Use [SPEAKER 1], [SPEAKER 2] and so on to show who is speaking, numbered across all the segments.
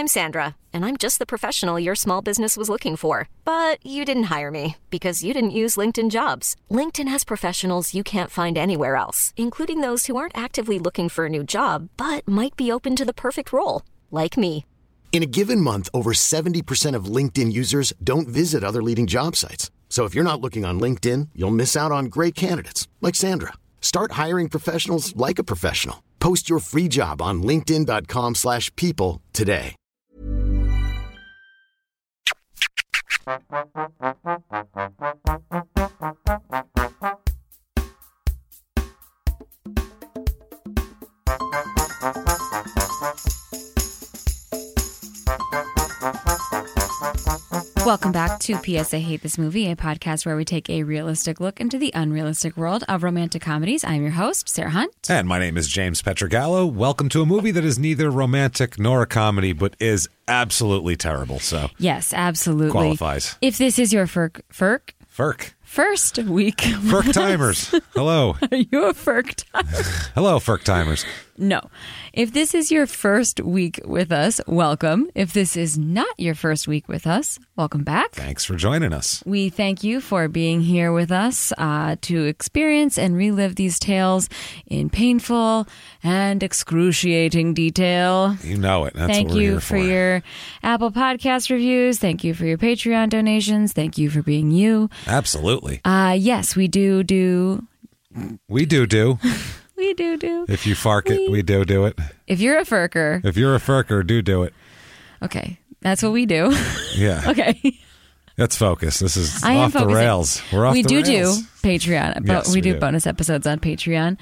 [SPEAKER 1] I'm Sandra, and I'm just the professional your small business was looking for. But you didn't hire me because you didn't use LinkedIn Jobs. LinkedIn has professionals you can't find anywhere else, including those who aren't actively looking for a new job, but might be open to the perfect role, like me.
[SPEAKER 2] In a given month, over 70% of LinkedIn users don't visit other leading job sites. So if you're not looking on LinkedIn, you'll miss out on great candidates like Sandra. Start hiring professionals like a professional. Post your free job on linkedin.com/people today.
[SPEAKER 3] Welcome back to P.S. I Hate This Movie, a podcast where we take a realistic look into the unrealistic world of romantic comedies. I'm your host, Sarah Hunt.
[SPEAKER 4] And my name is James Petrogallo. Welcome to a movie that is neither romantic nor a comedy, but is absolutely terrible. So
[SPEAKER 3] yes, absolutely.
[SPEAKER 4] Qualifies.
[SPEAKER 3] If this is your first week.
[SPEAKER 4] Firk timers. Hello.
[SPEAKER 3] Are you a Firk timer?
[SPEAKER 4] Hello, Firk timers.
[SPEAKER 3] No. If this is your first week with us, welcome. If this is not your first week with us, welcome back.
[SPEAKER 4] Thanks for joining us.
[SPEAKER 3] We thank you for being here with us to experience and relive these tales in painful and excruciating detail.
[SPEAKER 4] You know it. That's
[SPEAKER 3] Thank
[SPEAKER 4] what we're
[SPEAKER 3] you
[SPEAKER 4] here
[SPEAKER 3] for your Apple Podcast reviews. Thank you for your Patreon donations. Thank you for being you.
[SPEAKER 4] Absolutely.
[SPEAKER 3] Yes, we do.
[SPEAKER 4] We do.
[SPEAKER 3] We do.
[SPEAKER 4] If you fark it, we do it.
[SPEAKER 3] If you're a Firker.
[SPEAKER 4] If you're a Firker, do it.
[SPEAKER 3] Okay. That's what we do.
[SPEAKER 4] Yeah.
[SPEAKER 3] Okay.
[SPEAKER 4] Let's focus. This is
[SPEAKER 3] I
[SPEAKER 4] off the rails. We're off the rails.
[SPEAKER 3] We do Patreon, but
[SPEAKER 4] Yes,
[SPEAKER 3] we
[SPEAKER 4] we
[SPEAKER 3] do
[SPEAKER 4] do.
[SPEAKER 3] bonus episodes on Patreon.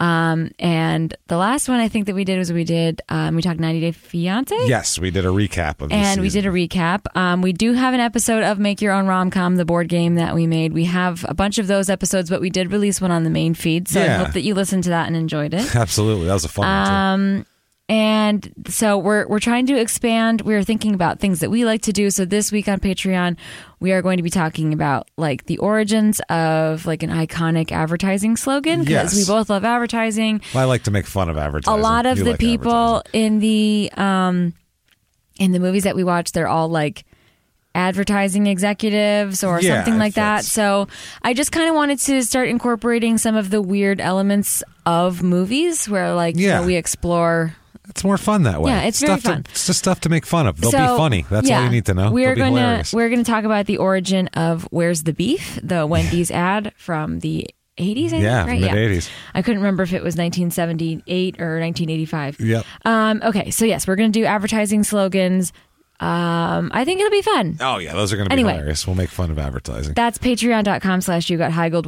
[SPEAKER 3] And the last one I think that we did was we talked 90 Day Fiance.
[SPEAKER 4] Yes, we did a recap of this
[SPEAKER 3] And we
[SPEAKER 4] season.
[SPEAKER 3] did a recap. We do have an episode of Make Your Own Rom-Com, the board game that we made. We have a bunch of those episodes, but we did release one on the main feed. So
[SPEAKER 4] Yeah.
[SPEAKER 3] I hope that you listened to that and enjoyed it.
[SPEAKER 4] Absolutely. That was a fun one, too.
[SPEAKER 3] And so we're trying to expand. We're thinking about things that we like to do. So this week on Patreon, we are going to be talking about like the origins of like an iconic advertising slogan because
[SPEAKER 4] Yes.
[SPEAKER 3] we both love advertising.
[SPEAKER 4] Well, I like to make fun of advertising.
[SPEAKER 3] A lot of
[SPEAKER 4] You
[SPEAKER 3] the
[SPEAKER 4] like
[SPEAKER 3] people
[SPEAKER 4] advertising.
[SPEAKER 3] in the movies that we watch, they're all like advertising executives or
[SPEAKER 4] Yeah,
[SPEAKER 3] something like
[SPEAKER 4] it
[SPEAKER 3] that.
[SPEAKER 4] fits.
[SPEAKER 3] So I just kind of wanted to start incorporating some of the weird elements of movies where like you
[SPEAKER 4] Yeah.
[SPEAKER 3] know, we explore.
[SPEAKER 4] It's more fun that way.
[SPEAKER 3] Yeah, it's very
[SPEAKER 4] Stuff
[SPEAKER 3] fun.
[SPEAKER 4] It's just stuff to make fun of. They'll
[SPEAKER 3] So,
[SPEAKER 4] be funny. That's all
[SPEAKER 3] yeah,
[SPEAKER 4] you need to know.
[SPEAKER 3] We're
[SPEAKER 4] They'll be hilarious.
[SPEAKER 3] gonna talk about the origin of Where's the Beef, the Wendy's ad from the 80s, I think,
[SPEAKER 4] Yeah,
[SPEAKER 3] right?
[SPEAKER 4] mid-80s.
[SPEAKER 3] I couldn't remember if it was 1978 or 1985.
[SPEAKER 4] Yep.
[SPEAKER 3] Okay, so yes, we're going to do advertising slogans. I think it'll be fun.
[SPEAKER 4] Oh, yeah. Those are going to be
[SPEAKER 3] Anyway.
[SPEAKER 4] hilarious. We'll make fun of advertising.
[SPEAKER 3] That's patreon.com/YouGotHeigold,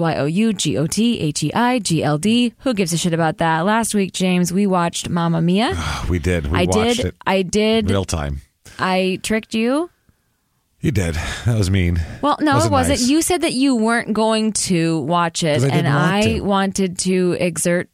[SPEAKER 3] YouGotheigld. Who gives a shit about that? Last week, James, we watched Mamma Mia.
[SPEAKER 4] We did. We watched it
[SPEAKER 3] I did.
[SPEAKER 4] real time.
[SPEAKER 3] I tricked you.
[SPEAKER 4] You did. That was mean.
[SPEAKER 3] Well, no, it wasn't.
[SPEAKER 4] nice.
[SPEAKER 3] You said that you weren't going to watch it,
[SPEAKER 4] 'Cause I
[SPEAKER 3] and
[SPEAKER 4] didn't want
[SPEAKER 3] I
[SPEAKER 4] to.
[SPEAKER 3] wanted to exert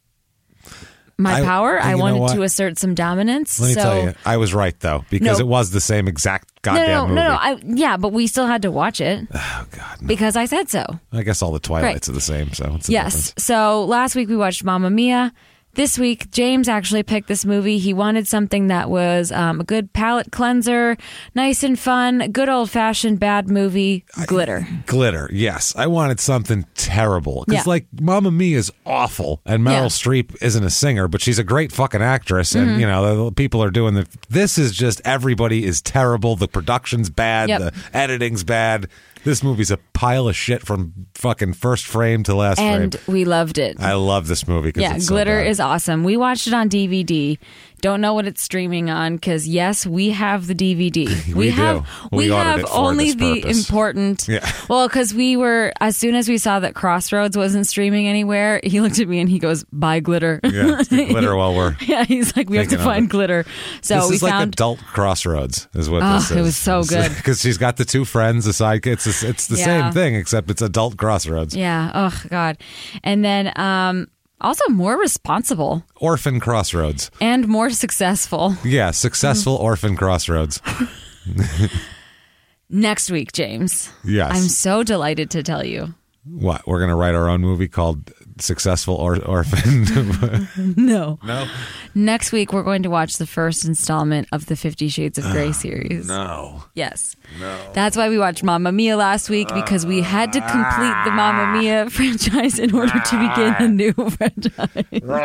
[SPEAKER 3] my power.
[SPEAKER 4] you
[SPEAKER 3] I
[SPEAKER 4] know
[SPEAKER 3] wanted
[SPEAKER 4] what?
[SPEAKER 3] to assert some dominance.
[SPEAKER 4] Let me
[SPEAKER 3] so,
[SPEAKER 4] tell you, I was right, though, because
[SPEAKER 3] No.
[SPEAKER 4] it was the same exact goddamn movie.
[SPEAKER 3] No. Yeah, but we still had to watch it
[SPEAKER 4] Oh, God. No.
[SPEAKER 3] because I said so.
[SPEAKER 4] I guess all the Twilights are the same, so what's the
[SPEAKER 3] Yes.
[SPEAKER 4] difference?
[SPEAKER 3] So last week we watched Mamma Mia. This week, James actually picked this movie. He wanted something that was a good palate cleanser, nice and fun, good old-fashioned bad movie, Glitter.
[SPEAKER 4] Glitter, yes. I wanted something terrible. Because,
[SPEAKER 3] Yeah.
[SPEAKER 4] like, Mamma Mia is awful, and Meryl
[SPEAKER 3] Yeah.
[SPEAKER 4] Streep isn't a singer, but she's a great fucking actress,
[SPEAKER 3] Mm-hmm.
[SPEAKER 4] and, you know, the people are doing the... This is just, everybody is terrible. The production's bad.
[SPEAKER 3] Yep.
[SPEAKER 4] The editing's bad. This movie's a pile of shit from fucking first frame to last
[SPEAKER 3] And
[SPEAKER 4] frame.
[SPEAKER 3] we loved it.
[SPEAKER 4] I love this movie because
[SPEAKER 3] Yeah,
[SPEAKER 4] it's so
[SPEAKER 3] Glitter
[SPEAKER 4] bad.
[SPEAKER 3] is awesome. We watched it on DVD. Don't know what it's streaming on because yes, we have the DVD.
[SPEAKER 4] We do.
[SPEAKER 3] have
[SPEAKER 4] We ordered
[SPEAKER 3] have
[SPEAKER 4] it for
[SPEAKER 3] only
[SPEAKER 4] this
[SPEAKER 3] the
[SPEAKER 4] purpose.
[SPEAKER 3] important.
[SPEAKER 4] Yeah.
[SPEAKER 3] Well, because we were as soon as we saw that Crossroads wasn't streaming anywhere, he looked at me and he goes, "Buy Glitter."
[SPEAKER 4] Yeah, let's get Glitter while we're...
[SPEAKER 3] Yeah, he's like, we have to
[SPEAKER 4] Thinking of
[SPEAKER 3] find
[SPEAKER 4] it.
[SPEAKER 3] Glitter. So
[SPEAKER 4] This
[SPEAKER 3] we
[SPEAKER 4] is like
[SPEAKER 3] found.
[SPEAKER 4] adult Crossroads, is what
[SPEAKER 3] Oh,
[SPEAKER 4] this is.
[SPEAKER 3] it was so good.
[SPEAKER 4] Because she's got the two friends, the sidekicks. It's the
[SPEAKER 3] Yeah.
[SPEAKER 4] same thing, except it's adult Crossroads.
[SPEAKER 3] Yeah. Oh God. And then also more responsible
[SPEAKER 4] Orphan Crossroads.
[SPEAKER 3] and more successful.
[SPEAKER 4] Yeah, successful orphan Crossroads.
[SPEAKER 3] Next week, James.
[SPEAKER 4] Yes.
[SPEAKER 3] I'm so delighted to tell you.
[SPEAKER 4] What? We're going to write our own movie called Successful Orphan?
[SPEAKER 3] No.
[SPEAKER 4] No?
[SPEAKER 3] Next week, we're going to watch the first installment of the 50 Shades of Grey series.
[SPEAKER 4] No.
[SPEAKER 3] Yes.
[SPEAKER 4] No.
[SPEAKER 3] That's why we watched Mamma Mia last week, because we had to complete the Mamma Mia franchise in order to begin a new franchise.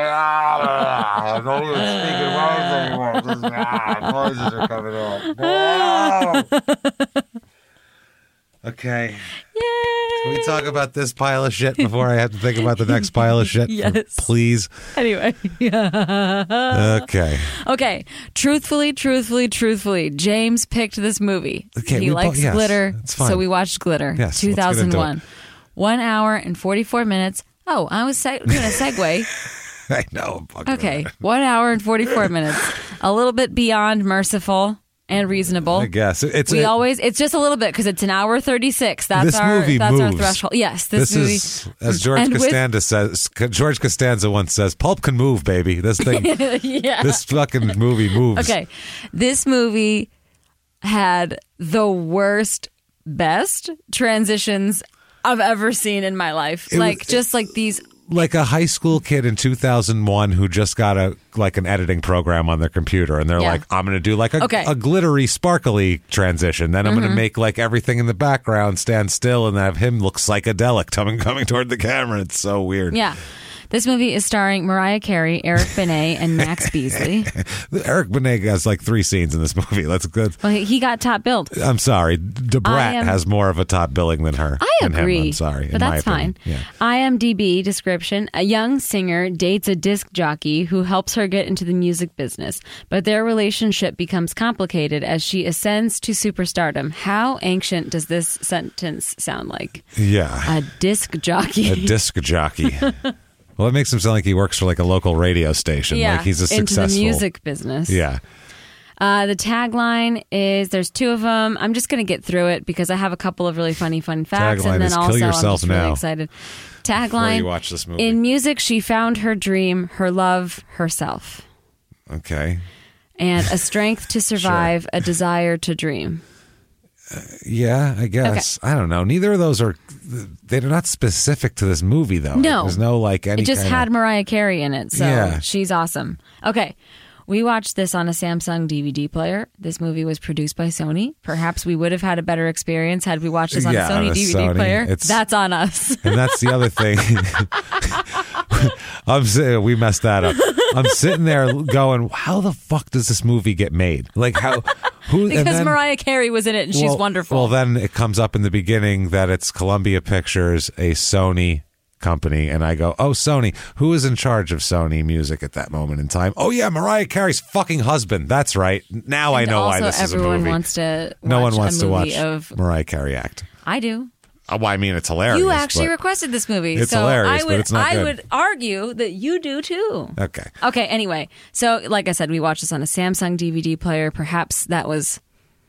[SPEAKER 4] Noises are coming up. Okay.
[SPEAKER 3] Yay!
[SPEAKER 4] Can we talk about this pile of shit before I have to think about the next pile of shit?
[SPEAKER 3] Yes.
[SPEAKER 4] Please.
[SPEAKER 3] Anyway.
[SPEAKER 4] Okay.
[SPEAKER 3] Okay. Truthfully, James picked this movie.
[SPEAKER 4] Okay,
[SPEAKER 3] He likes
[SPEAKER 4] yes,
[SPEAKER 3] Glitter,
[SPEAKER 4] it's fine.
[SPEAKER 3] so we watched Glitter.
[SPEAKER 4] Yes, let's get into
[SPEAKER 3] 2001.
[SPEAKER 4] it.
[SPEAKER 3] 1 hour and 44 minutes. Oh, I was doing a segue.
[SPEAKER 4] I know. I'm fucking
[SPEAKER 3] Okay.
[SPEAKER 4] around.
[SPEAKER 3] 1 hour and 44 minutes. A little bit beyond merciful and reasonable.
[SPEAKER 4] I guess. It's
[SPEAKER 3] just a little bit because it's an hour 36. That's
[SPEAKER 4] this
[SPEAKER 3] our
[SPEAKER 4] movie
[SPEAKER 3] our
[SPEAKER 4] moves.
[SPEAKER 3] threshold. Yes, this movie.
[SPEAKER 4] is, as George
[SPEAKER 3] And with-
[SPEAKER 4] Costanza once says, pulp can move, baby. This thing,
[SPEAKER 3] Yeah.
[SPEAKER 4] this fucking movie moves.
[SPEAKER 3] Okay. This movie had the worst, best transitions I've ever seen in my life. These.
[SPEAKER 4] Like a high school kid in 2001 who just got an editing program on their computer, and they're
[SPEAKER 3] Yeah.
[SPEAKER 4] like, I'm going to do like
[SPEAKER 3] Okay.
[SPEAKER 4] a glittery, sparkly transition. Then I'm going to make like everything in the background stand still and have him look psychedelic coming toward the camera. It's so weird.
[SPEAKER 3] Yeah. This movie is starring Mariah Carey, Eric Benet, and Max Beasley.
[SPEAKER 4] Eric Benet has like 3 scenes in this movie. Let's go.
[SPEAKER 3] Well, he got top billed.
[SPEAKER 4] I'm sorry. Debrat has more of a top billing than her.
[SPEAKER 3] I
[SPEAKER 4] than
[SPEAKER 3] agree.
[SPEAKER 4] Him. I'm sorry.
[SPEAKER 3] But
[SPEAKER 4] in
[SPEAKER 3] that's
[SPEAKER 4] my opinion.
[SPEAKER 3] fine.
[SPEAKER 4] Yeah.
[SPEAKER 3] IMDb description: a young singer dates a disc jockey who helps her get into the music business, but their relationship becomes complicated as she ascends to superstardom. How ancient does this sentence sound like?
[SPEAKER 4] Yeah.
[SPEAKER 3] A disc jockey.
[SPEAKER 4] A disc jockey. Well, it makes him sound like he works for like a local radio station.
[SPEAKER 3] Yeah,
[SPEAKER 4] Like he's a
[SPEAKER 3] into
[SPEAKER 4] successful.
[SPEAKER 3] the music business.
[SPEAKER 4] Yeah.
[SPEAKER 3] The tagline is, there's 2 of them. I'm just going to get through it because I have a couple of really funny fun facts.
[SPEAKER 4] Tagline
[SPEAKER 3] And then
[SPEAKER 4] is, "Kill
[SPEAKER 3] also, I'm
[SPEAKER 4] yourself
[SPEAKER 3] just really
[SPEAKER 4] now."
[SPEAKER 3] excited.
[SPEAKER 4] Before
[SPEAKER 3] Tagline:
[SPEAKER 4] you watch this movie.
[SPEAKER 3] in music, she found her dream, her love, herself.
[SPEAKER 4] Okay.
[SPEAKER 3] And a strength to survive, a desire to dream.
[SPEAKER 4] Yeah, I guess. I don't know. Neither of those are. They're not specific to this movie, though.
[SPEAKER 3] No.
[SPEAKER 4] There's no like any.
[SPEAKER 3] It just
[SPEAKER 4] kinda-
[SPEAKER 3] had Mariah Carey in it, so
[SPEAKER 4] Yeah.
[SPEAKER 3] she's awesome. Okay. We watched this on a Samsung DVD player. This movie was produced by Sony. Perhaps we would have had a better experience had we watched this on
[SPEAKER 4] Yeah,
[SPEAKER 3] a Sony
[SPEAKER 4] on a
[SPEAKER 3] DVD
[SPEAKER 4] Sony.
[SPEAKER 3] player. That's on us.
[SPEAKER 4] And that's the other thing. We messed that up. I'm sitting there going, how the fuck does this movie get made? Like how? Who?
[SPEAKER 3] Because
[SPEAKER 4] and then,
[SPEAKER 3] Mariah Carey was in it and she's wonderful.
[SPEAKER 4] Well, then it comes up in the beginning that it's Columbia Pictures, a Sony company, and I go, oh, Sony. Who is in charge of Sony Music at that moment in time? Oh yeah, Mariah Carey's fucking husband. That's right. Now I know why this is a
[SPEAKER 3] everyone
[SPEAKER 4] movie.
[SPEAKER 3] wants to watch
[SPEAKER 4] No one wants
[SPEAKER 3] a
[SPEAKER 4] to
[SPEAKER 3] movie
[SPEAKER 4] watch
[SPEAKER 3] of
[SPEAKER 4] Mariah Carey act.
[SPEAKER 3] I do.
[SPEAKER 4] Well, I mean, it's hilarious.
[SPEAKER 3] You actually
[SPEAKER 4] but-
[SPEAKER 3] requested this movie.
[SPEAKER 4] It's
[SPEAKER 3] so
[SPEAKER 4] hilarious,
[SPEAKER 3] I would,
[SPEAKER 4] but it's not
[SPEAKER 3] I
[SPEAKER 4] good.
[SPEAKER 3] would argue that you do too.
[SPEAKER 4] Okay.
[SPEAKER 3] Okay, anyway. So, like I said, we watched this on a Samsung DVD player. Perhaps that was...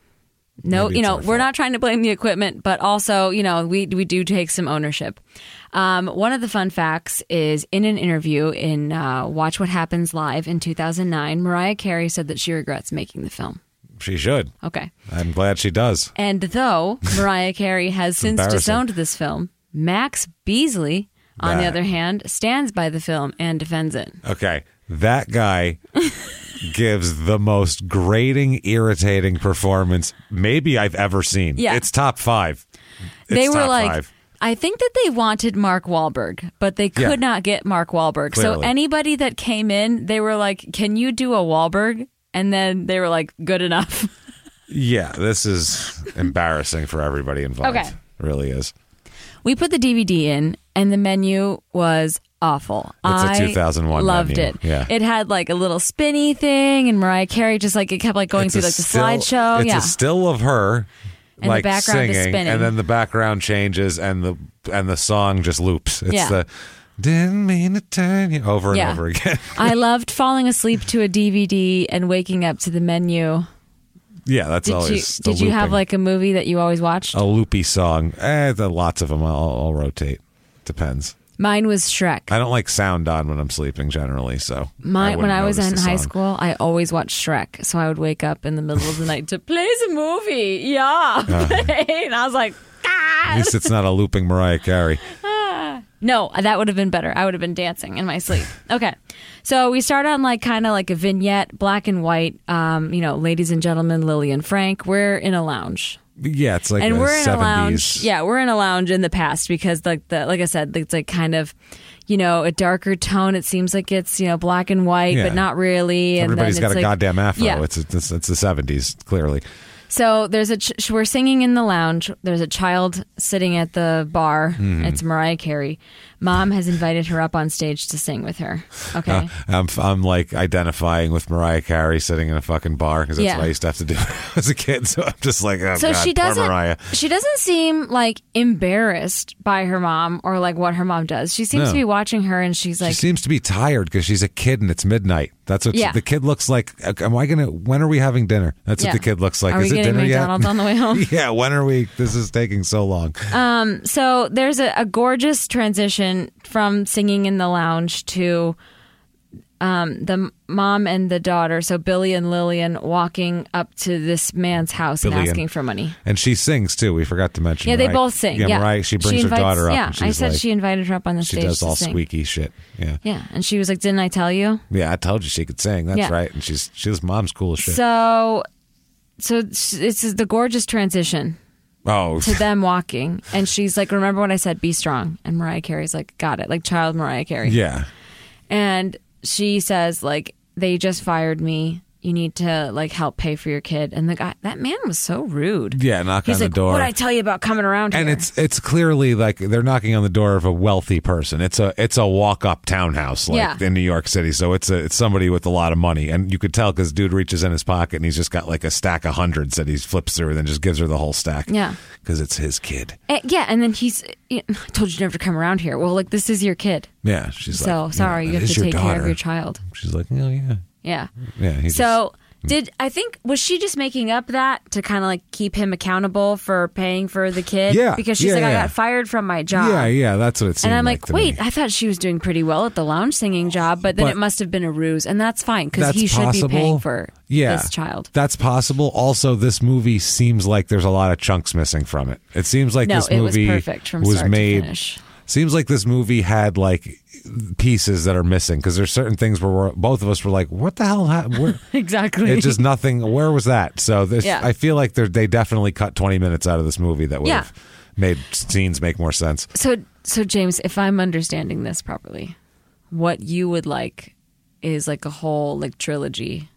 [SPEAKER 3] No,
[SPEAKER 4] Maybe it's our
[SPEAKER 3] we're
[SPEAKER 4] fault.
[SPEAKER 3] not trying to blame the equipment, but also, we do take some ownership. One of the fun facts is in an interview in Watch What Happens Live in 2009, Mariah Carey said that she regrets making the film.
[SPEAKER 4] She should.
[SPEAKER 3] Okay.
[SPEAKER 4] I'm glad she does.
[SPEAKER 3] And though Mariah Carey has since
[SPEAKER 4] embarrassing.
[SPEAKER 3] disowned this film, Max Beasley, on the
[SPEAKER 4] That-
[SPEAKER 3] other hand, stands by the film and defends it.
[SPEAKER 4] Okay. That guy gives the most grating, irritating performance maybe I've ever seen.
[SPEAKER 3] Yeah.
[SPEAKER 4] It's top 5.
[SPEAKER 3] They were
[SPEAKER 4] top
[SPEAKER 3] like,
[SPEAKER 4] 5.
[SPEAKER 3] I think that they wanted Mark Wahlberg, but they could
[SPEAKER 4] Yeah.
[SPEAKER 3] not get Mark Wahlberg. So
[SPEAKER 4] Clearly.
[SPEAKER 3] anybody that came in, they were like, can you do a Wahlberg? And then they were like, good enough.
[SPEAKER 4] Yeah, this is embarrassing for everybody involved.
[SPEAKER 3] Okay.
[SPEAKER 4] It really is.
[SPEAKER 3] We put the DVD in, and the menu was awful.
[SPEAKER 4] It's a 2001
[SPEAKER 3] loved
[SPEAKER 4] menu.
[SPEAKER 3] it.
[SPEAKER 4] Yeah.
[SPEAKER 3] It had like a little spinny thing, and Mariah Carey just like it kept like going
[SPEAKER 4] It's
[SPEAKER 3] through
[SPEAKER 4] a
[SPEAKER 3] like the
[SPEAKER 4] still-
[SPEAKER 3] slideshow.
[SPEAKER 4] It's
[SPEAKER 3] Yeah.
[SPEAKER 4] a still of her
[SPEAKER 3] And the
[SPEAKER 4] like
[SPEAKER 3] background is
[SPEAKER 4] singing,
[SPEAKER 3] spinning.
[SPEAKER 4] and then the background changes and the song just loops. It's
[SPEAKER 3] Yeah.
[SPEAKER 4] the didn't mean to turn you over and
[SPEAKER 3] Yeah.
[SPEAKER 4] over again.
[SPEAKER 3] I loved falling asloop to a DVD and waking up to the menu.
[SPEAKER 4] Yeah, that's
[SPEAKER 3] Did you
[SPEAKER 4] always the
[SPEAKER 3] did you have
[SPEAKER 4] looping.
[SPEAKER 3] like a movie that you always watched?
[SPEAKER 4] a loopy song? Lots of them. I'll rotate. Depends.
[SPEAKER 3] Mine was Shrek.
[SPEAKER 4] I don't like sound on when I'm sleeping generally, so
[SPEAKER 3] When I was in high school, I always watched Shrek. So I would wake up in the middle of the night to play the movie. Yeah. And I was like,
[SPEAKER 4] At least it's not a looping Mariah Carey.
[SPEAKER 3] No, that would have been better. I would have been dancing in my sleep. Okay. So we start on like kind of like a vignette, black and white. Ladies and gentlemen, Lily and Frank. We're in a lounge.
[SPEAKER 4] Yeah, it's like
[SPEAKER 3] and we're
[SPEAKER 4] 70s.
[SPEAKER 3] in a lounge. Yeah, we're in a lounge in the past because like I said, it's like kind of, a darker tone. It seems like it's, black and white, but not really.
[SPEAKER 4] Everybody's
[SPEAKER 3] and
[SPEAKER 4] got a
[SPEAKER 3] like,
[SPEAKER 4] goddamn afro.
[SPEAKER 3] Yeah.
[SPEAKER 4] It's the 70s, clearly.
[SPEAKER 3] So there's we're singing in the lounge. There's a child sitting at the bar. It's Mariah Carey. Mom has invited her up on stage to sing with her. Okay.
[SPEAKER 4] I'm like identifying with Mariah Carey sitting in a fucking bar because that's what I used to have to do as a kid. So I'm just like, oh
[SPEAKER 3] so
[SPEAKER 4] God,
[SPEAKER 3] she doesn't,
[SPEAKER 4] poor Mariah.
[SPEAKER 3] She doesn't seem like embarrassed by her mom or like what her mom does. She seems to be watching her and she's like,
[SPEAKER 4] she seems to be tired because she's a kid and it's midnight. That's what the kid looks like. When are we having dinner? That's what the kid looks like.
[SPEAKER 3] Are
[SPEAKER 4] Is
[SPEAKER 3] we
[SPEAKER 4] it
[SPEAKER 3] getting
[SPEAKER 4] dinner
[SPEAKER 3] McDonald's
[SPEAKER 4] yet?
[SPEAKER 3] on the way home?
[SPEAKER 4] Yeah. When are we? This is taking so long.
[SPEAKER 3] So there's a gorgeous transition from singing in the lounge to the mom and the daughter, so Billy and Lillian, walking up to this man's house and asking for money.
[SPEAKER 4] And she sings too. We forgot to mention.
[SPEAKER 3] Yeah, they both sing. Yeah,
[SPEAKER 4] Mariah, she brings her daughter up.
[SPEAKER 3] Yeah,
[SPEAKER 4] and she's
[SPEAKER 3] I said
[SPEAKER 4] like,
[SPEAKER 3] she invited her up on the stage.
[SPEAKER 4] She does all
[SPEAKER 3] to sing.
[SPEAKER 4] squeaky shit. Yeah.
[SPEAKER 3] Yeah, and she was like, "Didn't I tell you?"
[SPEAKER 4] Yeah, I told you she could sing. That's right. And she's mom's cool as shit.
[SPEAKER 3] So it's the gorgeous transition.
[SPEAKER 4] Oh.
[SPEAKER 3] To them walking. And she's like, remember what I said, be strong. And Mariah Carey's like, got it. Like child Mariah Carey.
[SPEAKER 4] Yeah.
[SPEAKER 3] And she says, like, they just fired me. You need to like help pay for your kid. And the guy, that man was so rude.
[SPEAKER 4] Yeah, knocking on the door.
[SPEAKER 3] What did I tell you about coming around here?
[SPEAKER 4] And it's clearly like they're knocking on the door of a wealthy person. It's a walk up townhouse in New York City. So it's somebody with a lot of money, and you could tell because dude reaches in his pocket and he's just got like a stack of hundreds that he flips through and then just gives her the whole stack.
[SPEAKER 3] Yeah,
[SPEAKER 4] because it's his kid.
[SPEAKER 3] And then I told you never to come around here. Well, like this is your kid.
[SPEAKER 4] Yeah, she's
[SPEAKER 3] so
[SPEAKER 4] like,
[SPEAKER 3] sorry, you have to take care of your child.
[SPEAKER 4] She's like, oh yeah.
[SPEAKER 3] Yeah.
[SPEAKER 4] Yeah.
[SPEAKER 3] So was she just making up that to kind of like keep him accountable for paying for the kid?
[SPEAKER 4] Yeah.
[SPEAKER 3] Because she's I got fired from my job.
[SPEAKER 4] Yeah, that's what it seemed
[SPEAKER 3] and I'm
[SPEAKER 4] like
[SPEAKER 3] like, wait, I thought she was doing pretty well at the lounge singing job, but then it must have been a ruse. And that's fine because he should be paying for this child.
[SPEAKER 4] That's possible. Also, this movie seems like there's a lot of chunks missing from it. It seems like this movie
[SPEAKER 3] was perfect from start to finish.
[SPEAKER 4] Seems like this movie had like pieces that are missing because there's certain things where both of us were like, what the hell?
[SPEAKER 3] Exactly.
[SPEAKER 4] It's just nothing. Where was that? So I feel like they definitely cut 20 minutes out of this movie that would have made scenes make more sense.
[SPEAKER 3] So James, if I'm understanding this properly, what you would like is like a whole like trilogy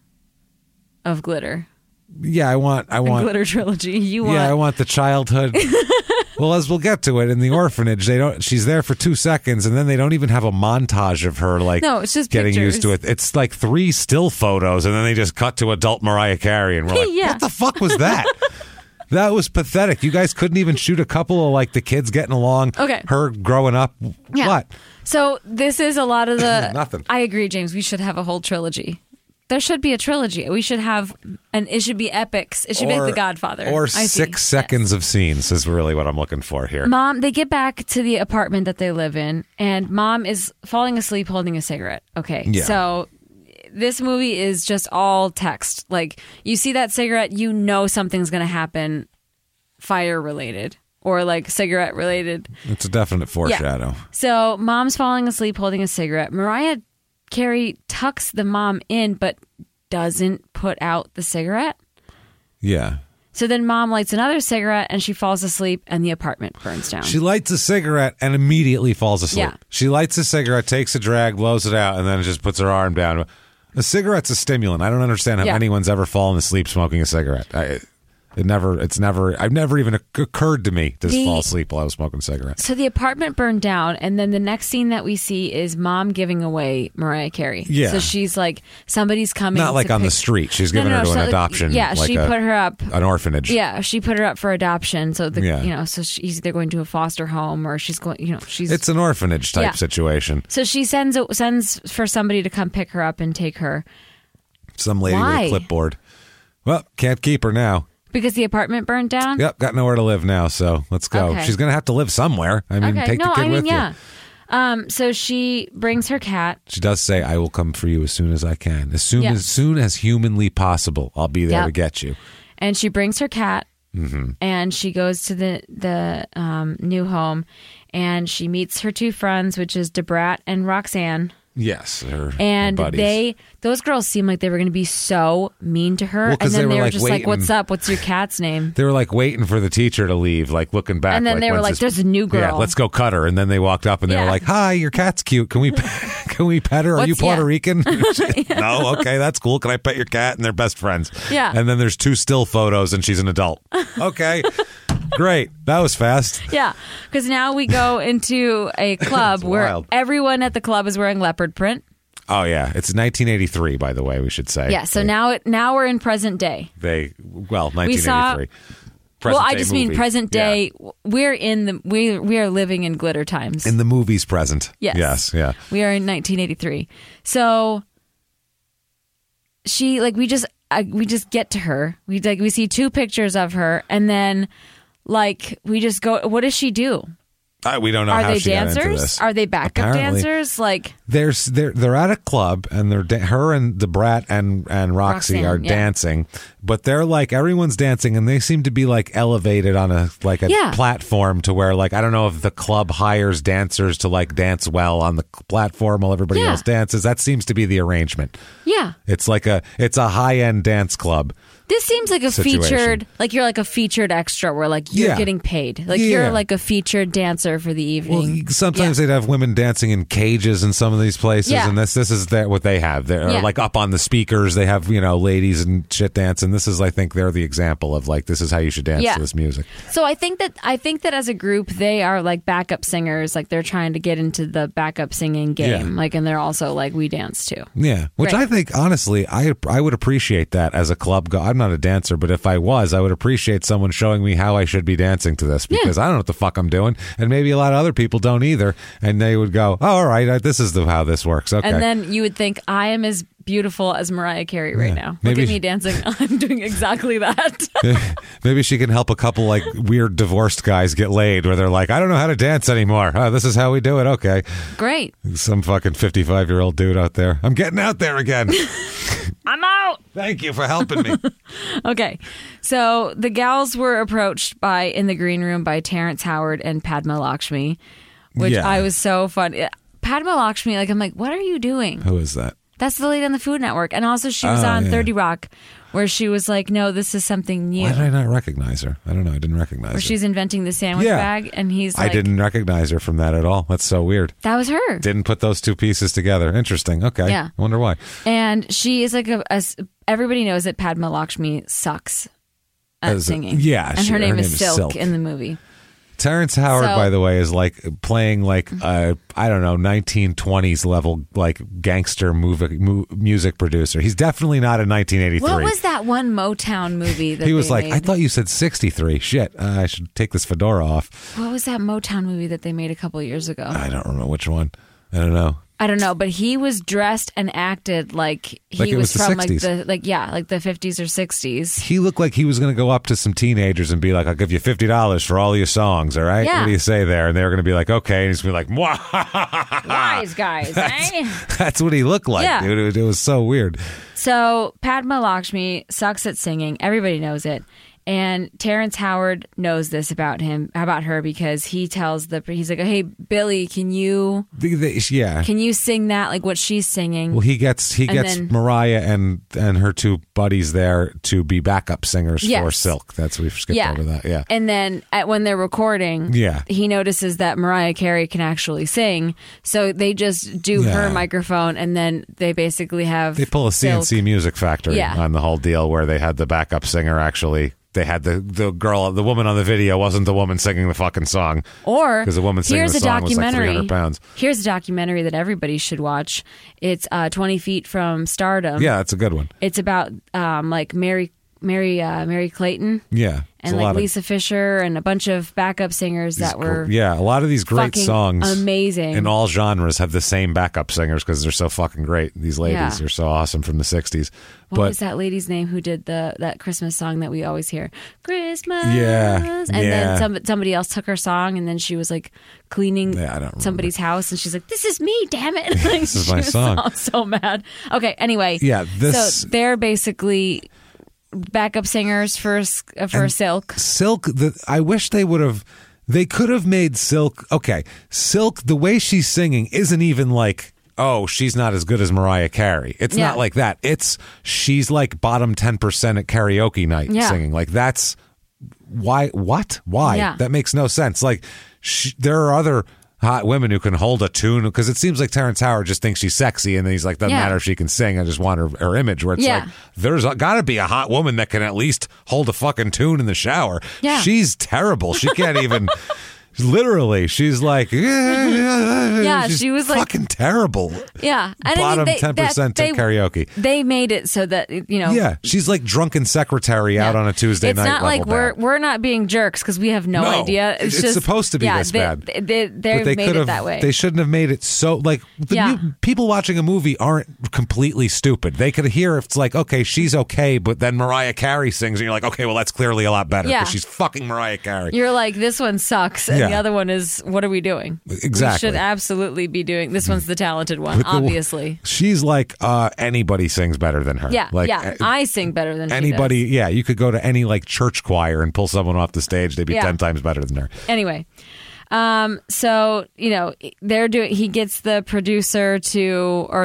[SPEAKER 3] of glitter.
[SPEAKER 4] Yeah, I want
[SPEAKER 3] a glitter trilogy.
[SPEAKER 4] I want the childhood. Well, as we'll get to it, in the orphanage, she's there for 2 seconds, and then they don't even have a montage of her it's just getting
[SPEAKER 3] pictures.
[SPEAKER 4] used to it. It's like 3 still photos, and then they just cut to adult Mariah Carey, and we're like, what the fuck was that? That was pathetic. You guys couldn't even shoot a couple of like the kids getting along.
[SPEAKER 3] Okay.
[SPEAKER 4] Her growing up.
[SPEAKER 3] Yeah.
[SPEAKER 4] What?
[SPEAKER 3] So this is a lot of the
[SPEAKER 4] nothing.
[SPEAKER 3] I agree, James. We should have a whole trilogy. There should be a trilogy. We should have, and it should be epics. It should be like The Godfather.
[SPEAKER 4] Or 6 seconds of scenes is really what I'm looking for here.
[SPEAKER 3] They get back to the apartment that they live in, and Mom is falling asleep holding a cigarette. Okay.
[SPEAKER 4] Yeah.
[SPEAKER 3] So this movie is just all text. Like, you see that cigarette, you know something's going to happen fire related or like cigarette related.
[SPEAKER 4] It's a definite foreshadow.
[SPEAKER 3] Yeah. So Mom's falling asleep holding a cigarette. Mariah Carey tucks the mom in, but doesn't put out the cigarette.
[SPEAKER 4] Yeah.
[SPEAKER 3] So then Mom lights another cigarette and she falls asleep and the apartment burns down.
[SPEAKER 4] She lights a cigarette and immediately falls asleep.
[SPEAKER 3] Yeah.
[SPEAKER 4] She lights a cigarette, takes a drag, blows it out, and then just puts her arm down. A cigarette's a stimulant. I don't understand how anyone's ever fallen asleep smoking a cigarette. I've never even occurred to me to fall asleep while I was smoking a cigarette.
[SPEAKER 3] So the apartment burned down, and then the next scene that we see is Mom giving away Mariah Carey.
[SPEAKER 4] Yeah.
[SPEAKER 3] So she's like, somebody's coming.
[SPEAKER 4] Not like on the street. She's giving her to an adoption.
[SPEAKER 3] Yeah,
[SPEAKER 4] like
[SPEAKER 3] she put her up.
[SPEAKER 4] An orphanage.
[SPEAKER 3] Yeah, she put her up for adoption. So so she's either going to a foster home or she's going. It's
[SPEAKER 4] an orphanage type situation.
[SPEAKER 3] So she sends for somebody to come pick her up and take her.
[SPEAKER 4] Some lady with a clipboard. Well, can't keep her now.
[SPEAKER 3] Because the apartment burned down?
[SPEAKER 4] Yep, got nowhere to live now, so let's go.
[SPEAKER 3] Okay.
[SPEAKER 4] She's going to have to live somewhere. Take the kid with you.
[SPEAKER 3] So she brings her cat.
[SPEAKER 4] She does say, I will come for you as soon as I can. As soon as humanly possible, I'll be there to get you.
[SPEAKER 3] And she brings her cat, and she goes to the new home, and she meets her two friends, which is Debrat and Roxanne.
[SPEAKER 4] Yes, her
[SPEAKER 3] And those girls seemed like they were going to be so mean to her.
[SPEAKER 4] Well,
[SPEAKER 3] and then
[SPEAKER 4] they were
[SPEAKER 3] just like, "What's up? What's your cat's name?"
[SPEAKER 4] They were like waiting for the teacher to leave, like looking back.
[SPEAKER 3] And then they were like, "There's a new girl.
[SPEAKER 4] Yeah, let's go cut her." And then they walked up and they were like, "Hi, your cat's cute. Can we pet her? Are you Puerto Rican?" No, okay, that's cool. Can I pet your cat? And they're best friends.
[SPEAKER 3] Yeah.
[SPEAKER 4] And then there's 2 still photos, and she's an adult. Okay, great. That was fast.
[SPEAKER 3] Yeah, because now we go into a club where
[SPEAKER 4] wild.
[SPEAKER 3] everyone at the club is wearing leopard print.
[SPEAKER 4] Oh yeah, it's 1983, by the way. We should say.
[SPEAKER 3] Yeah, so now we're in present day.
[SPEAKER 4] 1983.
[SPEAKER 3] Well, I just mean
[SPEAKER 4] movie.
[SPEAKER 3] present day.
[SPEAKER 4] Yeah.
[SPEAKER 3] We are living in glitter times.
[SPEAKER 4] In the movie's present.
[SPEAKER 3] Yes.
[SPEAKER 4] Yes. Yeah.
[SPEAKER 3] We are in 1983. So she we just get to her. We see 2 pictures of her, and then we just go. What does she do?
[SPEAKER 4] We don't know
[SPEAKER 3] Are
[SPEAKER 4] how
[SPEAKER 3] they
[SPEAKER 4] she got into
[SPEAKER 3] dancers?
[SPEAKER 4] this.
[SPEAKER 3] Are they backup
[SPEAKER 4] Apparently.
[SPEAKER 3] dancers?
[SPEAKER 4] They're at a club, and her and Debrat and Roxy
[SPEAKER 3] Roxanne,
[SPEAKER 4] are
[SPEAKER 3] yeah.
[SPEAKER 4] dancing, but they're everyone's dancing, and they seem to be elevated on a platform to where I don't know if the club hires dancers to dance well on the platform while everybody else dances. That seems to be the arrangement.
[SPEAKER 3] Yeah,
[SPEAKER 4] It's it's a high end dance club.
[SPEAKER 3] this seems like a
[SPEAKER 4] situation.
[SPEAKER 3] featured, you're a featured extra where you're
[SPEAKER 4] Yeah.
[SPEAKER 3] getting paid,
[SPEAKER 4] Yeah.
[SPEAKER 3] you're a featured dancer for the evening.
[SPEAKER 4] Well, sometimes they'd have women dancing in cages in some of these places,
[SPEAKER 3] Yeah.
[SPEAKER 4] and this is what they have. They're
[SPEAKER 3] Yeah.
[SPEAKER 4] up on the speakers. They have ladies and shit dance, and this is I think they're the example of this is how you should dance
[SPEAKER 3] Yeah.
[SPEAKER 4] to this music.
[SPEAKER 3] So I think that as a group they are backup singers, they're trying to get into the backup singing game,
[SPEAKER 4] Yeah.
[SPEAKER 3] and they're also we dance too.
[SPEAKER 4] Yeah, which
[SPEAKER 3] Right.
[SPEAKER 4] I think honestly, I would appreciate that as a club. I'm not a dancer, but if I was, I would appreciate someone showing me how I should be dancing to this because I don't know what the fuck I'm doing, and maybe a lot of other people don't either, and they would go, "Oh, all right, this is how this works." Okay,
[SPEAKER 3] And then you would think, I am as beautiful as Mariah Carey right now.
[SPEAKER 4] Maybe-
[SPEAKER 3] Look at me dancing. I'm doing exactly that.
[SPEAKER 4] Maybe she can help a couple weird divorced guys get laid where they're I don't know how to dance anymore. Oh, this is how we do it. Okay.
[SPEAKER 3] Great.
[SPEAKER 4] Some fucking 55-year-old dude out there. I'm getting out there again.
[SPEAKER 3] I'm out.
[SPEAKER 4] Thank you for helping me.
[SPEAKER 3] Okay. So the gals were approached in the green room by Terrence Howard and Padma Lakshmi, which
[SPEAKER 4] Yeah.
[SPEAKER 3] I was so fun. Padma Lakshmi, I'm what are you doing?
[SPEAKER 4] Who is that?
[SPEAKER 3] That's the lady on the Food Network. And also she was on
[SPEAKER 4] yeah.
[SPEAKER 3] 30 Rock where she was no, this is something new.
[SPEAKER 4] Why did I not recognize her? I don't know. I didn't recognize
[SPEAKER 3] Where
[SPEAKER 4] her.
[SPEAKER 3] she's inventing the sandwich
[SPEAKER 4] Yeah.
[SPEAKER 3] bag, and he's
[SPEAKER 4] I didn't recognize her from that at all. That's so weird.
[SPEAKER 3] That was her.
[SPEAKER 4] Didn't put those 2 pieces together. Interesting. Okay.
[SPEAKER 3] Yeah.
[SPEAKER 4] I wonder why.
[SPEAKER 3] And she is everybody knows that Padma Lakshmi sucks at singing.
[SPEAKER 4] yeah,
[SPEAKER 3] And her name is Silk in the movie.
[SPEAKER 4] Terrence Howard,
[SPEAKER 3] So-
[SPEAKER 4] by the way, is playing I don't know 1920s level gangster music producer. He's definitely not a 1983.
[SPEAKER 3] What was that one Motown movie that
[SPEAKER 4] He was
[SPEAKER 3] they made?
[SPEAKER 4] I thought you said 63. Shit, I should take this fedora off.
[SPEAKER 3] What was that Motown movie that they made a couple years ago?
[SPEAKER 4] I don't remember which one. I don't know.
[SPEAKER 3] I don't know, but he was dressed and acted like he
[SPEAKER 4] it was the
[SPEAKER 3] from
[SPEAKER 4] 60s.
[SPEAKER 3] the 50s or 60s.
[SPEAKER 4] He looked like he was going to go up to some teenagers and be like, "I'll give you $50 for all your songs, all right?
[SPEAKER 3] Yeah.
[SPEAKER 4] What do you say there?" And they were going to be like, "Okay," and he's going to be like, "Mwah."
[SPEAKER 3] Wise guys, eh?
[SPEAKER 4] That's what he looked like,
[SPEAKER 3] Yeah.
[SPEAKER 4] dude. It was so weird.
[SPEAKER 3] So Padma Lakshmi sucks at singing. Everybody knows it. And Terrence Howard knows this about her, because he tells he's like, "Hey, Billy, can you
[SPEAKER 4] Yeah.
[SPEAKER 3] sing that what she's singing?"
[SPEAKER 4] Well, he gets
[SPEAKER 3] then-
[SPEAKER 4] Mariah and her 2 buddies there to be backup singers
[SPEAKER 3] Yes.
[SPEAKER 4] for Silk. We've skipped over that. Yeah.
[SPEAKER 3] And then when they're recording,
[SPEAKER 4] Yeah.
[SPEAKER 3] he notices that Mariah Carey can actually sing, so they just do
[SPEAKER 4] Yeah.
[SPEAKER 3] her microphone, and then they basically have
[SPEAKER 4] They pull a
[SPEAKER 3] Silk.
[SPEAKER 4] CNC Music Factory
[SPEAKER 3] Yeah.
[SPEAKER 4] on the whole deal where they had the backup singer actually. They had the woman on the video wasn't the woman singing the fucking song.
[SPEAKER 3] Or
[SPEAKER 4] Because the woman singing
[SPEAKER 3] here's
[SPEAKER 4] the
[SPEAKER 3] a
[SPEAKER 4] song was
[SPEAKER 3] documentary.
[SPEAKER 4] 300 pounds.
[SPEAKER 3] Here's a documentary that everybody should watch. It's 20 Feet from Stardom.
[SPEAKER 4] Yeah, that's a good one.
[SPEAKER 3] It's about Mary Clayton
[SPEAKER 4] Yeah. It's
[SPEAKER 3] and
[SPEAKER 4] a lot of-
[SPEAKER 3] Lisa Fisher and a bunch of backup singers that were
[SPEAKER 4] yeah, a lot of these great
[SPEAKER 3] fucking
[SPEAKER 4] songs
[SPEAKER 3] amazing.
[SPEAKER 4] in all genres have the same backup singers because they're so fucking great. These ladies
[SPEAKER 3] Yeah.
[SPEAKER 4] are so awesome from the 60s.
[SPEAKER 3] What was that lady's name who did that Christmas song that we always hear? Christmas.
[SPEAKER 4] Yeah,
[SPEAKER 3] And
[SPEAKER 4] yeah.
[SPEAKER 3] then somebody else took her song, and then she was cleaning
[SPEAKER 4] Yeah, I don't remember.
[SPEAKER 3] somebody's house, and she's like, "This is me, damn it!"
[SPEAKER 4] This is my
[SPEAKER 3] She was
[SPEAKER 4] song.
[SPEAKER 3] So mad. Okay. Anyway.
[SPEAKER 4] Yeah, this-
[SPEAKER 3] So they're basically backup singers for Silk.
[SPEAKER 4] Silk, I wish they would have. They could have made Silk. Okay, Silk. The way she's singing isn't even like, oh, she's not as good as Mariah Carey. It's not like that. She's like bottom 10% at karaoke night singing. Like that's why. What? Why?
[SPEAKER 3] Yeah.
[SPEAKER 4] That makes no sense. Like there are other hot women who can hold a tune, because it seems like Terrence Howard just thinks she's sexy and he's like, doesn't matter if she can sing, I just want her image, where it's like, there's got to be a hot woman that can at least hold a fucking tune in the shower. She's terrible. She can't even literally, she's like, she's
[SPEAKER 3] she was
[SPEAKER 4] fucking
[SPEAKER 3] like
[SPEAKER 4] terrible.
[SPEAKER 3] Yeah. And
[SPEAKER 4] bottom 10% to karaoke.
[SPEAKER 3] They made it so that,
[SPEAKER 4] she's like drunken secretary out on a Tuesday night.
[SPEAKER 3] It's not like we're not being jerks because we have no idea. It's just
[SPEAKER 4] supposed to be this bad.
[SPEAKER 3] They made it that way.
[SPEAKER 4] They shouldn't have made it so, like, people watching a movie aren't completely stupid. They could hear if it's like, okay, she's okay, but then Mariah Carey sings and you're like, okay, well, that's clearly a lot better because she's fucking Mariah Carey.
[SPEAKER 3] You're like, this one sucks. And the other one is, what are we doing?
[SPEAKER 4] Exactly.
[SPEAKER 3] We should absolutely be doing, this one's the talented one, obviously.
[SPEAKER 4] She's like, anybody sings better than her.
[SPEAKER 3] Yeah,
[SPEAKER 4] like,
[SPEAKER 3] I sing better than
[SPEAKER 4] anybody.
[SPEAKER 3] She does.
[SPEAKER 4] Yeah, you could go to any like church choir and pull someone off the stage. They'd be 10 times better than her.
[SPEAKER 3] Anyway. So, he gets the producer or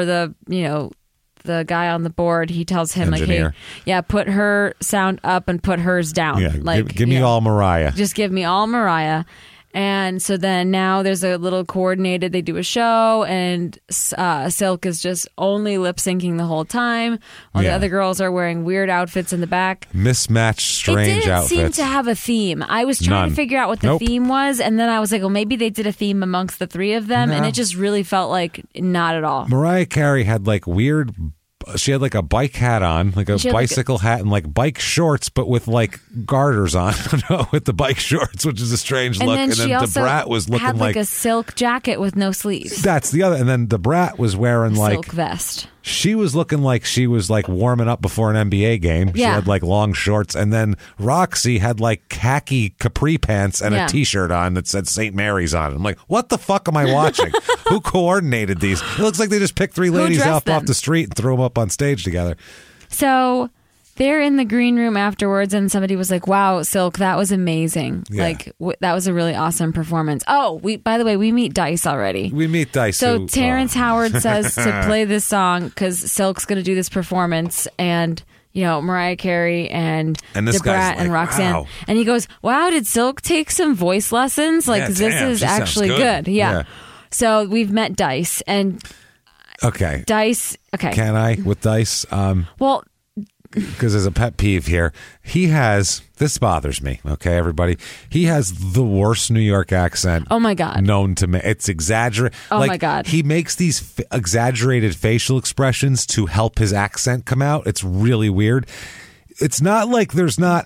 [SPEAKER 3] the guy on the board, he tells him
[SPEAKER 4] Engineer.
[SPEAKER 3] like, hey, put her sound up and put hers down.
[SPEAKER 4] Yeah,
[SPEAKER 3] like,
[SPEAKER 4] give me all Mariah.
[SPEAKER 3] Just give me all Mariah. And so then now there's a little coordinated, they do a show, and Silk is just only lip syncing the whole time while the other girls are wearing weird outfits in the back.
[SPEAKER 4] Mismatched, strange outfits.
[SPEAKER 3] It didn't seem to have a theme. I was trying to figure out what the theme was, and then I was like, well, maybe they did a theme amongst the three of them, and it just really felt like not at all.
[SPEAKER 4] Mariah Carey had like weird... She had like a bike hat on, like a bicycle hat, and like bike shorts, but with like garters on with the bike shorts, which is a strange look. And then Debrat was looking
[SPEAKER 3] had like a silk jacket with no sleeves.
[SPEAKER 4] That's the other. And then Debrat was wearing like
[SPEAKER 3] silk vest.
[SPEAKER 4] She was looking like she was like warming up before an NBA game. She had like long shorts. And then Roxy had like khaki capri pants and a t-shirt on that said St. Mary's on it. I'm like, what the fuck am I watching? Who coordinated these? It looks like they just picked three ladies off the street and threw them up on stage together.
[SPEAKER 3] So they're in the green room afterwards, and somebody was like, wow, Silk, that was amazing.
[SPEAKER 4] Yeah.
[SPEAKER 3] Like, that was a really awesome performance. Oh, by the way, we meet Dice already.
[SPEAKER 4] We meet Dice.
[SPEAKER 3] So Terrence Howard says to play this song because Silk's going to do this performance, and Mariah Carey and Debrat and Roxanne. Wow. And he goes, wow, did Silk take some voice lessons? Like, this is actually good. Yeah. So we've met Dice, and Dice. Okay.
[SPEAKER 4] Can I with Dice?
[SPEAKER 3] Well,
[SPEAKER 4] because there's a pet peeve here. This bothers me, okay, everybody. He has the worst New York accent.
[SPEAKER 3] Oh my God.
[SPEAKER 4] Known to me. It's exaggerated.
[SPEAKER 3] Oh my God.
[SPEAKER 4] He makes these exaggerated facial expressions to help his accent come out. It's really weird. It's not like there's not,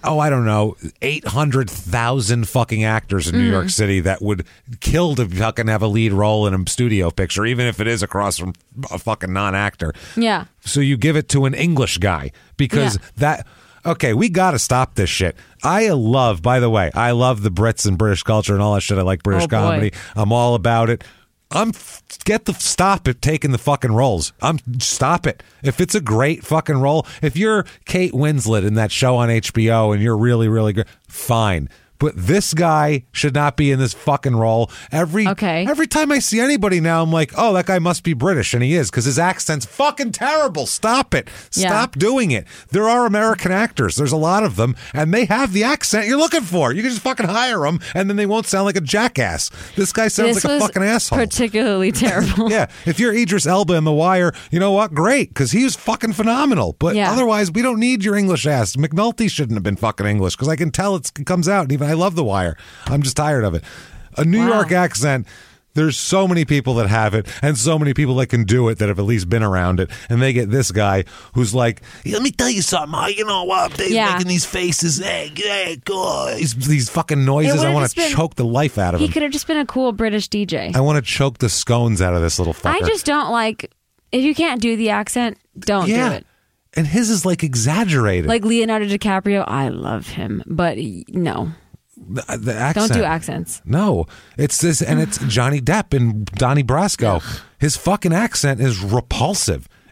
[SPEAKER 4] 800,000 fucking actors in New York City that would kill to fucking have a lead role in a studio picture, even if it is across from a fucking non-actor.
[SPEAKER 3] Yeah.
[SPEAKER 4] So you give it to an English guy because okay, we got to stop this shit. By the way, I love the Brits and British culture and all that shit. I like British comedy. I'm all about it. Stop it taking the fucking roles. Stop it. If it's a great fucking role, if you're Kate Winslet in that show on HBO and you're really, really good, fine. But this guy should not be in this fucking role. Every time I see anybody now, I'm like, oh, that guy must be British, and he is, because his accent's fucking terrible. Stop it. Stop doing it. There are American actors. There's a lot of them, and they have the accent you're looking for. You can just fucking hire them, and then they won't sound like a jackass. This guy sounds like a fucking asshole.
[SPEAKER 3] Particularly terrible.
[SPEAKER 4] Yeah. If you're Idris Elba in The Wire, you know what? Great, because he was fucking phenomenal. But otherwise, we don't need your English ass. McNulty shouldn't have been fucking English, because I can tell it comes out, and even I love The Wire. I'm just tired of it. A New York accent, there's so many people that have it and so many people that can do it that have at least been around it. And they get this guy who's like, let me tell you something. They're making these faces. Hey, go. These fucking noises. I want to choke the life out of him.
[SPEAKER 3] He could have just been a cool British DJ.
[SPEAKER 4] I want to choke the scones out of this little fucker.
[SPEAKER 3] I just don't like, if you can't do the accent, don't do it.
[SPEAKER 4] And his is like exaggerated.
[SPEAKER 3] Like Leonardo DiCaprio, I love him, but no.
[SPEAKER 4] The accent.
[SPEAKER 3] Don't do accents.
[SPEAKER 4] No, it's this, and it's Johnny Depp and Donnie Brasco. His fucking accent is repulsive.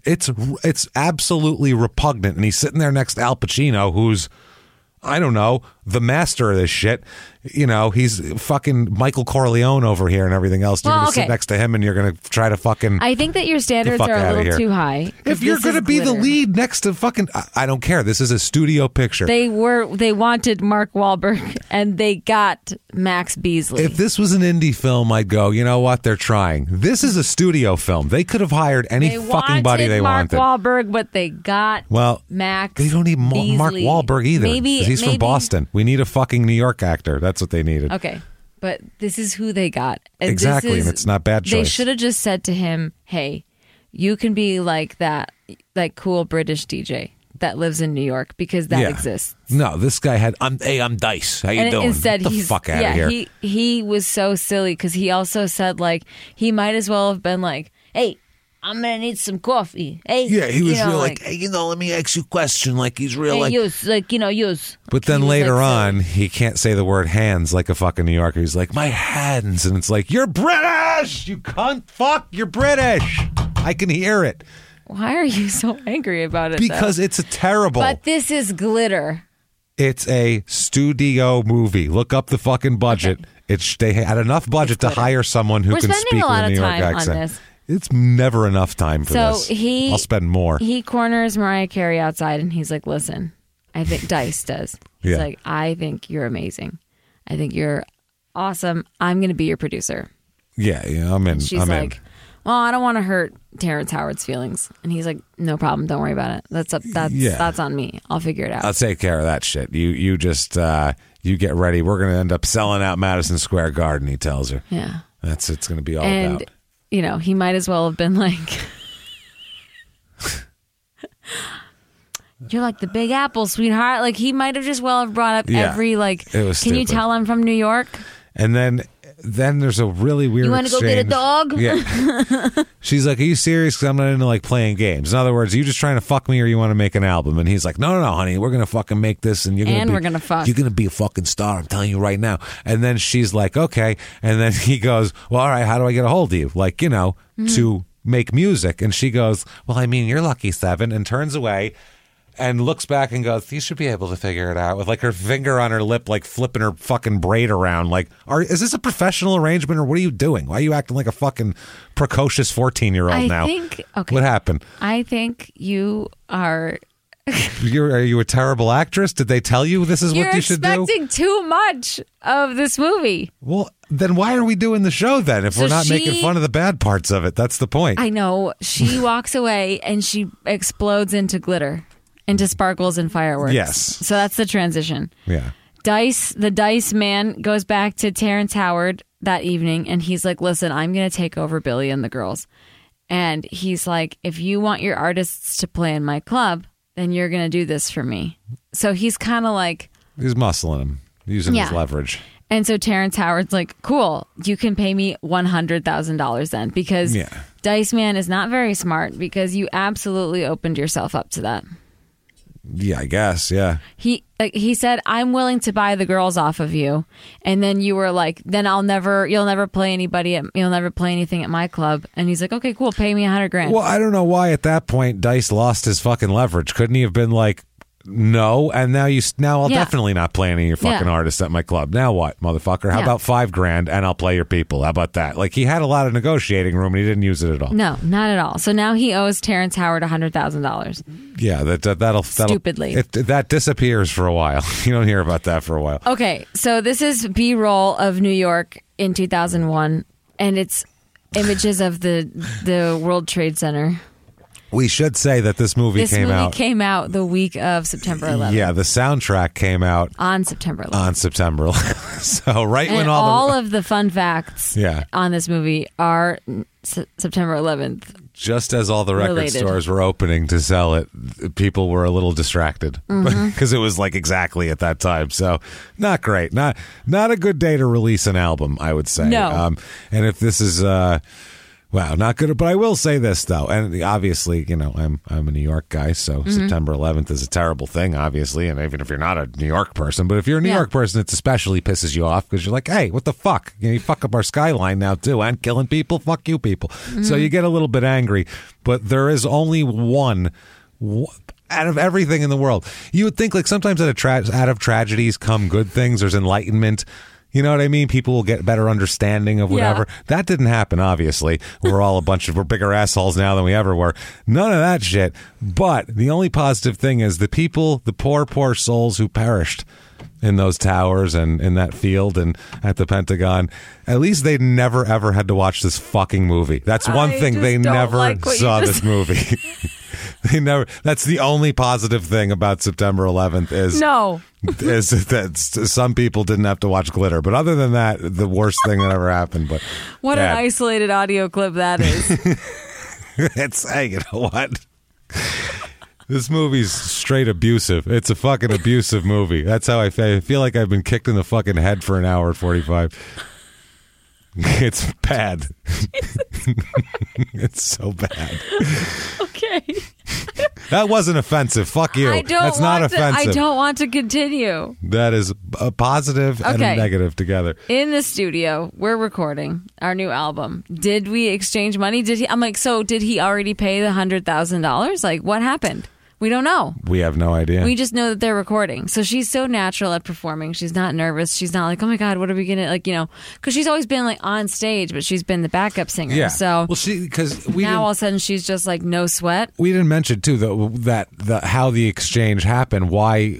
[SPEAKER 4] It's absolutely repugnant. And he's sitting there next to Al Pacino, who's, I don't know, the master of this shit. You know, he's fucking Michael Corleone over here and everything else. You're
[SPEAKER 3] Well,
[SPEAKER 4] going to sit
[SPEAKER 3] okay.
[SPEAKER 4] next to him and you're going to try to fucking...
[SPEAKER 3] I think that your standards
[SPEAKER 4] fuck
[SPEAKER 3] are a
[SPEAKER 4] outta
[SPEAKER 3] little
[SPEAKER 4] here.
[SPEAKER 3] too high. 'cause
[SPEAKER 4] If you're
[SPEAKER 3] this
[SPEAKER 4] going to
[SPEAKER 3] is
[SPEAKER 4] be the
[SPEAKER 3] Glitter.
[SPEAKER 4] lead next to fucking... I don't care. This is a studio picture.
[SPEAKER 3] They wanted Mark Wahlberg and they got Max Beasley.
[SPEAKER 4] If this was an indie film, I'd go, you know what? They're trying. This is a studio film. They could have hired any
[SPEAKER 3] they
[SPEAKER 4] fucking buddy they
[SPEAKER 3] Mark
[SPEAKER 4] wanted.
[SPEAKER 3] Wahlberg, but they got
[SPEAKER 4] Well,
[SPEAKER 3] Max.
[SPEAKER 4] they don't need Mark
[SPEAKER 3] Beasley.
[SPEAKER 4] Wahlberg either. 'cause
[SPEAKER 3] Maybe
[SPEAKER 4] he's from Boston. We need a fucking New York actor. That's what they needed.
[SPEAKER 3] Okay, but this is who they got. And this
[SPEAKER 4] Exactly,
[SPEAKER 3] is-
[SPEAKER 4] and it's not bad
[SPEAKER 3] They
[SPEAKER 4] choice.
[SPEAKER 3] should have just said to him, "Hey, you can be like that, like cool British DJ that lives in New York because that exists."
[SPEAKER 4] No, this guy had, I'm Dice. How you
[SPEAKER 3] And
[SPEAKER 4] doing?
[SPEAKER 3] instead,
[SPEAKER 4] Get the
[SPEAKER 3] he's
[SPEAKER 4] fuck out of here.
[SPEAKER 3] He was so silly because he also said like he might as well have been like, "Hey, I'm gonna need some coffee." Hey,
[SPEAKER 4] Yeah, he was
[SPEAKER 3] you know,
[SPEAKER 4] real like, hey, let me ask you a question. Like, he's real
[SPEAKER 3] hey,
[SPEAKER 4] like...
[SPEAKER 3] use use.
[SPEAKER 4] But then
[SPEAKER 3] He was,
[SPEAKER 4] later
[SPEAKER 3] like,
[SPEAKER 4] on, he can't say the word hands like a fucking New Yorker. He's like, my hands. And it's like, you're British! You cunt! Fuck, you're British! I can hear it.
[SPEAKER 3] Why are you so angry about it?
[SPEAKER 4] Because
[SPEAKER 3] though?
[SPEAKER 4] it's a terrible...
[SPEAKER 3] But this is Glitter.
[SPEAKER 4] It's a studio movie. Look up the fucking budget. They had enough budget to hire someone who
[SPEAKER 3] We're
[SPEAKER 4] can
[SPEAKER 3] spending
[SPEAKER 4] speak
[SPEAKER 3] a lot
[SPEAKER 4] with a
[SPEAKER 3] of
[SPEAKER 4] New York
[SPEAKER 3] time on
[SPEAKER 4] accent.
[SPEAKER 3] this.
[SPEAKER 4] It's never enough time for
[SPEAKER 3] So
[SPEAKER 4] this. I'll spend more.
[SPEAKER 3] He corners Mariah Carey outside and he's like, "Listen, I think Dice does." He's
[SPEAKER 4] Yeah.
[SPEAKER 3] like, "I think you're amazing. I think you're awesome. I'm going to be your producer."
[SPEAKER 4] Yeah, I'm in.
[SPEAKER 3] She's
[SPEAKER 4] I'm
[SPEAKER 3] like,
[SPEAKER 4] in.
[SPEAKER 3] "Well, I don't want to hurt Terrence Howard's feelings." And he's like, "No problem. Don't worry about it. That's on me. I'll figure it out."
[SPEAKER 4] I'll take care of that shit. You just you get ready. We're going to end up selling out Madison Square Garden, he tells her.
[SPEAKER 3] Yeah.
[SPEAKER 4] It's going to be all
[SPEAKER 3] And
[SPEAKER 4] about.
[SPEAKER 3] you know, he might as well have been like, "You're like the Big Apple, sweetheart." Like he might have just well have brought up
[SPEAKER 4] Yeah,
[SPEAKER 3] every like.
[SPEAKER 4] it was
[SPEAKER 3] Can you
[SPEAKER 4] stupid.
[SPEAKER 3] tell I'm from New York?
[SPEAKER 4] And then there's a really weird
[SPEAKER 3] You want to go get a
[SPEAKER 4] exchange.
[SPEAKER 3] dog?
[SPEAKER 4] Yeah. She's like, are you serious? Because I'm not into like playing games. In other words, are you just trying to fuck me or you want to make an album? And he's like, no, honey. We're going to fucking make this and
[SPEAKER 3] we're gonna fuck.
[SPEAKER 4] You're going to be a fucking star. I'm telling you right now. And then she's like, okay. And then he goes, well, all right, how do I get a hold of you? Like, to make music. And she goes, well, I mean, you're lucky, Seven. And turns away. And looks back and goes, you should be able to figure it out, with like her finger on her lip, like flipping her fucking braid around. Like, is this a professional arrangement or what are you doing? Why are you acting like a fucking precocious 14-year-old now?
[SPEAKER 3] Okay.
[SPEAKER 4] What happened?
[SPEAKER 3] I think you are.
[SPEAKER 4] Are you a terrible actress? Did they tell you this is
[SPEAKER 3] You're
[SPEAKER 4] what you should do?
[SPEAKER 3] expecting too much of this movie.
[SPEAKER 4] Well, then why are we doing the show then if
[SPEAKER 3] So
[SPEAKER 4] we're not
[SPEAKER 3] she-
[SPEAKER 4] making fun of the bad parts of it? That's the point.
[SPEAKER 3] I know. She walks away and she explodes into glitter, into sparkles and fireworks.
[SPEAKER 4] Yes.
[SPEAKER 3] So that's the transition.
[SPEAKER 4] Yeah.
[SPEAKER 3] The Dice man goes back to Terrence Howard that evening and he's like, listen, I'm going to take over Billy and the girls. And he's like, if you want your artists to play in my club, then you're going to do this for me. So he's kind of like,
[SPEAKER 4] He's muscling him, using his
[SPEAKER 3] Yeah.
[SPEAKER 4] leverage.
[SPEAKER 3] and so Terrence Howard's like, cool, you can pay me $100,000 then, because
[SPEAKER 4] Yeah.
[SPEAKER 3] Dice Man is not very smart because you absolutely opened yourself up to that.
[SPEAKER 4] Yeah, I guess. Yeah.
[SPEAKER 3] He said, I'm willing to buy the girls off of you. And then you were like, then you'll never play you'll never play anything at my club. And he's like, okay, cool. Pay me $100,000.
[SPEAKER 4] Well, I don't know why at that point Dice lost his fucking leverage. Couldn't he have been like, no, and now I'll
[SPEAKER 3] Yeah.
[SPEAKER 4] definitely not play any of your fucking
[SPEAKER 3] Yeah.
[SPEAKER 4] artists at my club. Now what, motherfucker? How
[SPEAKER 3] Yeah.
[SPEAKER 4] about $5,000 and I'll play your people? How about that? Like, he had a lot of negotiating room and he didn't use it at all.
[SPEAKER 3] No, not at all. So now he owes Terrence Howard $100,000.
[SPEAKER 4] Yeah, that'll
[SPEAKER 3] Stupidly.
[SPEAKER 4] that disappears for a while. You don't hear about that for a while.
[SPEAKER 3] Okay, so this is B-roll of New York in 2001, and it's images of the World Trade Center.
[SPEAKER 4] We should say that this movie came out.
[SPEAKER 3] came out the week of September 11th.
[SPEAKER 4] Yeah, the soundtrack came out
[SPEAKER 3] On September 11th.
[SPEAKER 4] on September 11th. So right
[SPEAKER 3] and
[SPEAKER 4] when
[SPEAKER 3] all
[SPEAKER 4] the
[SPEAKER 3] of the fun facts
[SPEAKER 4] Yeah.
[SPEAKER 3] on this movie are September 11th.
[SPEAKER 4] just as all the record
[SPEAKER 3] Related.
[SPEAKER 4] stores were opening to sell it, people were a little distracted because it was like exactly at that time. So not great, not a good day to release an album, I would say.
[SPEAKER 3] No.
[SPEAKER 4] And if this is Wow, not good. But I will say this though, and obviously, I'm a New York guy, so September 11th is a terrible thing, obviously, and even if you're not a New York person, but if you're a New York person, it especially pisses you off because you're like, hey, what the fuck? You fuck up our skyline now too, and killing people. Fuck you, people. So you get a little bit angry, but there is only one out of everything in the world. You would think like sometimes out of tragedies come good things. There's enlightenment. You know what I mean? People will get better understanding of whatever. Yeah. That didn't happen, obviously. We're bigger assholes now than we ever were. None of that shit. But the only positive thing is the people, the poor souls who perished in those towers and in that field and at the Pentagon, at least they never, ever had to watch this fucking movie. That's one thing. They never saw this movie. They never. That's the only positive thing about September 11th is that some people didn't have to watch glitter. But other than that, the worst thing that ever happened. But
[SPEAKER 3] what an isolated audio clip that is.
[SPEAKER 4] Hey, you know what? This movie's straight abusive. It's a fucking abusive movie. That's how I feel. I feel like I've been kicked in the fucking head for an hour and 45. It's bad. It's so bad.
[SPEAKER 3] Okay.
[SPEAKER 4] That wasn't offensive. Fuck you. That's not offensive.
[SPEAKER 3] I don't want to continue.
[SPEAKER 4] That is a positive and a negative together.
[SPEAKER 3] In the studio, we're recording our new album. Did we exchange money? I'm like, so did he already pay the $100,000? Like, what happened? We don't know.
[SPEAKER 4] We have no idea.
[SPEAKER 3] We just know that they're recording. So she's so natural at performing. She's not nervous. She's not like, oh my God, what are we going to, because she's always been like on stage, but she's been the backup singer. Yeah. So now all of a sudden she's just like no sweat.
[SPEAKER 4] We didn't mention too how the exchange happened. Why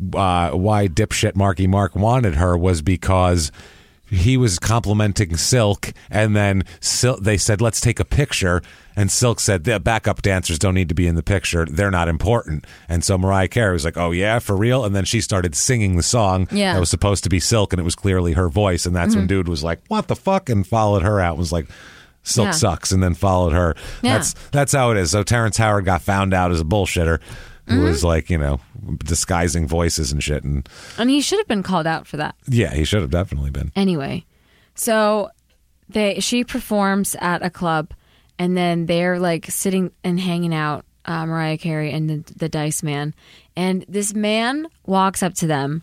[SPEAKER 4] dipshit Marky Mark wanted her was because he was complimenting Silk, and then they said, let's take a picture. And Silk said, the backup dancers don't need to be in the picture. They're not important. And so Mariah Carey was like, oh, yeah, for real? And then she started singing the song that was supposed to be Silk, and it was clearly her voice. And that's when dude was like, what the fuck? And followed her out and was like, Silk sucks, and then followed her. Yeah. That's how it is. So Terrence Howard got found out as a bullshitter who was like, disguising voices and shit. And
[SPEAKER 3] he should have been called out for that.
[SPEAKER 4] Yeah, he should have definitely been.
[SPEAKER 3] Anyway, so she performs at a club, and then they're like sitting and hanging out, Mariah Carey and the Dice Man. And this man walks up to them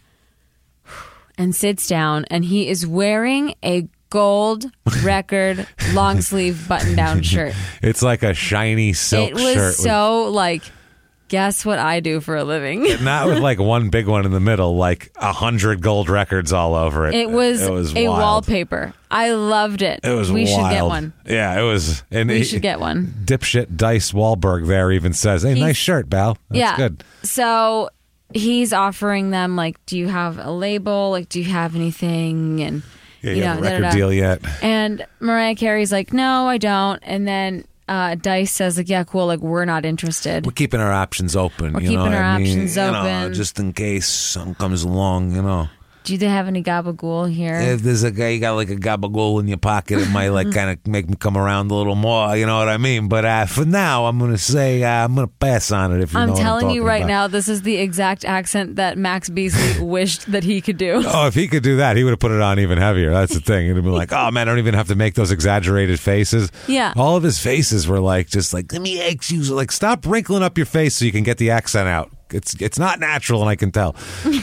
[SPEAKER 3] and sits down, and he is wearing a gold record long sleeve button down shirt.
[SPEAKER 4] It's like a shiny silk shirt.
[SPEAKER 3] It was so like, guess what I do for a living?
[SPEAKER 4] Not with like one big one in the middle, like 100 gold records all over it.
[SPEAKER 3] It was a
[SPEAKER 4] wild
[SPEAKER 3] wallpaper. I loved it.
[SPEAKER 4] It was
[SPEAKER 3] We
[SPEAKER 4] wild.
[SPEAKER 3] should get one.
[SPEAKER 4] Yeah, it was. And
[SPEAKER 3] we should get one.
[SPEAKER 4] Dipshit Dice Wahlberg there even says, hey, nice shirt, Bal. That's good.
[SPEAKER 3] So he's offering them like, do you have a label? Like, do you have anything? And
[SPEAKER 4] you have a record deal yet?
[SPEAKER 3] And Mariah Carey's like, no, I don't. And then Dice says like, yeah, cool, like we're not interested.
[SPEAKER 4] We're keeping our options open.
[SPEAKER 3] We're keeping our options open.
[SPEAKER 4] Just in case something comes along,
[SPEAKER 3] Do they have any gabagool here?
[SPEAKER 4] If there's a guy, you got like a gabagool in your pocket, it might like kind of make me come around a little more, you know what I mean? But for now, I'm going to say I'm going to pass on it if you know what I'm
[SPEAKER 3] telling you right
[SPEAKER 4] about.
[SPEAKER 3] now, this is the exact accent that Max Beasley wished that he could do.
[SPEAKER 4] Oh, if he could do that, he would have put it on even heavier. That's the thing. It'd be like, oh man, I don't even have to make those exaggerated faces.
[SPEAKER 3] Yeah.
[SPEAKER 4] All of his faces were like, just like, let me ask you, like, stop wrinkling up your face so you can get the accent out. It's not natural, and I can tell.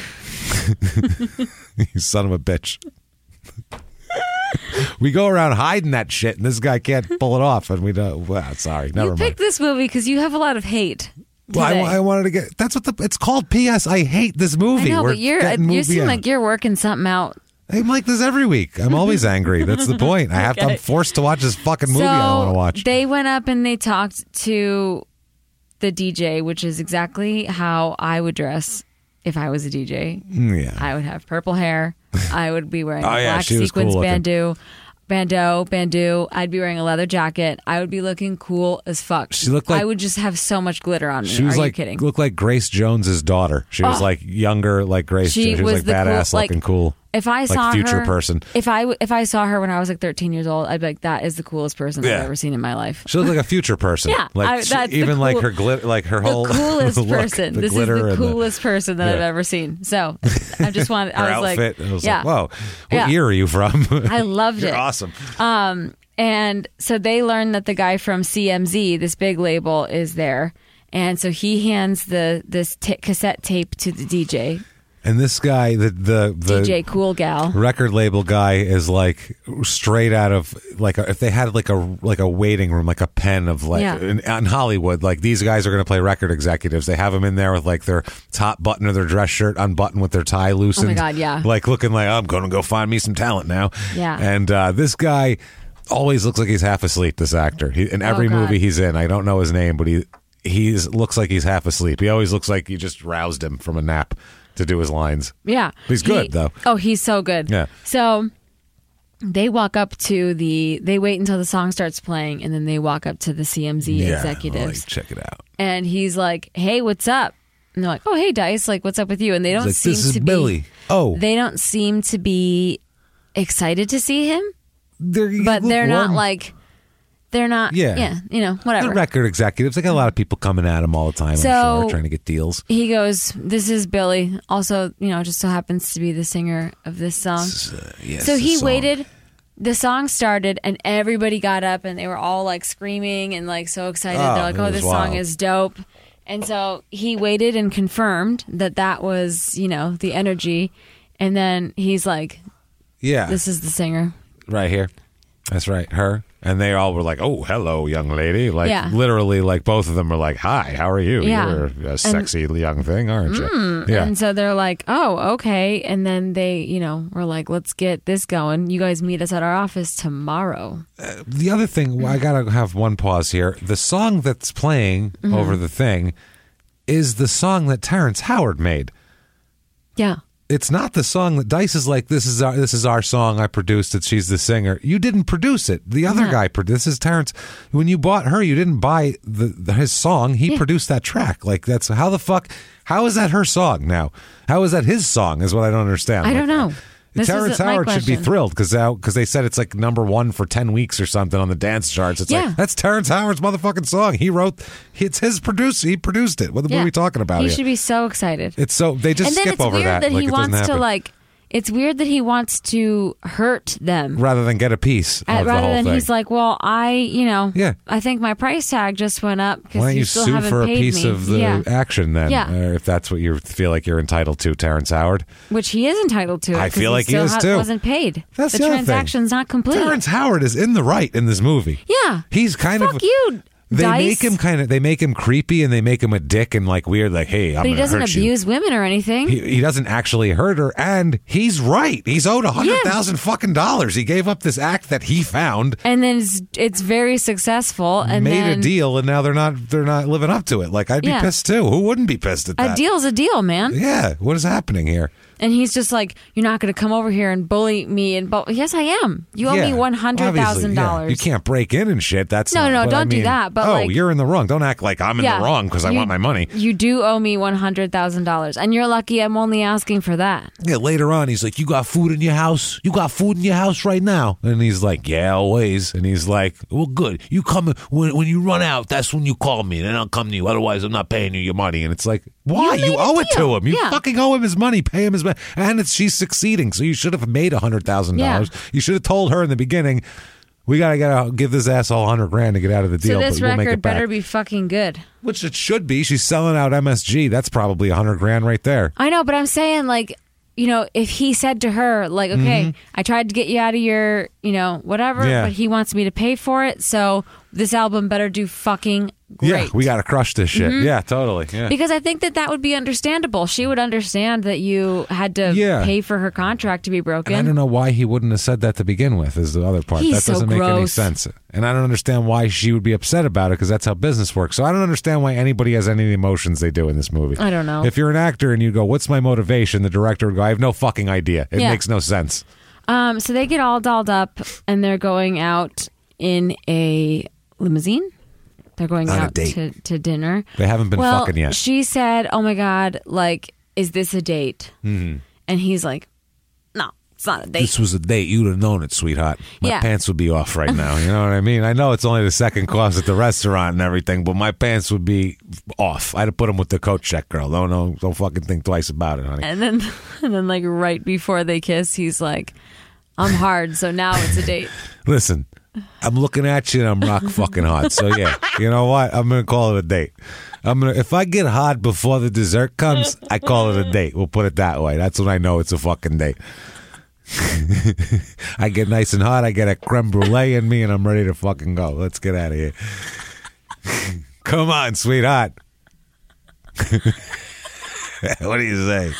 [SPEAKER 4] You son of a bitch. We go around hiding that shit, and this guy can't pull it off, and we don't. Well, sorry, never mind.
[SPEAKER 3] You picked this movie because you have a lot of hate.
[SPEAKER 4] Well, I wanted to get. That's what it's called. P.S. I hate this movie.
[SPEAKER 3] I know, but you seem like you're working something out.
[SPEAKER 4] I'm like this every week. I'm always angry. That's the point. I'm forced to watch this fucking movie I want to watch.
[SPEAKER 3] They went up and they talked to the DJ, which is exactly how I would dress. If I was a DJ, I would have purple hair. I would be wearing a black sequins bandeau. I'd be wearing a leather jacket. I would be looking cool as fuck.
[SPEAKER 4] She looked like,
[SPEAKER 3] I would just have so much glitter on me.
[SPEAKER 4] She was
[SPEAKER 3] Are
[SPEAKER 4] like,
[SPEAKER 3] you kidding?
[SPEAKER 4] Looked like Grace Jones's daughter. She was like younger, like Grace Jones. She was like badass looking, cool.
[SPEAKER 3] If I saw
[SPEAKER 4] like future
[SPEAKER 3] her,
[SPEAKER 4] person.
[SPEAKER 3] If I saw her when I was like 13 years old, I'd be like, that is the coolest person I've ever seen in my life.
[SPEAKER 4] She looked like a future person.
[SPEAKER 3] Yeah,
[SPEAKER 4] like even like her glitter, like her whole
[SPEAKER 3] coolest
[SPEAKER 4] look,
[SPEAKER 3] person. This is the coolest person that I've ever seen. So I just wanted.
[SPEAKER 4] Her
[SPEAKER 3] I was
[SPEAKER 4] outfit,
[SPEAKER 3] like,
[SPEAKER 4] I was like, whoa, what year are you from?
[SPEAKER 3] I loved it.
[SPEAKER 4] You're awesome.
[SPEAKER 3] And so they learn that the guy from CMZ, this big label, is there. And so he hands this cassette tape to the DJ.
[SPEAKER 4] And this guy, the
[SPEAKER 3] DJ Cool Gal,
[SPEAKER 4] record label guy, is like straight out of like if they had like a waiting room, like a pen of like in Hollywood, like these guys are going to play record executives. They have them in there with like their top button of their dress shirt unbuttoned with their tie loosened.
[SPEAKER 3] Oh my God, yeah.
[SPEAKER 4] Like looking like, I'm going to go find me some talent now.
[SPEAKER 3] Yeah.
[SPEAKER 4] And this always looks like he's half asleep, this actor. In every movie he's in, I don't know his name, but he looks like he's half asleep. He always looks like you just roused him from a nap to do his lines.
[SPEAKER 3] Yeah.
[SPEAKER 4] He's good, though.
[SPEAKER 3] Oh, he's so good.
[SPEAKER 4] Yeah.
[SPEAKER 3] So they walk up to they wait until the song starts playing, and then they walk up to the CMZ executives.
[SPEAKER 4] Like, check it out.
[SPEAKER 3] And he's like, hey, what's up? And they're like, oh, hey, Dice, like, what's up with you? And they don't
[SPEAKER 4] like,
[SPEAKER 3] seem
[SPEAKER 4] this is
[SPEAKER 3] to
[SPEAKER 4] Billy.
[SPEAKER 3] be...
[SPEAKER 4] Oh.
[SPEAKER 3] They don't seem to be excited to see him. But they're not like... They're not, you know, whatever.
[SPEAKER 4] The record executives, they got a lot of people coming at him all the time,
[SPEAKER 3] so,
[SPEAKER 4] I'm sure, trying to get deals.
[SPEAKER 3] He goes, this is Billy. Also, you know, just so happens to be the singer of this song. So he waited. The song started, and everybody got up, and they were all, like, screaming and, like, so excited. They're like, oh, this song is dope. And so he waited and confirmed that was, you know, the energy. And then he's like, this is the singer.
[SPEAKER 4] Right here. That's right. Her. And they all were like, oh, hello, young lady. Like, literally, like, both of them were like, hi, how are you?
[SPEAKER 3] Yeah.
[SPEAKER 4] You're a sexy young thing, aren't you?
[SPEAKER 3] Yeah. And so they're like, oh, okay. And then they, you know, were like, let's get this going. You guys meet us at our office tomorrow.
[SPEAKER 4] The other thing, I got to have one pause here. The song that's playing over the thing is the song that Terrence Howard made.
[SPEAKER 3] Yeah.
[SPEAKER 4] It's not the song that Dice is like, this is our song, I produced it, she's the singer. You didn't produce it. The other guy produced. This is Terrence. When you bought her, you didn't buy his song. He produced that track. Like, that's how the fuck, how is that her song now? How is that his song is what I don't understand.
[SPEAKER 3] I don't know.
[SPEAKER 4] Terrence Howard should be thrilled because they said it's like #1 for 10 weeks or something on the dance charts. It's like, that's Terrence Howard's motherfucking song. It's his producer. He produced it. What are we talking about
[SPEAKER 3] He
[SPEAKER 4] here?
[SPEAKER 3] should be so excited.
[SPEAKER 4] They just skip over that.
[SPEAKER 3] And then it's weird that he wants to
[SPEAKER 4] happen.
[SPEAKER 3] like. It's weird that he wants to hurt them
[SPEAKER 4] rather than get a piece of the whole
[SPEAKER 3] rather than
[SPEAKER 4] thing.
[SPEAKER 3] He's like, well, I think my price tag just went up because
[SPEAKER 4] why don't you
[SPEAKER 3] still
[SPEAKER 4] sue
[SPEAKER 3] haven't
[SPEAKER 4] for a
[SPEAKER 3] paid
[SPEAKER 4] piece
[SPEAKER 3] me.
[SPEAKER 4] of the action then? Or if that's what you feel like you're entitled to, Terrence Howard.
[SPEAKER 3] Which he is entitled to.
[SPEAKER 4] I feel like he is too.
[SPEAKER 3] Wasn't paid.
[SPEAKER 4] That's
[SPEAKER 3] the transaction's not complete.
[SPEAKER 4] Terrence Howard is in the right in this movie.
[SPEAKER 3] Yeah.
[SPEAKER 4] He's kind
[SPEAKER 3] Fuck
[SPEAKER 4] of
[SPEAKER 3] you.
[SPEAKER 4] They make him creepy and they make him a dick and like weird, like, hey, I'm
[SPEAKER 3] But he
[SPEAKER 4] gonna hurt
[SPEAKER 3] doesn't abuse women or anything.
[SPEAKER 4] He doesn't actually hurt her, and he's right. He's owed $100,000 fucking dollars. He gave up this act that he found,
[SPEAKER 3] and then it's very successful. And
[SPEAKER 4] made
[SPEAKER 3] then
[SPEAKER 4] a deal, and now they're not living up to it. Like, I'd be pissed too. Who wouldn't be pissed at that?
[SPEAKER 3] A deal's a deal, man.
[SPEAKER 4] Yeah. What is happening here?
[SPEAKER 3] And he's just like, you're not going to come over here and bully me. And yes, I am. You owe me $100,000.
[SPEAKER 4] Yeah. You can't break in and shit. That's
[SPEAKER 3] no,
[SPEAKER 4] don't
[SPEAKER 3] I mean, do that. But
[SPEAKER 4] you're in the wrong. Don't act like I'm in the wrong because I want my money.
[SPEAKER 3] You do owe me $100,000, and you're lucky I'm only asking for that.
[SPEAKER 4] Yeah. Later on, he's like, you got food in your house? You got food in your house right now? And he's like, yeah, always. And he's like, well, good. You come when you run out. That's when you call me, and then I'll come to you. Otherwise, I'm not paying you your money. And it's like, why? You owe it to him. You fucking owe him his money. Pay him his money. And she's succeeding, so you should have made $100,000. Yeah. You should have told her in the beginning, we gotta give this asshole $100,000 to get out of the deal.
[SPEAKER 3] So this
[SPEAKER 4] but we'll
[SPEAKER 3] record
[SPEAKER 4] make it back.
[SPEAKER 3] better be fucking good.
[SPEAKER 4] Which it should be. She's selling out MSG. That's probably $100,000 right there.
[SPEAKER 3] I know, but I'm saying, like, you know, if he said to her, like, okay, I tried to get you out of your, you know, whatever, but he wants me to pay for it, so this album better do fucking great.
[SPEAKER 4] Yeah, we got to crush this shit. Yeah, totally. Yeah.
[SPEAKER 3] Because I think that would be understandable. She would understand that you had to pay for her contract to be broken.
[SPEAKER 4] And I don't know why he wouldn't have said that to begin with, is the other part.
[SPEAKER 3] He's
[SPEAKER 4] that doesn't
[SPEAKER 3] so
[SPEAKER 4] make any
[SPEAKER 3] gross.
[SPEAKER 4] sense. And I don't understand why she would be upset about it, because that's how business works. So I don't understand why anybody has any of the emotions they do in this movie.
[SPEAKER 3] I don't know.
[SPEAKER 4] If you're an actor and you go, what's my motivation? The director would go, I have no fucking idea. It makes no sense.
[SPEAKER 3] So they get all dolled up and they're going out in a limousine. They're going
[SPEAKER 4] On a
[SPEAKER 3] out
[SPEAKER 4] date.
[SPEAKER 3] to dinner.
[SPEAKER 4] They haven't been fucking yet.
[SPEAKER 3] She said, oh my God, like, is this a date?
[SPEAKER 4] Mm-hmm.
[SPEAKER 3] And he's like, no, it's not a date.
[SPEAKER 4] This was a date. You'd have known it, sweetheart. My pants would be off right now. You know what I mean? I know it's only the second course at the restaurant and everything, but my pants would be off. I'd have put them with the coat check, girl. Don't fucking think twice about it, honey.
[SPEAKER 3] And then like right before they kiss, he's like, I'm hard, so now it's a date.
[SPEAKER 4] Listen, I'm looking at you and I'm rock fucking hard. So yeah, you know what? I'm gonna call it a date. If I get hot before the dessert comes, I call it a date. We'll put it that way. That's when I know it's a fucking date. I get nice and hot. I get a creme brulee in me, and I'm ready to fucking go. Let's get out of here. Come on, sweetheart. What do you say?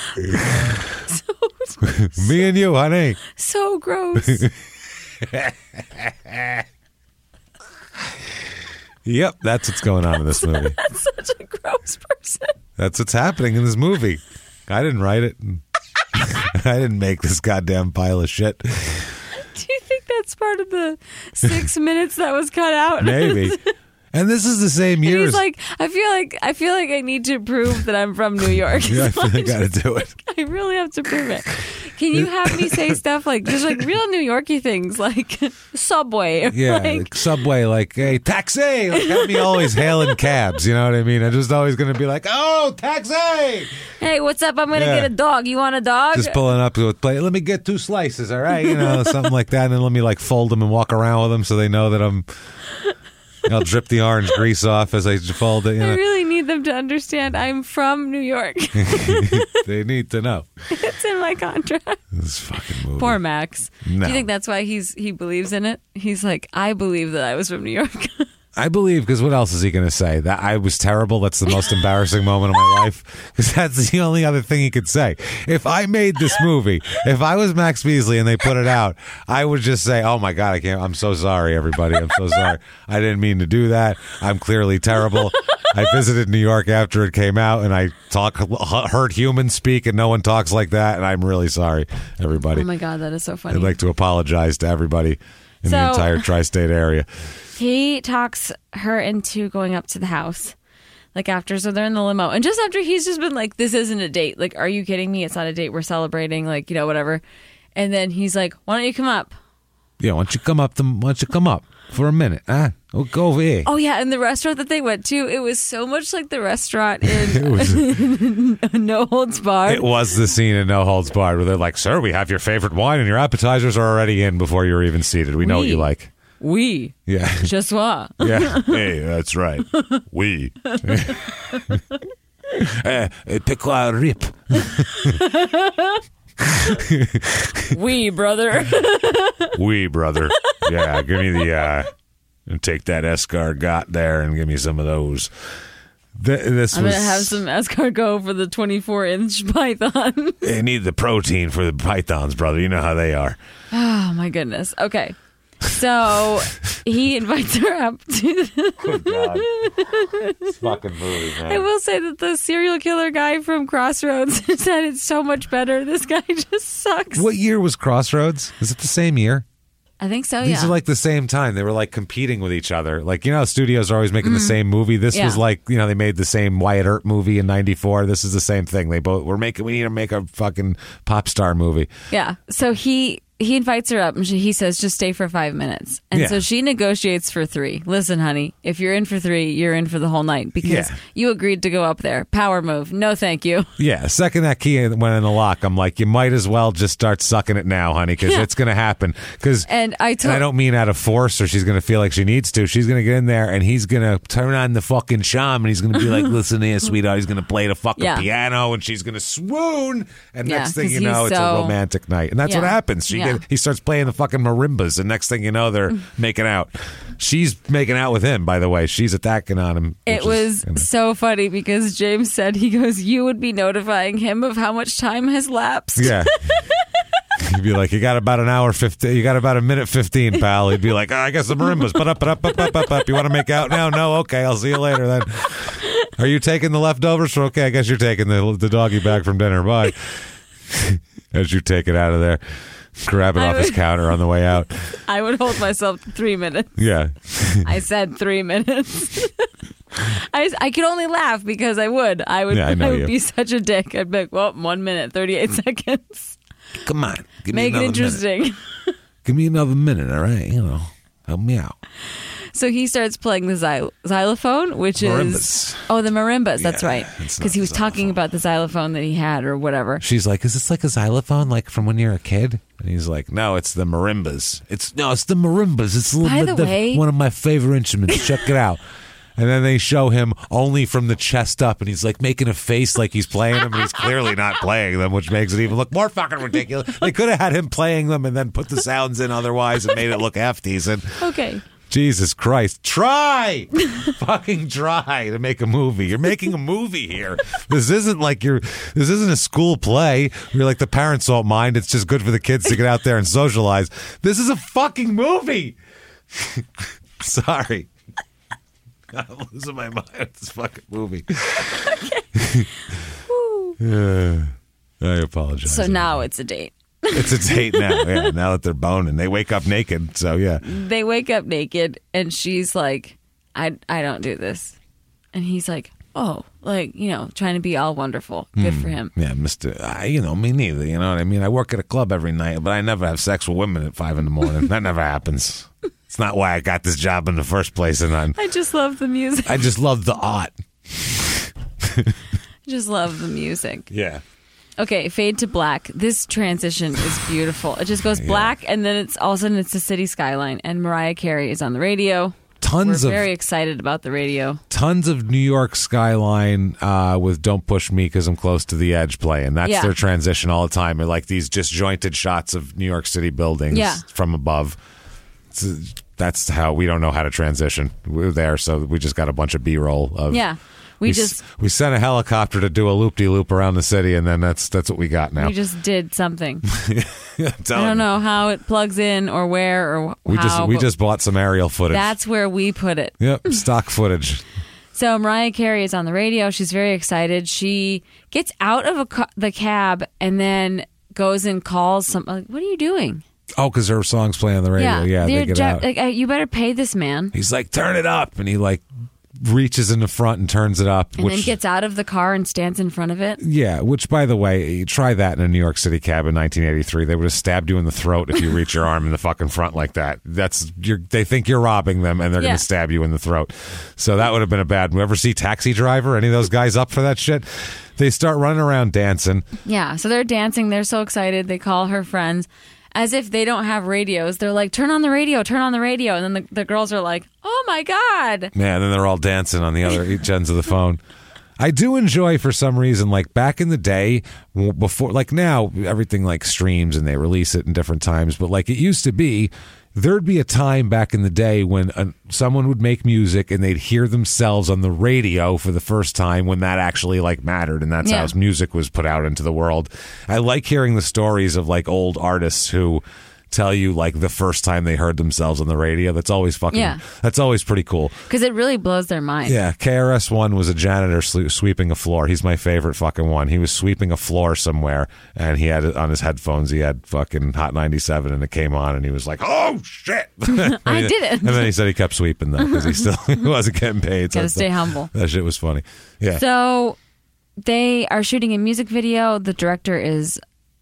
[SPEAKER 4] Me and you, honey.
[SPEAKER 3] So gross.
[SPEAKER 4] Yep, that's what's going on in this movie.
[SPEAKER 3] That's such a gross person.
[SPEAKER 4] That's what's happening in this movie. I didn't write it. I didn't make this goddamn pile of shit.
[SPEAKER 3] Do you think that's part of the 6 minutes that was cut out?
[SPEAKER 4] Maybe. And this is the same year.
[SPEAKER 3] He's like, I feel like I need to prove that I'm from New York.
[SPEAKER 4] Yeah, I feel like I got to do it.
[SPEAKER 3] I really have to prove it. Can you have me say stuff like just like real New Yorky things like Subway?
[SPEAKER 4] Yeah, like Subway, like, hey, taxi! Like, have me always hailing cabs, you know what I mean? I'm just always going to be like, oh, taxi!
[SPEAKER 3] Hey, what's up? I'm going to get a dog. You want a dog?
[SPEAKER 4] Just pulling up to a plate. Let me get 2 slices, all right? You know, something like that. And then let me like fold them and walk around with them so they know that I'll drip the orange grease off as I fold it. You know?
[SPEAKER 3] I really need them to understand I'm from New York.
[SPEAKER 4] They need to know.
[SPEAKER 3] It's in my contract.
[SPEAKER 4] This fucking movie.
[SPEAKER 3] Poor Max.
[SPEAKER 4] No.
[SPEAKER 3] Do you think that's why he believes in it? He's like, I believe that I was from New York.
[SPEAKER 4] I believe, because what else is he going to say? That I was terrible? That's the most embarrassing moment of my life? Because that's the only other thing he could say. If I made this movie, if I was Max Beasley and they put it out, I would just say, oh my God, I'm so sorry, everybody. I'm so sorry. I didn't mean to do that. I'm clearly terrible. I visited New York after it came out, and I heard humans speak, and no one talks like that, and I'm really sorry, everybody.
[SPEAKER 3] Oh my God, that is so funny.
[SPEAKER 4] I'd like to apologize to everybody in the entire tri-state area.
[SPEAKER 3] He talks her into going up to the house, like after, so they're in the limo. And just after he's just been like, this isn't a date. Like, are you kidding me? It's not a date. We're celebrating, like, you know, whatever. And then he's like, why don't you come up?
[SPEAKER 4] Yeah, why don't you come up for a minute? We'll go over here.
[SPEAKER 3] Oh, yeah. And the restaurant that they went to, it was so much like the restaurant in No Holds Barred.
[SPEAKER 4] It was the scene in No Holds Barred where they're like, sir, we have your favorite wine and your appetizers are already in before you're even seated. We know what you like.
[SPEAKER 3] Oui.
[SPEAKER 4] Yeah.
[SPEAKER 3] Je suis.
[SPEAKER 4] Yeah. Hey, that's right. Oui. Pick a rip.
[SPEAKER 3] Oui, brother.
[SPEAKER 4] Oui, brother. Yeah, give me the take that escargot there and give me some of those. I'm
[SPEAKER 3] going to have some escargot for the 24-inch python.
[SPEAKER 4] They need the protein for the pythons, brother. You know how they are.
[SPEAKER 3] Oh, my goodness. Okay. So he invites her up to
[SPEAKER 4] Good God. This fucking movie, man.
[SPEAKER 3] I will say that the serial killer guy from Crossroads said it's so much better. This guy just sucks.
[SPEAKER 4] What year was Crossroads? Is it the same year?
[SPEAKER 3] I think so,
[SPEAKER 4] These are like the same time. They were like competing with each other. Like, you know how studios are always making the same movie? This was like, you know, they made the same Wyatt Earp movie in 94. This is the same thing. We need to make a fucking pop star movie.
[SPEAKER 3] Yeah. So he invites her up and he says, just stay for 5 minutes. And so she negotiates for 3. Listen, honey, if you're in for 3, you're in for the whole night because you agreed to go up there. Power move. No, thank you.
[SPEAKER 4] Yeah. Second that key went in the lock, I'm like, you might as well just start sucking it now, honey, because it's going to happen. And I don't mean out of force or she's going to feel like she needs to. She's going to get in there and he's going to turn on the fucking sham and he's going to be like, listen here, sweetheart. He's going to play the fucking piano and she's going to swoon. And next thing you know, it's a romantic night. And that's what happens. He starts playing the fucking marimbas, and next thing you know, they're making out. She's making out with him, by the way. She's attacking on him.
[SPEAKER 3] It was so funny because James said, he goes, you would be notifying him of how much time has lapsed.
[SPEAKER 4] Yeah. He'd be like, you got about an hour 15. You got about a minute 15, pal. He'd be like, I guess the marimbas. Up. You want to make out now? No. Okay, I'll see you later then. Are you taking the leftovers? Okay, I guess you're taking the doggy back from dinner. Bye. As you take it out of there. Grab it off his counter on the way out.
[SPEAKER 3] I would hold myself to 3 minutes.
[SPEAKER 4] Yeah.
[SPEAKER 3] I said 3 minutes. I could only laugh because I would. I would be such a dick. I'd be like, well, 1 minute, 38 seconds.
[SPEAKER 4] Come on.
[SPEAKER 3] Make it interesting.
[SPEAKER 4] Give me another minute, all right? You know, help me out.
[SPEAKER 3] So he starts playing the xylophone, which
[SPEAKER 4] Marimbas.
[SPEAKER 3] is the marimbas. That's
[SPEAKER 4] Yeah,
[SPEAKER 3] right,
[SPEAKER 4] it's
[SPEAKER 3] because
[SPEAKER 4] not
[SPEAKER 3] he was
[SPEAKER 4] the
[SPEAKER 3] talking
[SPEAKER 4] xylophone.
[SPEAKER 3] about the xylophone that he had or whatever.
[SPEAKER 4] She's like, is this like a xylophone, like from when you're a kid? And he's like, no, it's the marimbas. It's the marimbas. It's a little
[SPEAKER 3] By
[SPEAKER 4] bit
[SPEAKER 3] the way-
[SPEAKER 4] one of my favorite instruments. Check it out. And then they show him only from the chest up, and he's like making a face like he's playing them, and he's clearly not playing them, which makes it even look more fucking ridiculous. They could have had him playing them and then put the sounds in otherwise and made it look half decent.
[SPEAKER 3] Okay.
[SPEAKER 4] Jesus Christ. Try! Fucking try to make a movie. You're making a movie here. This isn't a school play. You're like, the parents won't mind. It's just good for the kids to get out there and socialize. This is a fucking movie. Sorry. I'm losing my mind with this fucking movie. I apologize.
[SPEAKER 3] So now it's a date.
[SPEAKER 4] It's a date now. Yeah, now that they're boning. They wake up naked. So, yeah.
[SPEAKER 3] They wake up naked, and she's like, I don't do this. And he's like, oh, like, trying to be all wonderful. Good for him.
[SPEAKER 4] Yeah, me neither. You know what I mean? I work at a club every night, but I never have sex with women at 5 a.m. That never happens. It's not why I got this job in the first place. And
[SPEAKER 3] I just love the music.
[SPEAKER 4] I just love the art.
[SPEAKER 3] Just love the music.
[SPEAKER 4] Yeah.
[SPEAKER 3] Okay, fade to black. This transition is beautiful. It just goes black, and then it's all of a sudden it's the city skyline, and Mariah Carey is on the radio. We're very excited about the radio.
[SPEAKER 4] Tons of New York skyline with "Don't Push Me" because I'm close to the edge playing. That's their transition all the time. They're like these disjointed shots of New York City buildings from above. That's how we don't know how to transition. We're there, so we just got a bunch of B-roll of we sent a helicopter to do a loop-de-loop around the city, and then that's what we got now.
[SPEAKER 3] We just did something.
[SPEAKER 4] I
[SPEAKER 3] don't know how it plugs in or where or
[SPEAKER 4] we just bought some aerial footage.
[SPEAKER 3] That's where we put it.
[SPEAKER 4] Yep, stock footage.
[SPEAKER 3] So Mariah Carey is on the radio. She's very excited. She gets out of the cab and then goes and calls some. Like, what are you doing?
[SPEAKER 4] Oh, because her song's playing on the radio. Yeah, they get out.
[SPEAKER 3] Like, you better pay this man.
[SPEAKER 4] He's like, turn it up, and he reaches in the front and turns it up.
[SPEAKER 3] And then gets out of the car and stands in front of it.
[SPEAKER 4] Yeah, which, by the way, you try that in a New York City cab in 1983. They would have stabbed you in the throat if you reach your arm in the fucking front like that. They think you're robbing them, and they're going to stab you in the throat. So that would have been a bad move. Ever see Taxi Driver? Any of those guys up for that shit? They start running around dancing. Yeah,
[SPEAKER 3] so they're dancing. They're so excited. They call her friends. As if they don't have radios. They're like, turn on the radio. And then the girls are like, oh, my God.
[SPEAKER 4] Yeah, and then they're all dancing on the other each ends of the phone. I do enjoy, for some reason, like back in the day, before, like now, everything like streams and they release it in different times. But like it used to be, there'd be a time back in the day when someone would make music and they'd hear themselves on the radio for the first time when that actually like mattered, and that's how music was put out into the world. I like hearing the stories of like old artists who tell you like the first time they heard themselves on the radio. That's always that's always pretty cool.
[SPEAKER 3] Because it really blows their mind.
[SPEAKER 4] Yeah, KRS-One was a janitor sweeping a floor. He's my favorite fucking one. He was sweeping a floor somewhere, and he had on his headphones, he had fucking Hot 97, and it came on, and he was like, oh, shit.
[SPEAKER 3] I did it.
[SPEAKER 4] And then he said he kept sweeping, though, because he wasn't getting paid.
[SPEAKER 3] Gotta stay humble.
[SPEAKER 4] That shit was funny. Yeah.
[SPEAKER 3] So they are shooting a music video. The director is,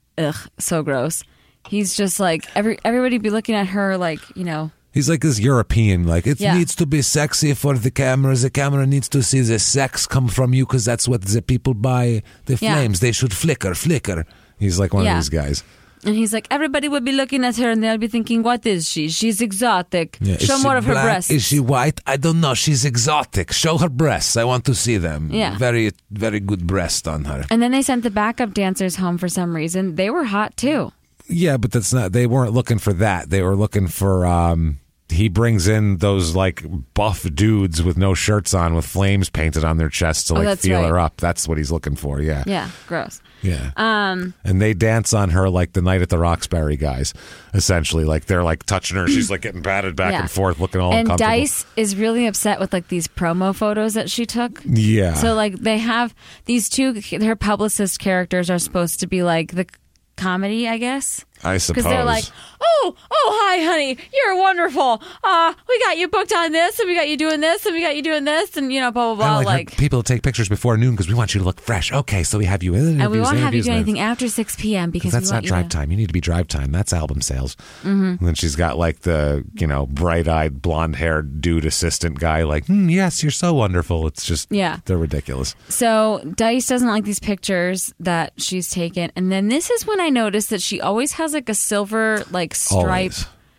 [SPEAKER 3] so gross. He's just like, everybody be looking at her like,
[SPEAKER 4] He's like this European, like, it needs to be sexy for the camera. The camera needs to see the sex come from you because that's what the people buy. The flames, they should flicker. He's like one of these guys.
[SPEAKER 3] And he's like, everybody will be looking at her and they'll be thinking, what is she? She's exotic. Yeah. Show more of her breasts.
[SPEAKER 4] Is she white? I don't know. She's exotic. Show her breasts. I want to see them.
[SPEAKER 3] Yeah.
[SPEAKER 4] Very, very good breast on her.
[SPEAKER 3] And then they sent the backup dancers home for some reason. They were hot too.
[SPEAKER 4] Yeah, but that's not. They weren't looking for that. They were looking for. He brings in those like buff dudes with no shirts on, with flames painted on their chests to like feel her up. That's what he's looking for. Yeah.
[SPEAKER 3] Yeah. Gross.
[SPEAKER 4] Yeah. And they dance on her like the Night at the Roxbury guys. Essentially, like they're like touching her. She's like getting batted back and forth, looking all uncomfortable.
[SPEAKER 3] And Dice is really upset with like these promo photos that she took.
[SPEAKER 4] Yeah.
[SPEAKER 3] So like they have these two. Her publicist characters are supposed to be like the comedy, I guess.
[SPEAKER 4] I suppose.
[SPEAKER 3] Because they're like, oh, hi, honey. You're wonderful. We got you booked on this, and we got you doing this, and we got you doing this, and, blah, blah, blah.
[SPEAKER 4] And like people take pictures before noon because we want you to look fresh. Okay, so we have you in interviews.
[SPEAKER 3] And we won't have you do anything after 6 p.m. because
[SPEAKER 4] that's not drive time. You need to be drive time. That's album sales. Mm-hmm. And then she's got like the, bright-eyed, blonde-haired dude assistant guy like, yes, you're so wonderful. It's just, they're ridiculous.
[SPEAKER 3] So Dice doesn't like these pictures that she's taken. And then this is when I noticed that she always has like a silver like stripe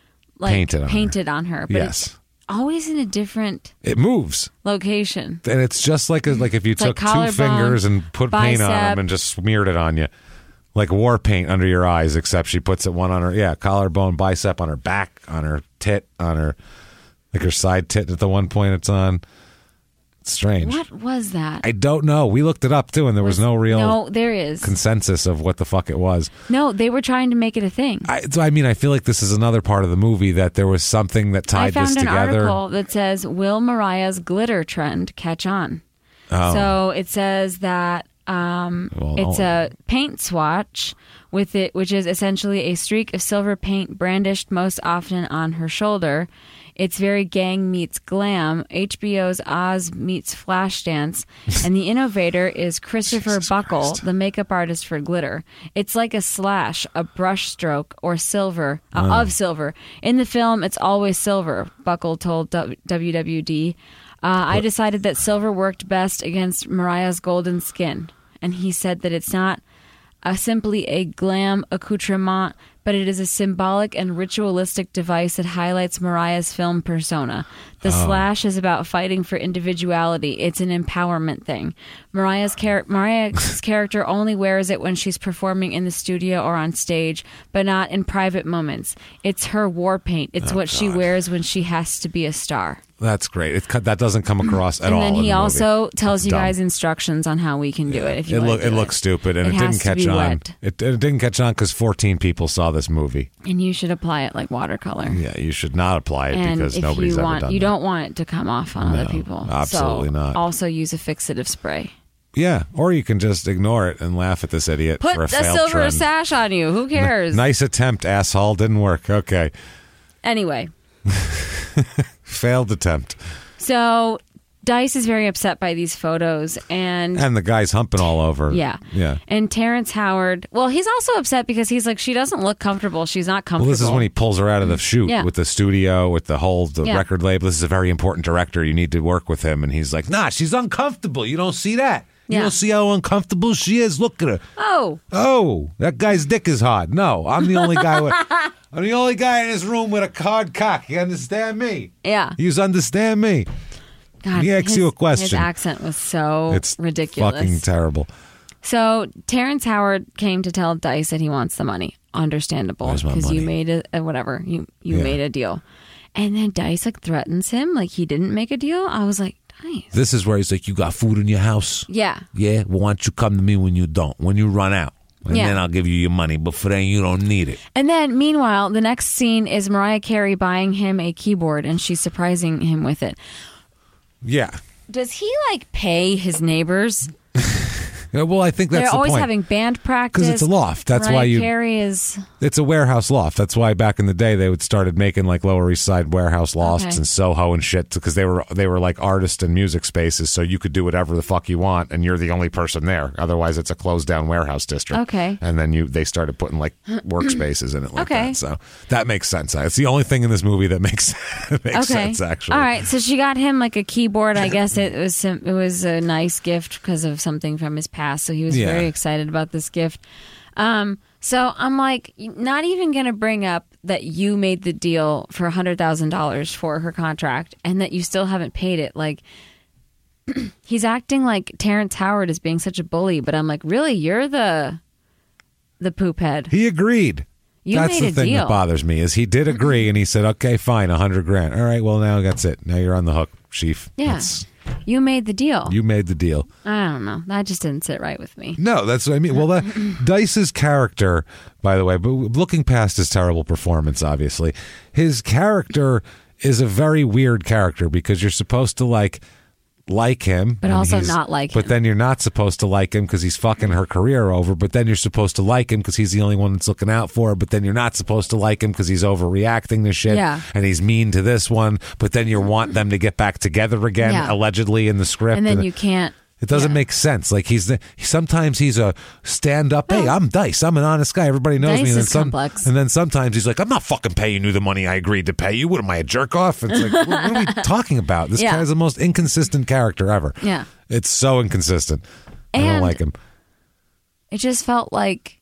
[SPEAKER 3] painted on her. But it's always in a different
[SPEAKER 4] it moves
[SPEAKER 3] location.
[SPEAKER 4] And it's just like if you took two fingers and put paint on them and just smeared it on you. Like war paint under your eyes, except she puts it one on her, collarbone, bicep, on her back, on her tit, on her, like her side tit at the one point it's on. It's strange.
[SPEAKER 3] What was that?
[SPEAKER 4] I don't know. We looked it up, too, and there was no real
[SPEAKER 3] there is.
[SPEAKER 4] consensus of what the fuck it was.
[SPEAKER 3] No, they were trying to make it a thing.
[SPEAKER 4] I feel like this is another part of the movie that there was something that tied this together.
[SPEAKER 3] I found an article that says, will Mariah's glitter trend catch on?
[SPEAKER 4] Oh.
[SPEAKER 3] So it says that it's a paint swatch with it, which is essentially a streak of silver paint brandished most often on her shoulder. It's very gang meets glam, HBO's Oz meets Flashdance, and the innovator is Christopher Buckle, the makeup artist for glitter. It's like a slash, a brush stroke, or silver, of silver. In the film, it's always silver, Buckle told WWD. I decided that silver worked best against Mariah's golden skin, and he said that it's not simply a glam accoutrement, but it is a symbolic and ritualistic device that highlights Mariah's film persona. The slash is about fighting for individuality. It's an empowerment thing. Mariah's character only wears it when she's performing in the studio or on stage, but not in private moments. It's her war paint. It's what she wears when she has to be a star.
[SPEAKER 4] That's great. That doesn't come across at all.
[SPEAKER 3] And then he also tells you
[SPEAKER 4] dumb.
[SPEAKER 3] Guys instructions on how we can do it. If you
[SPEAKER 4] it looks stupid, and it didn't catch on.
[SPEAKER 3] Wet.
[SPEAKER 4] It didn't catch on because 14 people saw this movie.
[SPEAKER 3] And you should apply it like watercolor.
[SPEAKER 4] Yeah, you should not apply it
[SPEAKER 3] and
[SPEAKER 4] because nobody's ever done that.
[SPEAKER 3] You don't want it to come off on other people.
[SPEAKER 4] Absolutely not.
[SPEAKER 3] Also use a fixative spray.
[SPEAKER 4] Yeah, or you can just ignore it and laugh at this idiot
[SPEAKER 3] Put
[SPEAKER 4] for a failed
[SPEAKER 3] silver
[SPEAKER 4] trend.
[SPEAKER 3] sash on you. Who cares?
[SPEAKER 4] Nice attempt, asshole. Didn't work. Okay.
[SPEAKER 3] Anyway.
[SPEAKER 4] Failed attempt.
[SPEAKER 3] So Dice is very upset by these photos, and
[SPEAKER 4] the guy's humping all over.
[SPEAKER 3] Yeah. And Terrence Howard, well, he's also upset because he's like, she doesn't look comfortable. She's not comfortable.
[SPEAKER 4] Well, this is when he pulls her out of the shoot with the studio, with the record label. This is a very important director. You need to work with him. And he's like, nah, she's uncomfortable. You don't see that. You don't see how uncomfortable she is. Look at her. Oh, that guy's dick is hard. No, I'm the only guy I'm the only guy in this room with a hard cock. You understand me?
[SPEAKER 3] Yeah.
[SPEAKER 4] You understand me?
[SPEAKER 3] God,
[SPEAKER 4] Let me ask you a question.
[SPEAKER 3] His accent was so ridiculous.
[SPEAKER 4] Fucking terrible.
[SPEAKER 3] So Terrence Howard came to tell Dice that he wants the money. Understandable, because you made you made a deal, and then Dice like threatens him like he didn't make a deal. I was like, Dice.
[SPEAKER 4] This is where he's like, you got food in your house?
[SPEAKER 3] Yeah.
[SPEAKER 4] Yeah. Well, why don't you come to me when you don't? When you run out. And then I'll give you your money, but for then you don't need it.
[SPEAKER 3] And then, meanwhile, the next scene is Mariah Carey buying him a keyboard, and she's surprising him with it.
[SPEAKER 4] Yeah.
[SPEAKER 3] Does he, like, pay his neighbors?
[SPEAKER 4] Yeah, well, I think that's the point.
[SPEAKER 3] They're always having band practice.
[SPEAKER 4] Because it's a loft. That's
[SPEAKER 3] Mariah
[SPEAKER 4] why you...
[SPEAKER 3] Carey is...
[SPEAKER 4] It's a warehouse loft. That's why back in the day they would started making like Lower East Side warehouse lofts and Soho and shit, because they were like artist and music spaces, so you could do whatever the fuck you want, and you're the only person there. Otherwise, it's a closed down warehouse district.
[SPEAKER 3] Okay.
[SPEAKER 4] And then they started putting like workspaces in it like that. So that makes sense. It's the only thing in this movie that makes sense, actually.
[SPEAKER 3] All right. So she got him like a keyboard. I guess it was a nice gift because of something from his past. So he was very excited about this gift. So I'm like, not even going to bring up that you made the deal for $100,000 for her contract and that you still haven't paid it. Like, he's acting like Terrence Howard is being such a bully, but I'm like, really? You're the poop head.
[SPEAKER 4] He agreed. That's the thing that bothers me is he did agree and he said, okay, fine, $100,000. All right, well, now that's it. Now you're on the hook, Chief.
[SPEAKER 3] Yeah. You made the deal.
[SPEAKER 4] You made the deal.
[SPEAKER 3] I don't know. That just didn't sit right with me.
[SPEAKER 4] No, that's what I mean. Well, Dice's character, by the way, but looking past his terrible performance, obviously, his character is a very weird character because you're supposed to like like him,
[SPEAKER 3] But
[SPEAKER 4] and
[SPEAKER 3] also
[SPEAKER 4] he's-
[SPEAKER 3] not like
[SPEAKER 4] But
[SPEAKER 3] him.
[SPEAKER 4] then you're not supposed to like him because he's fucking her career over. But then you're supposed to like him because he's the only one that's looking out for her. But then you're not supposed to like him because he's overreacting to shit.
[SPEAKER 3] Yeah.
[SPEAKER 4] And he's mean to this one. But then you want them to get back together again,
[SPEAKER 3] Yeah.
[SPEAKER 4] allegedly in the script.
[SPEAKER 3] And then you can't.
[SPEAKER 4] It doesn't make sense. Like sometimes he's a stand up. Hey, I'm Dice. I'm an honest guy. Everybody knows
[SPEAKER 3] Dice
[SPEAKER 4] me. And
[SPEAKER 3] is complex.
[SPEAKER 4] And then sometimes he's like, I'm not fucking paying you the money I agreed to pay you. What am I, a jerk off? It's like, what are we talking about? This
[SPEAKER 3] Yeah.
[SPEAKER 4] guy is the most inconsistent character ever.
[SPEAKER 3] Yeah.
[SPEAKER 4] It's so inconsistent. I don't
[SPEAKER 3] And-
[SPEAKER 4] like him.
[SPEAKER 3] It just felt like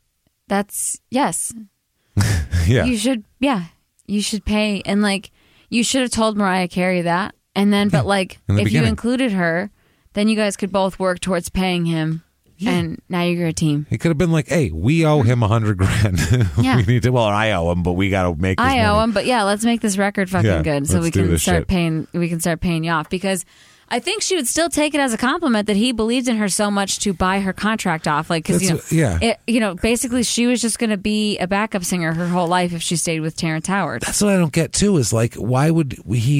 [SPEAKER 3] yes.
[SPEAKER 4] Yeah.
[SPEAKER 3] You should pay, and like you should have told Mariah Carey that, and then but like
[SPEAKER 4] In the
[SPEAKER 3] if you
[SPEAKER 4] beginning.
[SPEAKER 3] included her, then you guys could both work towards paying him, and now you're a team.
[SPEAKER 4] He could have been like, hey, we owe him $100,000.
[SPEAKER 3] Yeah.
[SPEAKER 4] We need to, well, I owe him, but we got to make this
[SPEAKER 3] I owe
[SPEAKER 4] money.
[SPEAKER 3] him, but yeah, let's make this record fucking
[SPEAKER 4] Yeah,
[SPEAKER 3] good so
[SPEAKER 4] let's
[SPEAKER 3] we
[SPEAKER 4] do
[SPEAKER 3] can
[SPEAKER 4] this
[SPEAKER 3] start
[SPEAKER 4] shit.
[SPEAKER 3] paying. We can start paying you off because I think she would still take it as a compliment that he believed in her so much to buy her contract off. Like, because basically she was just going to be a backup singer her whole life if she stayed with Terrence Howard.
[SPEAKER 4] That's what I don't get too. Is like, why would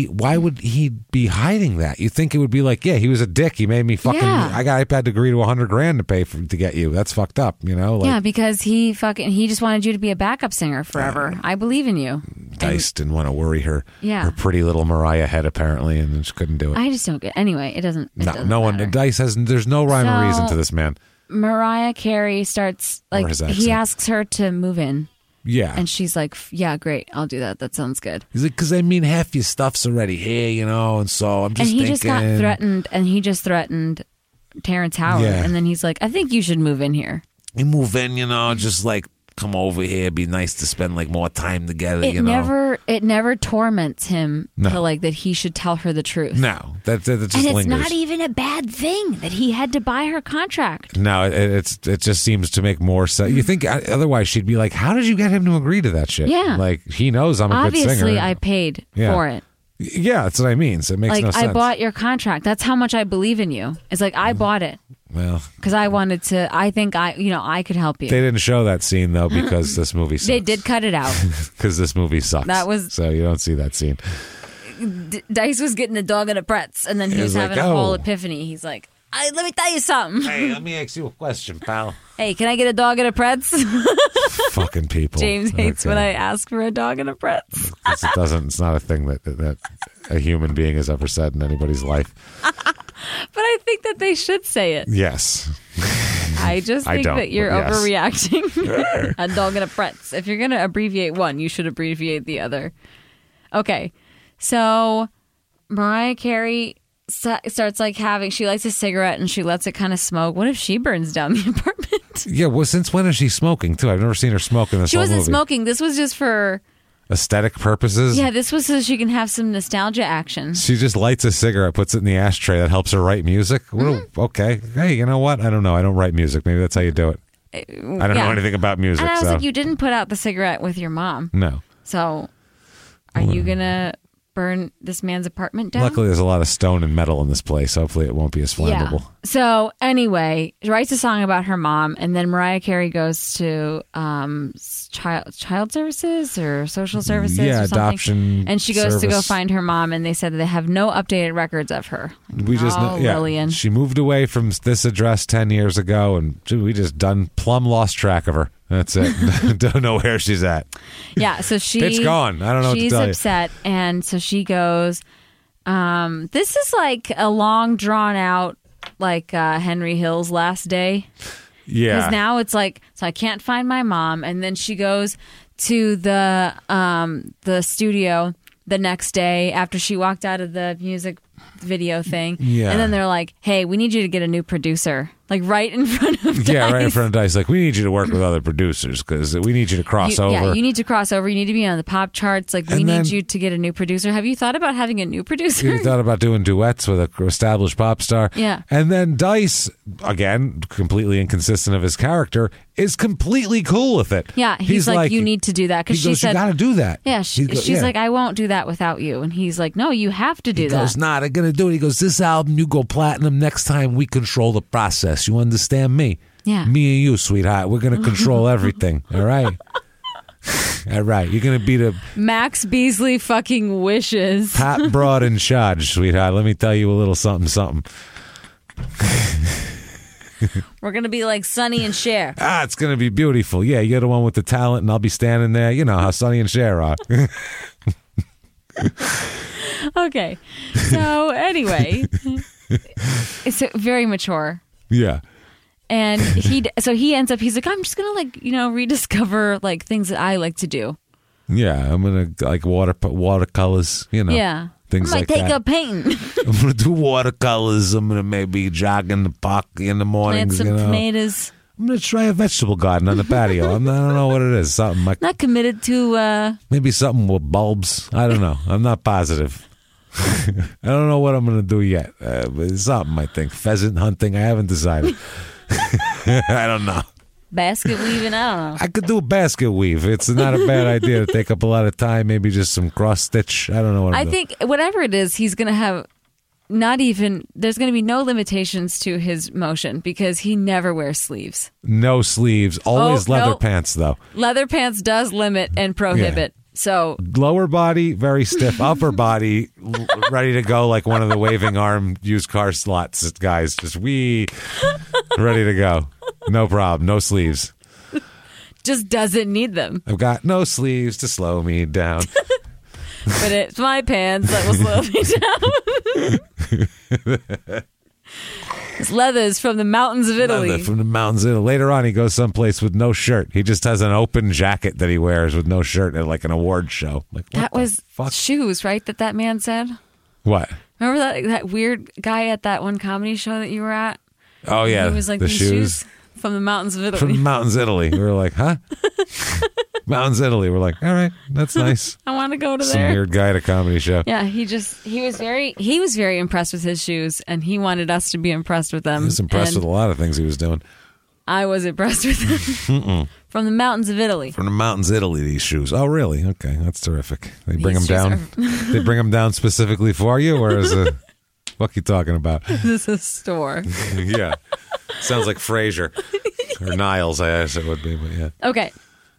[SPEAKER 4] he be hiding that? You think it would be like, yeah, he was a dick. He made me fucking.
[SPEAKER 3] Yeah.
[SPEAKER 4] I had to agree to $100,000 to pay to get you. That's fucked up. You know. Like,
[SPEAKER 3] Yeah, because he just wanted you to be a backup singer forever. I believe in you.
[SPEAKER 4] Dice didn't want to worry her.
[SPEAKER 3] Yeah.
[SPEAKER 4] Her pretty little Mariah head apparently, and then she couldn't do it.
[SPEAKER 3] I just don't get. Anyway, it doesn't. It doesn't
[SPEAKER 4] no one.
[SPEAKER 3] matter.
[SPEAKER 4] Dice has. There's no rhyme or
[SPEAKER 3] So-
[SPEAKER 4] reason to this man.
[SPEAKER 3] Mariah Carey starts like
[SPEAKER 4] his
[SPEAKER 3] he
[SPEAKER 4] accent.
[SPEAKER 3] asks her to move in,
[SPEAKER 4] Yeah.
[SPEAKER 3] and she's like, "Yeah, great, I'll do that. That sounds good."
[SPEAKER 4] He's like, because I mean, half your stuff's already here, you know, and so I'm just
[SPEAKER 3] And he
[SPEAKER 4] thinking.
[SPEAKER 3] just got threatened, and he just threatened Terrence Howard,
[SPEAKER 4] Yeah.
[SPEAKER 3] and then he's like, "I think you should move in here."
[SPEAKER 4] You move in, you know, just like come over here. It'd be nice to spend like more time together.
[SPEAKER 3] It
[SPEAKER 4] you know,
[SPEAKER 3] it never torments him
[SPEAKER 4] No.
[SPEAKER 3] to like that he should tell her the truth.
[SPEAKER 4] no, that just
[SPEAKER 3] and it's
[SPEAKER 4] lingers.
[SPEAKER 3] not even a bad thing that he had to buy her contract.
[SPEAKER 4] No, it just seems to make more sense. You think otherwise she'd be like, "How did you get him to agree to that shit?"
[SPEAKER 3] Yeah.
[SPEAKER 4] like he knows I'm a good singer.
[SPEAKER 3] Obviously, I paid
[SPEAKER 4] Yeah.
[SPEAKER 3] for it.
[SPEAKER 4] Yeah, that's what I mean. So it makes
[SPEAKER 3] Like
[SPEAKER 4] no sense.
[SPEAKER 3] I bought your contract. That's how much I believe in you. It's like I bought it
[SPEAKER 4] Well,
[SPEAKER 3] because I wanted to. I think I could help you.
[SPEAKER 4] they didn't show that scene though because this movie sucks.
[SPEAKER 3] They did cut it out.
[SPEAKER 4] Because this movie sucks.
[SPEAKER 3] That was-
[SPEAKER 4] so you don't see that scene.
[SPEAKER 3] Dice was getting a dog in a pretz, and then he
[SPEAKER 4] He
[SPEAKER 3] was
[SPEAKER 4] was
[SPEAKER 3] having
[SPEAKER 4] like,
[SPEAKER 3] a whole
[SPEAKER 4] "Oh."
[SPEAKER 3] epiphany. He's like, "Let me tell you something.
[SPEAKER 4] Hey, let me ask you a question, pal.
[SPEAKER 3] Hey, can I get a dog in a pretz?"
[SPEAKER 4] Fucking people.
[SPEAKER 3] James hates when
[SPEAKER 4] Okay.
[SPEAKER 3] I ask for a dog in a pretz.
[SPEAKER 4] It's not a thing that a human being has ever said in anybody's life.
[SPEAKER 3] But I think that they should say it.
[SPEAKER 4] Yes.
[SPEAKER 3] I just
[SPEAKER 4] I
[SPEAKER 3] think
[SPEAKER 4] don't,
[SPEAKER 3] that you're
[SPEAKER 4] but yes.
[SPEAKER 3] overreacting. A dog in a pretz. If you're going to abbreviate one, you should abbreviate the other. Okay. So Mariah Carey starts like she lights a cigarette and she lets it kind of smoke. What if she burns down the apartment?
[SPEAKER 4] Yeah, well, since when is she smoking, too? I've never seen her smoke in this
[SPEAKER 3] She
[SPEAKER 4] whole
[SPEAKER 3] wasn't
[SPEAKER 4] movie.
[SPEAKER 3] smoking. This was just for,
[SPEAKER 4] Aesthetic purposes?
[SPEAKER 3] yeah, this was so she can have some nostalgia action.
[SPEAKER 4] She just lights a cigarette, puts it in the ashtray. That helps her write music? Well, okay. Hey, you know what? I don't know. I don't write music. Maybe that's how you do it. I don't know anything about music,
[SPEAKER 3] And I was
[SPEAKER 4] so.
[SPEAKER 3] like, you didn't put out the cigarette with your mom.
[SPEAKER 4] No.
[SPEAKER 3] So are you going to burn this man's apartment down?
[SPEAKER 4] Luckily, there's a lot of stone and metal in this place. Hopefully, it won't be as flammable.
[SPEAKER 3] Yeah. So anyway, she writes a song about her mom, and then Mariah Carey goes to child services or social services,
[SPEAKER 4] Yeah,
[SPEAKER 3] or something.
[SPEAKER 4] adoption
[SPEAKER 3] And she goes to go
[SPEAKER 4] service.
[SPEAKER 3] find her mom, and they said that they have no updated records of her.
[SPEAKER 4] We just know, yeah.
[SPEAKER 3] Lillian.
[SPEAKER 4] She moved away from this address 10 years ago, and we just plumb lost track of her. That's it. Don't know where she's at.
[SPEAKER 3] Yeah, so she
[SPEAKER 4] It's gone. I don't know what to
[SPEAKER 3] she's
[SPEAKER 4] tell you.
[SPEAKER 3] upset, and so she goes. This is like a long drawn out, like Henry Hill's Last Day.
[SPEAKER 4] Yeah.
[SPEAKER 3] Because now it's like, so I can't find my mom, and then she goes to the studio the next day after she walked out of the music video thing.
[SPEAKER 4] Yeah.
[SPEAKER 3] And then they're like, "Hey, we need you to get a new producer." Like right in front of
[SPEAKER 4] Yeah, right in
[SPEAKER 3] Dice.
[SPEAKER 4] front of Dice. Like, we need you to work with other producers because we need you to cross over.
[SPEAKER 3] Yeah, you need to cross over. You need to be on the pop charts. Like, we
[SPEAKER 4] And then-
[SPEAKER 3] need you to get a new producer. Have you thought about having a new producer?
[SPEAKER 4] You thought about doing duets with an established pop star.
[SPEAKER 3] Yeah.
[SPEAKER 4] And then Dice, again, completely inconsistent of his character, is completely cool with it.
[SPEAKER 3] Yeah, he's like, you need to do that.
[SPEAKER 4] He
[SPEAKER 3] Because she
[SPEAKER 4] goes, you
[SPEAKER 3] said,
[SPEAKER 4] got to do that.
[SPEAKER 3] yeah,
[SPEAKER 4] He goes,
[SPEAKER 3] she's
[SPEAKER 4] yeah.
[SPEAKER 3] like, I won't do that without you. And he's like, no, you have to do
[SPEAKER 4] He
[SPEAKER 3] that.
[SPEAKER 4] goes, nah, they're going to do it. He goes, this album, you go platinum. Next time, we control the process. You understand me?
[SPEAKER 3] Yeah.
[SPEAKER 4] Me and you, sweetheart. We're going to control everything. All right? All right, you're going to be the
[SPEAKER 3] Max Beasley fucking wishes.
[SPEAKER 4] top broad in charge, sweetheart. Let me tell you a little something.
[SPEAKER 3] We're going to be like Sonny and Cher.
[SPEAKER 4] It's going to be beautiful. Yeah, you're the one with the talent, and I'll be standing there. You know how Sonny and Cher are.
[SPEAKER 3] Okay. So anyway, it's very mature.
[SPEAKER 4] Yeah.
[SPEAKER 3] And he ends up, he's like, I'm just going to like, rediscover like things that I like to do.
[SPEAKER 4] Yeah, I'm going to like watercolors,
[SPEAKER 3] Yeah.
[SPEAKER 4] Things
[SPEAKER 3] I might
[SPEAKER 4] like
[SPEAKER 3] take
[SPEAKER 4] that.
[SPEAKER 3] up painting.
[SPEAKER 4] I'm going to do watercolors. I'm going to maybe jog in the park in the
[SPEAKER 3] Plant
[SPEAKER 4] mornings.
[SPEAKER 3] some tomatoes.
[SPEAKER 4] I'm going to try a vegetable garden on the patio. I don't know what it is. Something like
[SPEAKER 3] Not committed to,
[SPEAKER 4] maybe something with bulbs. I don't know. I'm not positive. I don't know what I'm going to do yet. But it's something, I think. Pheasant hunting. I haven't decided. I don't know.
[SPEAKER 3] basket weaving. I don't know.
[SPEAKER 4] I could do a basket weave. It's not a bad idea to take up a lot of time. Maybe just some cross stitch. I don't know what
[SPEAKER 3] I think whatever it is, he's going to have there's going to be no limitations to his motion because he never wears sleeves.
[SPEAKER 4] No sleeves. Always leather pants, though.
[SPEAKER 3] Leather pants does limit and prohibit.
[SPEAKER 4] Yeah.
[SPEAKER 3] So
[SPEAKER 4] lower body, very stiff. Upper body, ready to go like one of the waving arm used car slots guys. Just ready to go. No problem. No sleeves.
[SPEAKER 3] just doesn't need them.
[SPEAKER 4] I've got no sleeves to slow me down.
[SPEAKER 3] But it's my pants that will slow me down. It's leathers from the mountains of Italy.
[SPEAKER 4] Leather from the mountains of Italy. Later on, he goes someplace with no shirt. He just has an open jacket that he wears with no shirt at like an award show. Like
[SPEAKER 3] That was
[SPEAKER 4] fuck?
[SPEAKER 3] shoes, right? That man said.
[SPEAKER 4] What?
[SPEAKER 3] Remember that weird guy at that one comedy show that you were at?
[SPEAKER 4] Oh yeah,
[SPEAKER 3] He was like,
[SPEAKER 4] the
[SPEAKER 3] these shoes from the mountains of Italy.
[SPEAKER 4] from the mountains of Italy. We were like, huh? Mountains of Italy. We're like, all right, that's nice.
[SPEAKER 3] I want to go to
[SPEAKER 4] Some
[SPEAKER 3] there.
[SPEAKER 4] weird guy at a comedy show.
[SPEAKER 3] Yeah, he was very impressed with his shoes, and he wanted us to be impressed with them.
[SPEAKER 4] He was impressed
[SPEAKER 3] and
[SPEAKER 4] with a lot of things he was doing.
[SPEAKER 3] I was impressed with them. From the mountains of Italy.
[SPEAKER 4] From the mountains of Italy, these shoes. Oh, really? Okay, that's terrific. They bring them
[SPEAKER 3] These
[SPEAKER 4] down. They bring them down specifically for you, or is it? What you talking about?
[SPEAKER 3] This is a store.
[SPEAKER 4] Yeah, sounds like Frasier or Niles. I guess it would be, but yeah.
[SPEAKER 3] Okay.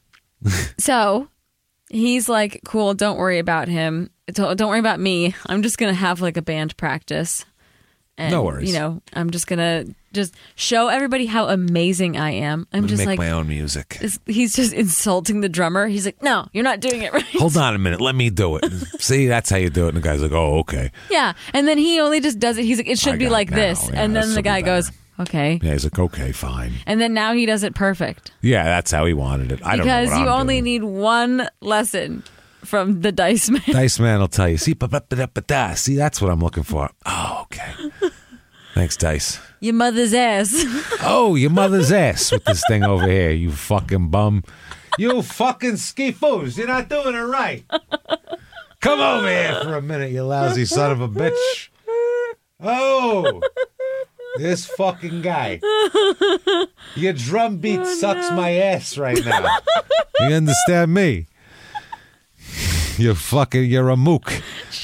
[SPEAKER 3] So he's like, cool, don't worry about him. Don't worry about me. I'm just going to have like a band practice. And,
[SPEAKER 4] No worries.
[SPEAKER 3] I'm just going to just show everybody how amazing I am. I'm just
[SPEAKER 4] Make
[SPEAKER 3] like,
[SPEAKER 4] my own music.
[SPEAKER 3] he's just insulting the drummer. He's like, no, you're not doing it right.
[SPEAKER 4] Hold on a minute. Let me do it. See, that's how you do it. And the guy's like, oh, okay.
[SPEAKER 3] Yeah. And then he only just does it. He's like, it should
[SPEAKER 4] I
[SPEAKER 3] be
[SPEAKER 4] got
[SPEAKER 3] like
[SPEAKER 4] it now.
[SPEAKER 3] this.
[SPEAKER 4] Yeah,
[SPEAKER 3] and then
[SPEAKER 4] this'll
[SPEAKER 3] the
[SPEAKER 4] be
[SPEAKER 3] guy
[SPEAKER 4] better.
[SPEAKER 3] goes, okay.
[SPEAKER 4] Yeah, he's like, okay, fine.
[SPEAKER 3] And then now he does it perfect.
[SPEAKER 4] Yeah, that's how he wanted it. I don't know
[SPEAKER 3] Because
[SPEAKER 4] what
[SPEAKER 3] you
[SPEAKER 4] I'm
[SPEAKER 3] only
[SPEAKER 4] doing.
[SPEAKER 3] need one lesson from the Dice Man.
[SPEAKER 4] Dice Man will tell you. See, see, that's what I'm looking for. Oh, okay. Thanks, Dice.
[SPEAKER 3] Your mother's ass.
[SPEAKER 4] Oh, your mother's ass with this thing over here, you fucking bum. You fucking ski-foos. You're not doing it right. Come over here for a minute, you lousy son of a bitch. Oh, this fucking guy. Your drum beat sucks my ass right now. You understand me? You're a mook.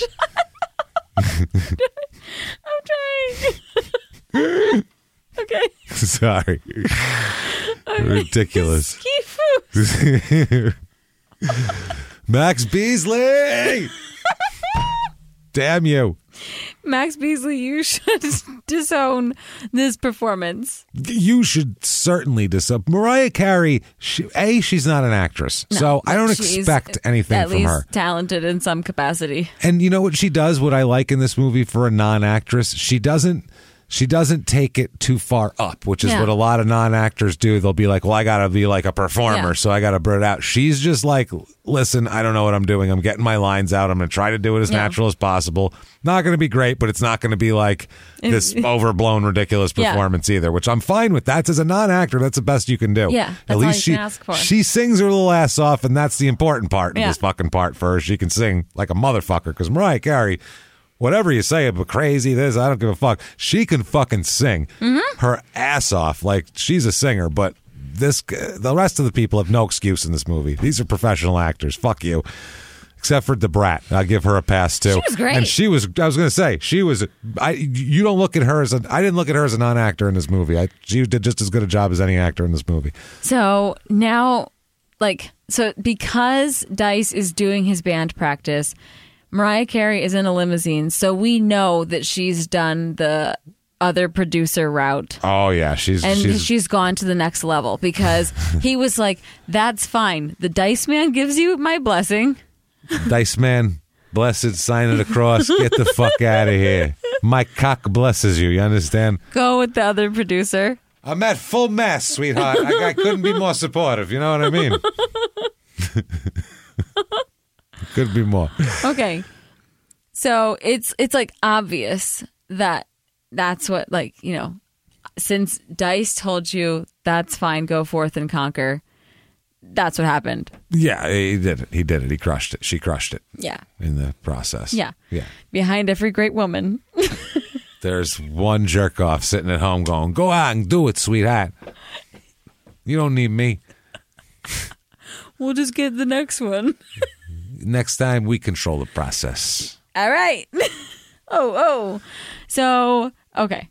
[SPEAKER 3] I'm trying. Okay.
[SPEAKER 4] Sorry. Ridiculous.
[SPEAKER 3] Ski-foo.
[SPEAKER 4] Max Beasley! Damn you.
[SPEAKER 3] Max Beasley, you should disown this performance.
[SPEAKER 4] You should certainly disown. Mariah Carey, she's not an actress. So I don't
[SPEAKER 3] She's
[SPEAKER 4] expect anything
[SPEAKER 3] at
[SPEAKER 4] from
[SPEAKER 3] least
[SPEAKER 4] her.
[SPEAKER 3] talented in some capacity.
[SPEAKER 4] And you know what she does, what I like in this movie for a non-actress? She doesn't take it too far up, which is
[SPEAKER 3] Yeah.
[SPEAKER 4] what a lot of non-actors do. They'll be like, well, I got to be like a performer,
[SPEAKER 3] Yeah.
[SPEAKER 4] so I got to blurt it out. She's just like, listen, I don't know what I'm doing. I'm getting my lines out. I'm going to try to do it as
[SPEAKER 3] Yeah.
[SPEAKER 4] natural as possible. Not going to be great, but it's not going to be like this overblown, ridiculous
[SPEAKER 3] Yeah.
[SPEAKER 4] performance either, which I'm fine with. That's as a non-actor, that's the best you can do.
[SPEAKER 3] Yeah, that's
[SPEAKER 4] At
[SPEAKER 3] all
[SPEAKER 4] least
[SPEAKER 3] you can ask for.
[SPEAKER 4] she sings her little ass off, and that's the important part of
[SPEAKER 3] Yeah.
[SPEAKER 4] this fucking part for her. She can sing like a motherfucker, because Mariah Carey, whatever you say about crazy this, I don't give a fuck. She can fucking sing her ass off. Like, she's a singer, but the rest of the people have no excuse in this movie. These are professional actors. Fuck you. Except for Debrat. I'll give her a pass too.
[SPEAKER 3] She was great.
[SPEAKER 4] And I was going to say, you don't look at her as I didn't look at her as a non-actor in this movie. She did just as good a job as any actor in this movie.
[SPEAKER 3] So now, like, So because Dice is doing his band practice, Mariah Carey is in a limousine, so we know that she's done the other producer route.
[SPEAKER 4] Oh yeah, she's
[SPEAKER 3] gone to the next level because he was like, "That's fine. The Dice Man gives you my blessing."
[SPEAKER 4] Dice Man, blessed, sign it across. Get the fuck out of here. My cock blesses you. You understand?
[SPEAKER 3] Go with the other producer.
[SPEAKER 4] I'm at full mast, sweetheart. I couldn't be more supportive. You know what I mean? Could be more.
[SPEAKER 3] Okay. So it's like obvious that that's what, like, you know, since Dice told you that's fine, go forth and conquer, that's what happened.
[SPEAKER 4] Yeah, he did it. He did it. He crushed it. She crushed it.
[SPEAKER 3] Yeah.
[SPEAKER 4] In the process.
[SPEAKER 3] Yeah.
[SPEAKER 4] Yeah.
[SPEAKER 3] Behind every great woman.
[SPEAKER 4] There's one jerk off sitting at home going, go out and do it, sweetheart. You don't need me.
[SPEAKER 3] We'll just get the next one.
[SPEAKER 4] Next time, we control the process.
[SPEAKER 3] All right. Oh. So, okay.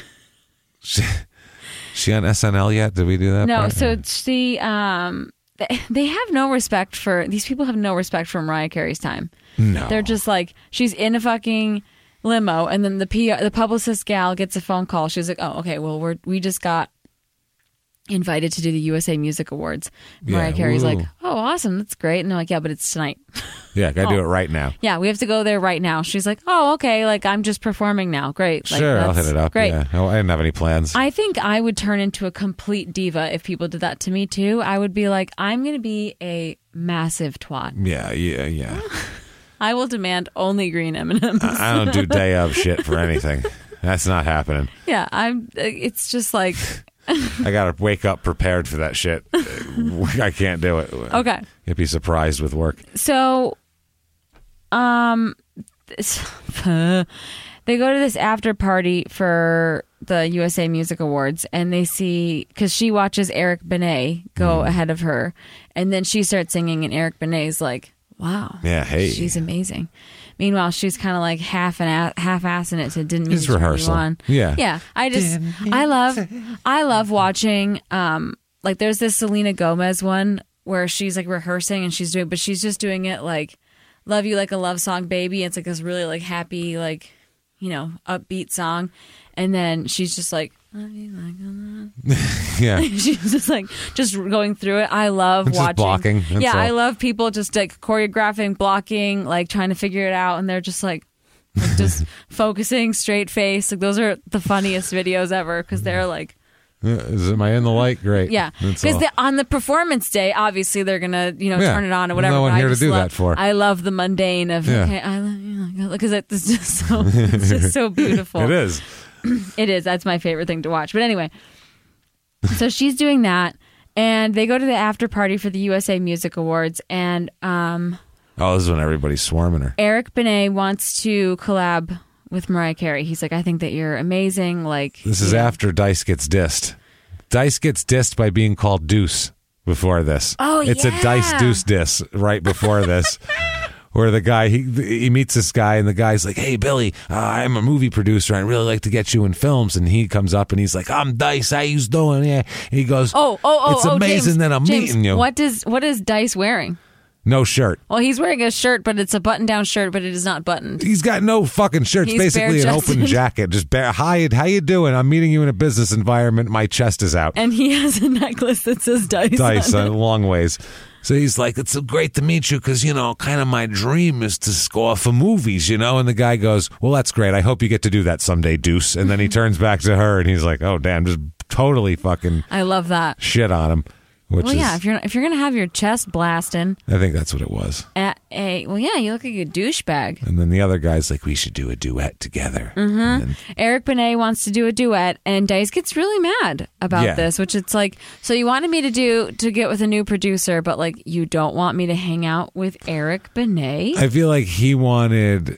[SPEAKER 4] She on SNL yet? Did we do that?
[SPEAKER 3] No,
[SPEAKER 4] part?
[SPEAKER 3] so she, they have no respect for, these people have no respect for Mariah Carey's time.
[SPEAKER 4] No.
[SPEAKER 3] They're just like, she's in a fucking limo, and then the publicist gal gets a phone call. She's like, "Oh, okay. Well, we just got invited to do the USA Music Awards." Mariah Carey's like, "Oh, awesome. That's great." And they're like, "Yeah, but it's tonight."
[SPEAKER 4] Yeah, gotta do it right now.
[SPEAKER 3] Yeah, we have to go there right now. She's like, "Oh, okay. Like, I'm just performing now. Great. Like,
[SPEAKER 4] Sure, I'll hit it up.
[SPEAKER 3] Great."
[SPEAKER 4] Yeah. Oh, I didn't have any plans.
[SPEAKER 3] I think I would turn into a complete diva if people did that to me too. I would be like, I'm going to be a massive twat.
[SPEAKER 4] Yeah.
[SPEAKER 3] I will demand only green M&Ms.
[SPEAKER 4] I don't do day of shit for anything. That's not happening.
[SPEAKER 3] Yeah, it's just like...
[SPEAKER 4] I gotta wake up prepared for that shit. I can't do it.
[SPEAKER 3] Okay.
[SPEAKER 4] You'd be surprised with work.
[SPEAKER 3] So, they go to this after party for the USA Music Awards, and they see, because she watches Eric Benet go ahead of her, and then she starts singing, and Eric Benet's like, "Wow,
[SPEAKER 4] yeah, hey,
[SPEAKER 3] she's amazing." Meanwhile, she's kind of like half-assing it, so it didn't mean to
[SPEAKER 4] rehearsal.
[SPEAKER 3] On.
[SPEAKER 4] Yeah.
[SPEAKER 3] I love watching. Like, there's this Selena Gomez one where she's like rehearsing and she's just doing it like "Love You Like a Love Song, Baby." It's like this really like happy, like, you know, upbeat song, and then she's just like, "Love you like a love."
[SPEAKER 4] Yeah.
[SPEAKER 3] She's just like going through it. I love
[SPEAKER 4] just
[SPEAKER 3] watching
[SPEAKER 4] blocking.
[SPEAKER 3] Yeah,
[SPEAKER 4] all.
[SPEAKER 3] I love people just like choreographing, blocking, like trying to figure it out, and they're just like just focusing, straight face. Like, those are the funniest videos ever because they're like,
[SPEAKER 4] am I in the light? Great.
[SPEAKER 3] yeah, because on the performance day, obviously they're gonna turn it on or whatever.
[SPEAKER 4] No one
[SPEAKER 3] but
[SPEAKER 4] here to do that for.
[SPEAKER 3] I love the mundane of okay, I love you because it's just so beautiful.
[SPEAKER 4] It is.
[SPEAKER 3] It is. That's my favorite thing to watch. But anyway, so she's doing that, and they go to the after party for the USA Music Awards, and
[SPEAKER 4] this is when everybody's swarming her.
[SPEAKER 3] Eric Benet wants to collab with Mariah Carey. He's like, "I think that you're amazing." Like,
[SPEAKER 4] this is after Dice gets dissed. Dice gets dissed by being called Deuce before this.
[SPEAKER 3] Oh,
[SPEAKER 4] it's a Dice Deuce diss right before this. Where the guy, he meets this guy, and the guy's like, "Hey, Billy, I'm a movie producer. I'd really like to get you in films." And he comes up, and he's like, "I'm Dice. How you doing?" Yeah. And he goes, it's amazing
[SPEAKER 3] James,
[SPEAKER 4] that I'm meeting you."
[SPEAKER 3] What is Dice wearing?
[SPEAKER 4] No shirt.
[SPEAKER 3] Well, he's wearing a shirt, but it's a button-down shirt, but it is not buttoned.
[SPEAKER 4] He's got no fucking shirt. It's
[SPEAKER 3] He's
[SPEAKER 4] basically an
[SPEAKER 3] bare-chested.
[SPEAKER 4] open jacket. Just bare. Hi, how you doing? I'm meeting you in a business environment. My chest is out.
[SPEAKER 3] And he has a necklace that says Dice.
[SPEAKER 4] Dice,
[SPEAKER 3] on it.
[SPEAKER 4] long ways. So he's like, "It's so great to meet you because, kind of my dream is to score for movies, And the guy goes, "Well, that's great. I hope you get to do that someday, Deuce." And then he turns back to her and he's like, "Oh, damn," just totally fucking
[SPEAKER 3] I love that.
[SPEAKER 4] shit on him. Which
[SPEAKER 3] Well,
[SPEAKER 4] is,
[SPEAKER 3] yeah, if you're gonna have your chest blasting
[SPEAKER 4] I think that's what it was.
[SPEAKER 3] at you look like a douchebag.
[SPEAKER 4] And then the other guy's like, "We should do a duet together."
[SPEAKER 3] Mm-hmm.
[SPEAKER 4] And then,
[SPEAKER 3] Eric Benet wants to do a duet, and Dice gets really mad about
[SPEAKER 4] Yeah.
[SPEAKER 3] this, which it's like, so you wanted me to get with a new producer, but like you don't want me to hang out with Eric Benet.
[SPEAKER 4] I feel like he wanted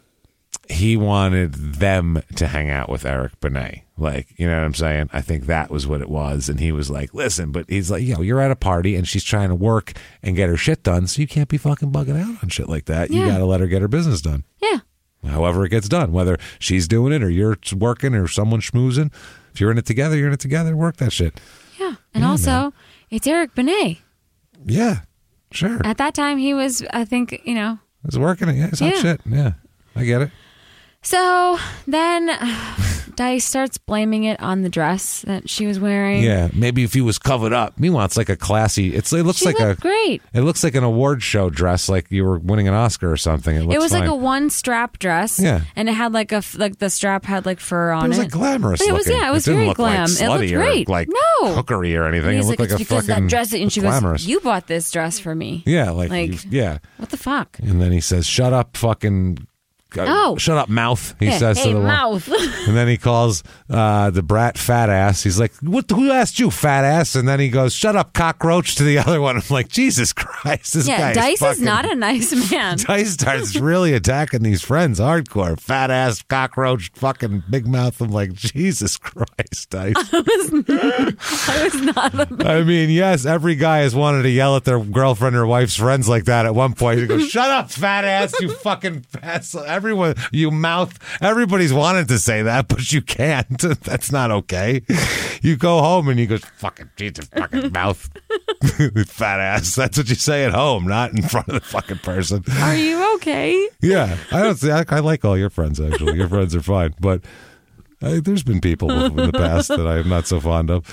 [SPEAKER 4] them to hang out with Eric Benet. Like, you know what I'm saying? I think that was what it was. And he was like, "Listen," but he's like, "You're at a party and she's trying to work and get her shit done. So you can't be fucking bugging out on shit like that. You
[SPEAKER 3] Yeah.
[SPEAKER 4] got to let her get her business done.
[SPEAKER 3] Yeah.
[SPEAKER 4] However it gets done, whether she's doing it or you're working or someone schmoozing. If you're in it together, you're in it together. Work that shit."
[SPEAKER 3] Yeah. And
[SPEAKER 4] Yeah,
[SPEAKER 3] also,
[SPEAKER 4] man.
[SPEAKER 3] it's Eric Benet.
[SPEAKER 4] Yeah. Sure.
[SPEAKER 3] At that time, he was, I think,
[SPEAKER 4] It's working. Yeah, it's hot shit. Yeah, I get it.
[SPEAKER 3] So then Dice starts blaming it on the dress that she was wearing.
[SPEAKER 4] Yeah, maybe if he was covered up. Meanwhile, it's like a classy. It looks
[SPEAKER 3] She
[SPEAKER 4] like
[SPEAKER 3] looked great.
[SPEAKER 4] It looks like an award show dress, like you were winning an Oscar or something. It
[SPEAKER 3] was
[SPEAKER 4] fine.
[SPEAKER 3] like a one strap dress.
[SPEAKER 4] Yeah,
[SPEAKER 3] and it had like the strap had like fur on it.
[SPEAKER 4] It was like glamorous.
[SPEAKER 3] But it was
[SPEAKER 4] looking.
[SPEAKER 3] it was
[SPEAKER 4] didn't
[SPEAKER 3] very
[SPEAKER 4] look
[SPEAKER 3] glam.
[SPEAKER 4] Like
[SPEAKER 3] It looked
[SPEAKER 4] slutty
[SPEAKER 3] great.
[SPEAKER 4] Or like
[SPEAKER 3] no
[SPEAKER 4] hookery or anything.
[SPEAKER 3] It
[SPEAKER 4] looked like
[SPEAKER 3] it's
[SPEAKER 4] a
[SPEAKER 3] because
[SPEAKER 4] fucking
[SPEAKER 3] of that dress. And she
[SPEAKER 4] glamorous.
[SPEAKER 3] goes, "You bought this dress for me."
[SPEAKER 4] Yeah,
[SPEAKER 3] like
[SPEAKER 4] What
[SPEAKER 3] the fuck?
[SPEAKER 4] And then he says, "Shut up, fucking." Shut up, mouth. He says
[SPEAKER 3] hey,
[SPEAKER 4] to the
[SPEAKER 3] mouth.
[SPEAKER 4] And then he calls the brat fat ass. He's like, who asked you, fat ass? And then he goes, shut up, cockroach, to the other one. I'm like, Jesus Christ, this guy
[SPEAKER 3] Dice
[SPEAKER 4] is
[SPEAKER 3] is not a nice man.
[SPEAKER 4] Dice starts really attacking these friends hardcore. Fat ass, cockroach, fucking big mouth. I'm like, Jesus Christ, Dice.
[SPEAKER 3] I was not
[SPEAKER 4] I mean, yes, every guy has wanted to yell at their girlfriend or wife's friends like that at one point. He goes, shut up, fat ass, you fucking ass. Everyone, you mouth. Everybody's wanted to say that, but you can't. That's not okay. You go home and you go, fucking Jesus, fucking mouth, fat ass. That's what you say at home, not in front of the fucking person.
[SPEAKER 3] Are you okay?
[SPEAKER 4] Yeah, I don't see. I like all your friends. Actually, your friends are fine, but there's been people in the past that I'm not so fond of.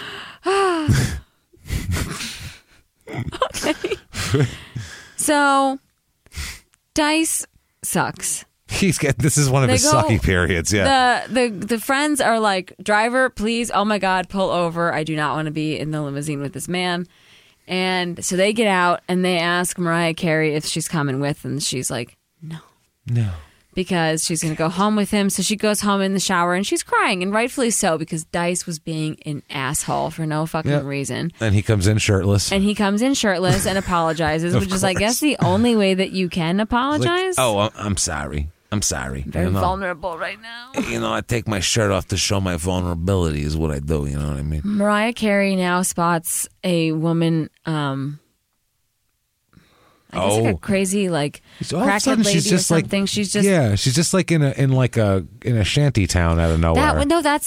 [SPEAKER 3] Okay. So, Dice sucks.
[SPEAKER 4] This is one of his sucky periods. Yeah.
[SPEAKER 3] The friends are like, driver, please, oh my God, pull over. I do not want to be in the limousine with this man. And so they get out and they ask Mariah Carey if she's coming with, and she's like, no. Because she's going to go home with him. So she goes home in the shower and she's crying, and rightfully so, because Dice was being an asshole for no fucking reason.
[SPEAKER 4] And he comes in shirtless.
[SPEAKER 3] And and apologizes, which is, I guess, the only way that you can apologize.
[SPEAKER 4] Like, I'm sorry. I'm sorry.
[SPEAKER 3] Very vulnerable right now.
[SPEAKER 4] I take my shirt off to show my vulnerability is what I do. You know what I mean?
[SPEAKER 3] Mariah Carey now spots a woman, I guess like a crazy crackhead lady or something. She's just
[SPEAKER 4] like in a shanty town out of nowhere.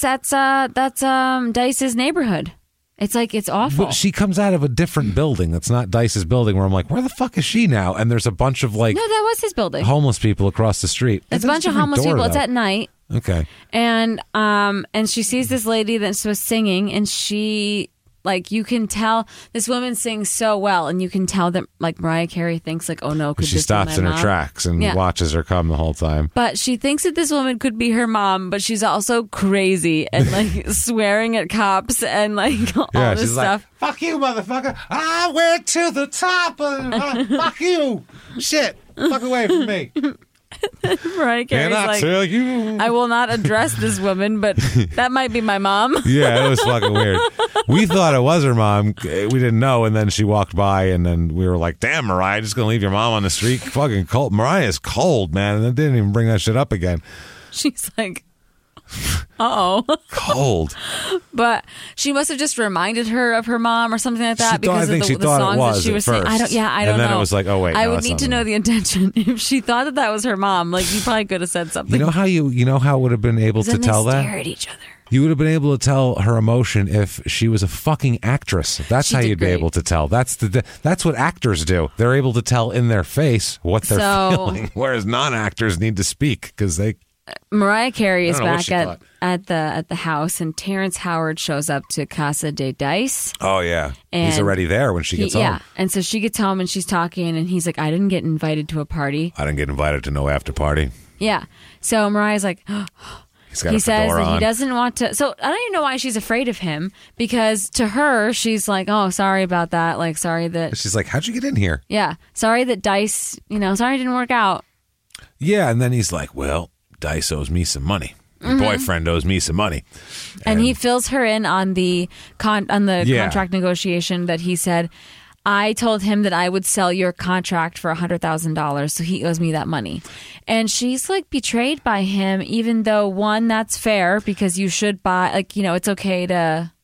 [SPEAKER 3] That's Dice's neighborhood. It's like, it's awful.
[SPEAKER 4] But she comes out of a different building that's not Dice's building, where I'm like, where the fuck is she now? And there's a bunch of
[SPEAKER 3] no, that was his building.
[SPEAKER 4] Homeless people across the street.
[SPEAKER 3] It's a bunch of homeless people. It's at night.
[SPEAKER 4] Okay.
[SPEAKER 3] And she sees this lady that was singing, and she, you can tell this woman sings so well, and you can tell that Mariah Carey thinks oh no, could
[SPEAKER 4] she
[SPEAKER 3] this
[SPEAKER 4] stops
[SPEAKER 3] be my
[SPEAKER 4] in
[SPEAKER 3] mom?
[SPEAKER 4] her tracks and watches her come the whole time.
[SPEAKER 3] But she thinks that this woman could be her mom, but she's also crazy and swearing at cops and all this stuff.
[SPEAKER 4] Like, fuck you, motherfucker! I went to the top of fuck you, shit, fuck away from me.
[SPEAKER 3] Mariah Carey's
[SPEAKER 4] I tell you,
[SPEAKER 3] I will not address this woman, but that might be my mom.
[SPEAKER 4] Yeah, it was fucking weird. We thought it was her mom. We didn't know, and then she walked by, and then we were like, damn, Mariah, just gonna leave your mom on the street? Fucking cold. Mariah's cold, man, and then didn't even bring that shit up again.
[SPEAKER 3] She's like, uh-oh.
[SPEAKER 4] Cold.
[SPEAKER 3] But she must have just reminded her of her mom or something like that, because of the songs that she was singing. I don't know.
[SPEAKER 4] And then it was like, oh wait,
[SPEAKER 3] I would need to know the intention. If she thought that was her mom, you probably could have said something.
[SPEAKER 4] You know how would have been able to tell that?
[SPEAKER 3] They stare at each other.
[SPEAKER 4] You would have been able to tell her emotion if she was a fucking actress. That's how you'd be able to tell. That's what actors do. They're able to tell in their face what they're feeling, whereas non-actors need to speak because they.
[SPEAKER 3] Mariah Carey is back at the house, and Terrence Howard shows up to Casa de Dice.
[SPEAKER 4] Oh yeah, he's already there when she gets home. Yeah,
[SPEAKER 3] and so she gets home and she's talking, and he's like, "I didn't get invited to a party.
[SPEAKER 4] I didn't get invited to no after party."
[SPEAKER 3] Yeah, so Mariah's like, he says that he doesn't want to. So I don't even know why she's afraid of him, because to her she's like, "Oh, sorry about that. Sorry that."
[SPEAKER 4] She's like, "How'd you get in here?"
[SPEAKER 3] Yeah, sorry that Dice. Sorry it didn't work out.
[SPEAKER 4] Yeah, and then he's like, "Well, Dice owes me some money. Your boyfriend owes me some money."
[SPEAKER 3] And he fills her in on the contract negotiation that he said, I told him that I would sell your contract for $100,000, so he owes me that money. And she's betrayed by him, even though, one, that's fair because you should buy, it's okay to.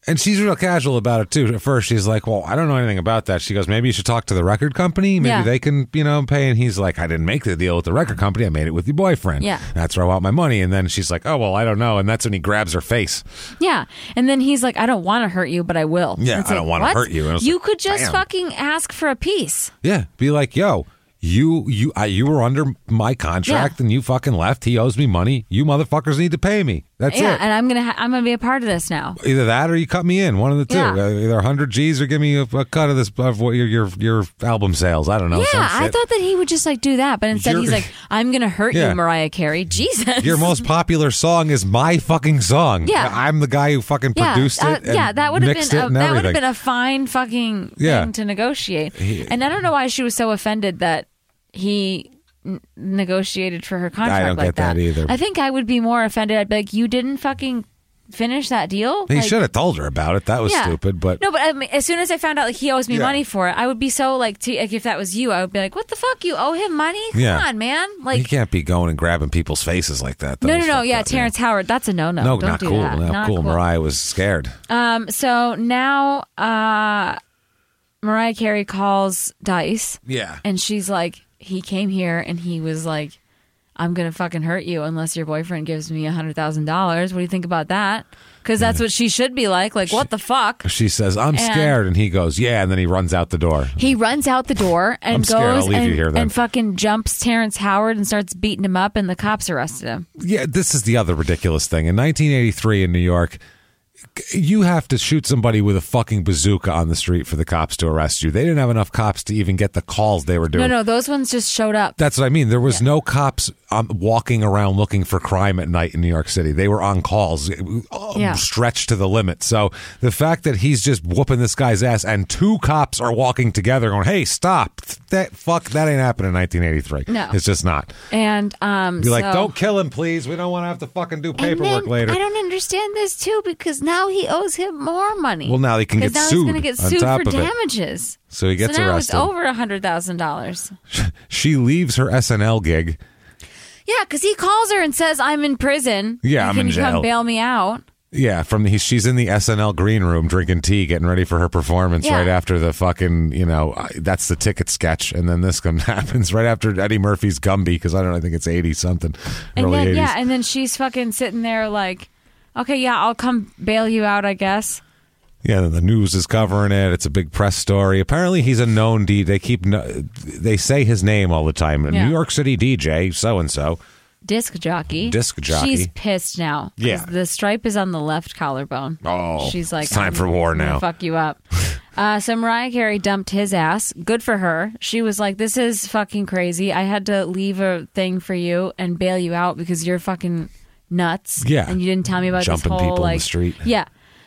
[SPEAKER 4] And she's real casual about it, too. At first, she's like, well, I don't know anything about that. She goes, maybe you should talk to the record company. Maybe they can, pay. And he's like, I didn't make the deal with the record company. I made it with your boyfriend.
[SPEAKER 3] Yeah.
[SPEAKER 4] That's where I want my money. And then she's like, oh, well, I don't know. And that's when he grabs her face.
[SPEAKER 3] Yeah. And then he's like, I don't want to hurt you, but I will.
[SPEAKER 4] Yeah,
[SPEAKER 3] It's
[SPEAKER 4] I
[SPEAKER 3] like,
[SPEAKER 4] don't want to
[SPEAKER 3] what?
[SPEAKER 4] hurt you. And I was
[SPEAKER 3] You
[SPEAKER 4] like,
[SPEAKER 3] could just
[SPEAKER 4] damn.
[SPEAKER 3] fucking ask for a piece.
[SPEAKER 4] Yeah. Be like, yo. You were under my contract and you fucking left. He owes me money. You motherfuckers need to pay me. That's it.
[SPEAKER 3] And I'm gonna be a part of this now.
[SPEAKER 4] Either that or you cut me in. One of the two.
[SPEAKER 3] Yeah.
[SPEAKER 4] Either 100 G's or give me a cut of this of what your album sales. I don't know.
[SPEAKER 3] Yeah,
[SPEAKER 4] some
[SPEAKER 3] I
[SPEAKER 4] shit.
[SPEAKER 3] thought that he would just like do that, but instead he's like, "I'm gonna hurt
[SPEAKER 4] Yeah.
[SPEAKER 3] you, Mariah Carey." Jesus.
[SPEAKER 4] Your most popular song is my fucking song.
[SPEAKER 3] Yeah.
[SPEAKER 4] I'm the guy who fucking produced it. And
[SPEAKER 3] that would have
[SPEAKER 4] mixed
[SPEAKER 3] been
[SPEAKER 4] it and
[SPEAKER 3] that would have
[SPEAKER 4] everything.
[SPEAKER 3] been a fine fucking thing to negotiate. And I don't know why she was so offended that he negotiated for her contract.
[SPEAKER 4] I don't
[SPEAKER 3] like
[SPEAKER 4] get that either.
[SPEAKER 3] I think I would be more offended. I'd be like, "You didn't fucking finish that deal."
[SPEAKER 4] He
[SPEAKER 3] Like,
[SPEAKER 4] should have told her about it. That was
[SPEAKER 3] yeah.
[SPEAKER 4] stupid. But
[SPEAKER 3] no, but I mean, as soon as I found out like he owes me
[SPEAKER 4] Yeah.
[SPEAKER 3] money for it, I would be so like if that was you, I would be like, "What the fuck? You owe him money? Come
[SPEAKER 4] Yeah.
[SPEAKER 3] on, man!"
[SPEAKER 4] you
[SPEAKER 3] Like,
[SPEAKER 4] can't be going and grabbing people's faces like that. That
[SPEAKER 3] no,
[SPEAKER 4] was fucked
[SPEAKER 3] yeah,
[SPEAKER 4] up,
[SPEAKER 3] Terrence Howard, that's a no.
[SPEAKER 4] No,
[SPEAKER 3] Don't
[SPEAKER 4] not
[SPEAKER 3] do
[SPEAKER 4] cool.
[SPEAKER 3] that.
[SPEAKER 4] Not cool. Mariah was scared.
[SPEAKER 3] So now Mariah Carey calls Dice.
[SPEAKER 4] Yeah.
[SPEAKER 3] And she's like, he came here and he was like, I'm going to fucking hurt you unless your boyfriend gives me $100,000. What do you think about that? Because that's what she should be like. Like, what the fuck?
[SPEAKER 4] She says, I'm scared. And he goes, yeah. And then he runs out the door.
[SPEAKER 3] He runs out the door and
[SPEAKER 4] I'm scared.
[SPEAKER 3] goes
[SPEAKER 4] I'll leave you here then.
[SPEAKER 3] and fucking jumps Terrence Howard and starts beating him up, and the cops arrested him.
[SPEAKER 4] Yeah, this is the other ridiculous thing. In 1983 in New York, you have to shoot somebody with a fucking bazooka on the street for the cops to arrest you. They didn't have enough cops to even get the calls they were doing.
[SPEAKER 3] No, those ones just showed up.
[SPEAKER 4] That's what I mean. There was no cops walking around looking for crime at night in New York City. They were on calls, stretched to the limit. So the fact that he's just whooping this guy's ass and two cops are walking together going, hey, stop. That ain't happening in 1983.
[SPEAKER 3] No.
[SPEAKER 4] It's just not.
[SPEAKER 3] And
[SPEAKER 4] Be like, don't kill him, please. We don't want to have to fucking do paperwork later.
[SPEAKER 3] I don't understand this too, because now he owes him more money.
[SPEAKER 4] Well, now he can get
[SPEAKER 3] now
[SPEAKER 4] sued
[SPEAKER 3] he's going to get
[SPEAKER 4] on
[SPEAKER 3] sued
[SPEAKER 4] top
[SPEAKER 3] for
[SPEAKER 4] of it.
[SPEAKER 3] damages.
[SPEAKER 4] So he gets
[SPEAKER 3] now
[SPEAKER 4] arrested.
[SPEAKER 3] it's over $100,000.
[SPEAKER 4] She leaves her SNL gig.
[SPEAKER 3] Yeah, because he calls her and says, I'm in prison.
[SPEAKER 4] Yeah, I'm
[SPEAKER 3] Can
[SPEAKER 4] in
[SPEAKER 3] you
[SPEAKER 4] jail.
[SPEAKER 3] come bail me out?
[SPEAKER 4] Yeah, she's in the SNL green room drinking tea, getting ready for her performance
[SPEAKER 3] Yeah.
[SPEAKER 4] right after the fucking, that's the ticket sketch. And then this happens right after Eddie Murphy's Gumby, because I think it's 80 something,
[SPEAKER 3] And
[SPEAKER 4] early
[SPEAKER 3] then,
[SPEAKER 4] 80s.
[SPEAKER 3] yeah, and then she's fucking sitting there like, okay, yeah, I'll come bail you out, I guess.
[SPEAKER 4] Yeah, the news is covering it. It's a big press story. Apparently, he's a known they say his name all the time. A
[SPEAKER 3] Yeah.
[SPEAKER 4] New York City DJ, so-and-so.
[SPEAKER 3] Disc jockey. She's pissed now. 'Cause
[SPEAKER 4] Yeah.
[SPEAKER 3] the stripe is on the left collarbone.
[SPEAKER 4] Oh,
[SPEAKER 3] she's like,
[SPEAKER 4] it's time for war
[SPEAKER 3] I'm gonna
[SPEAKER 4] now.
[SPEAKER 3] Fuck you up. So Mariah Carey dumped his ass. Good for her. She was like, this is fucking crazy. I had to leave a thing for you and bail you out because you're fucking nuts.
[SPEAKER 4] Yeah.
[SPEAKER 3] And you didn't tell me about
[SPEAKER 4] Jumping
[SPEAKER 3] this whole
[SPEAKER 4] people in the
[SPEAKER 3] like
[SPEAKER 4] street.
[SPEAKER 3] Yeah.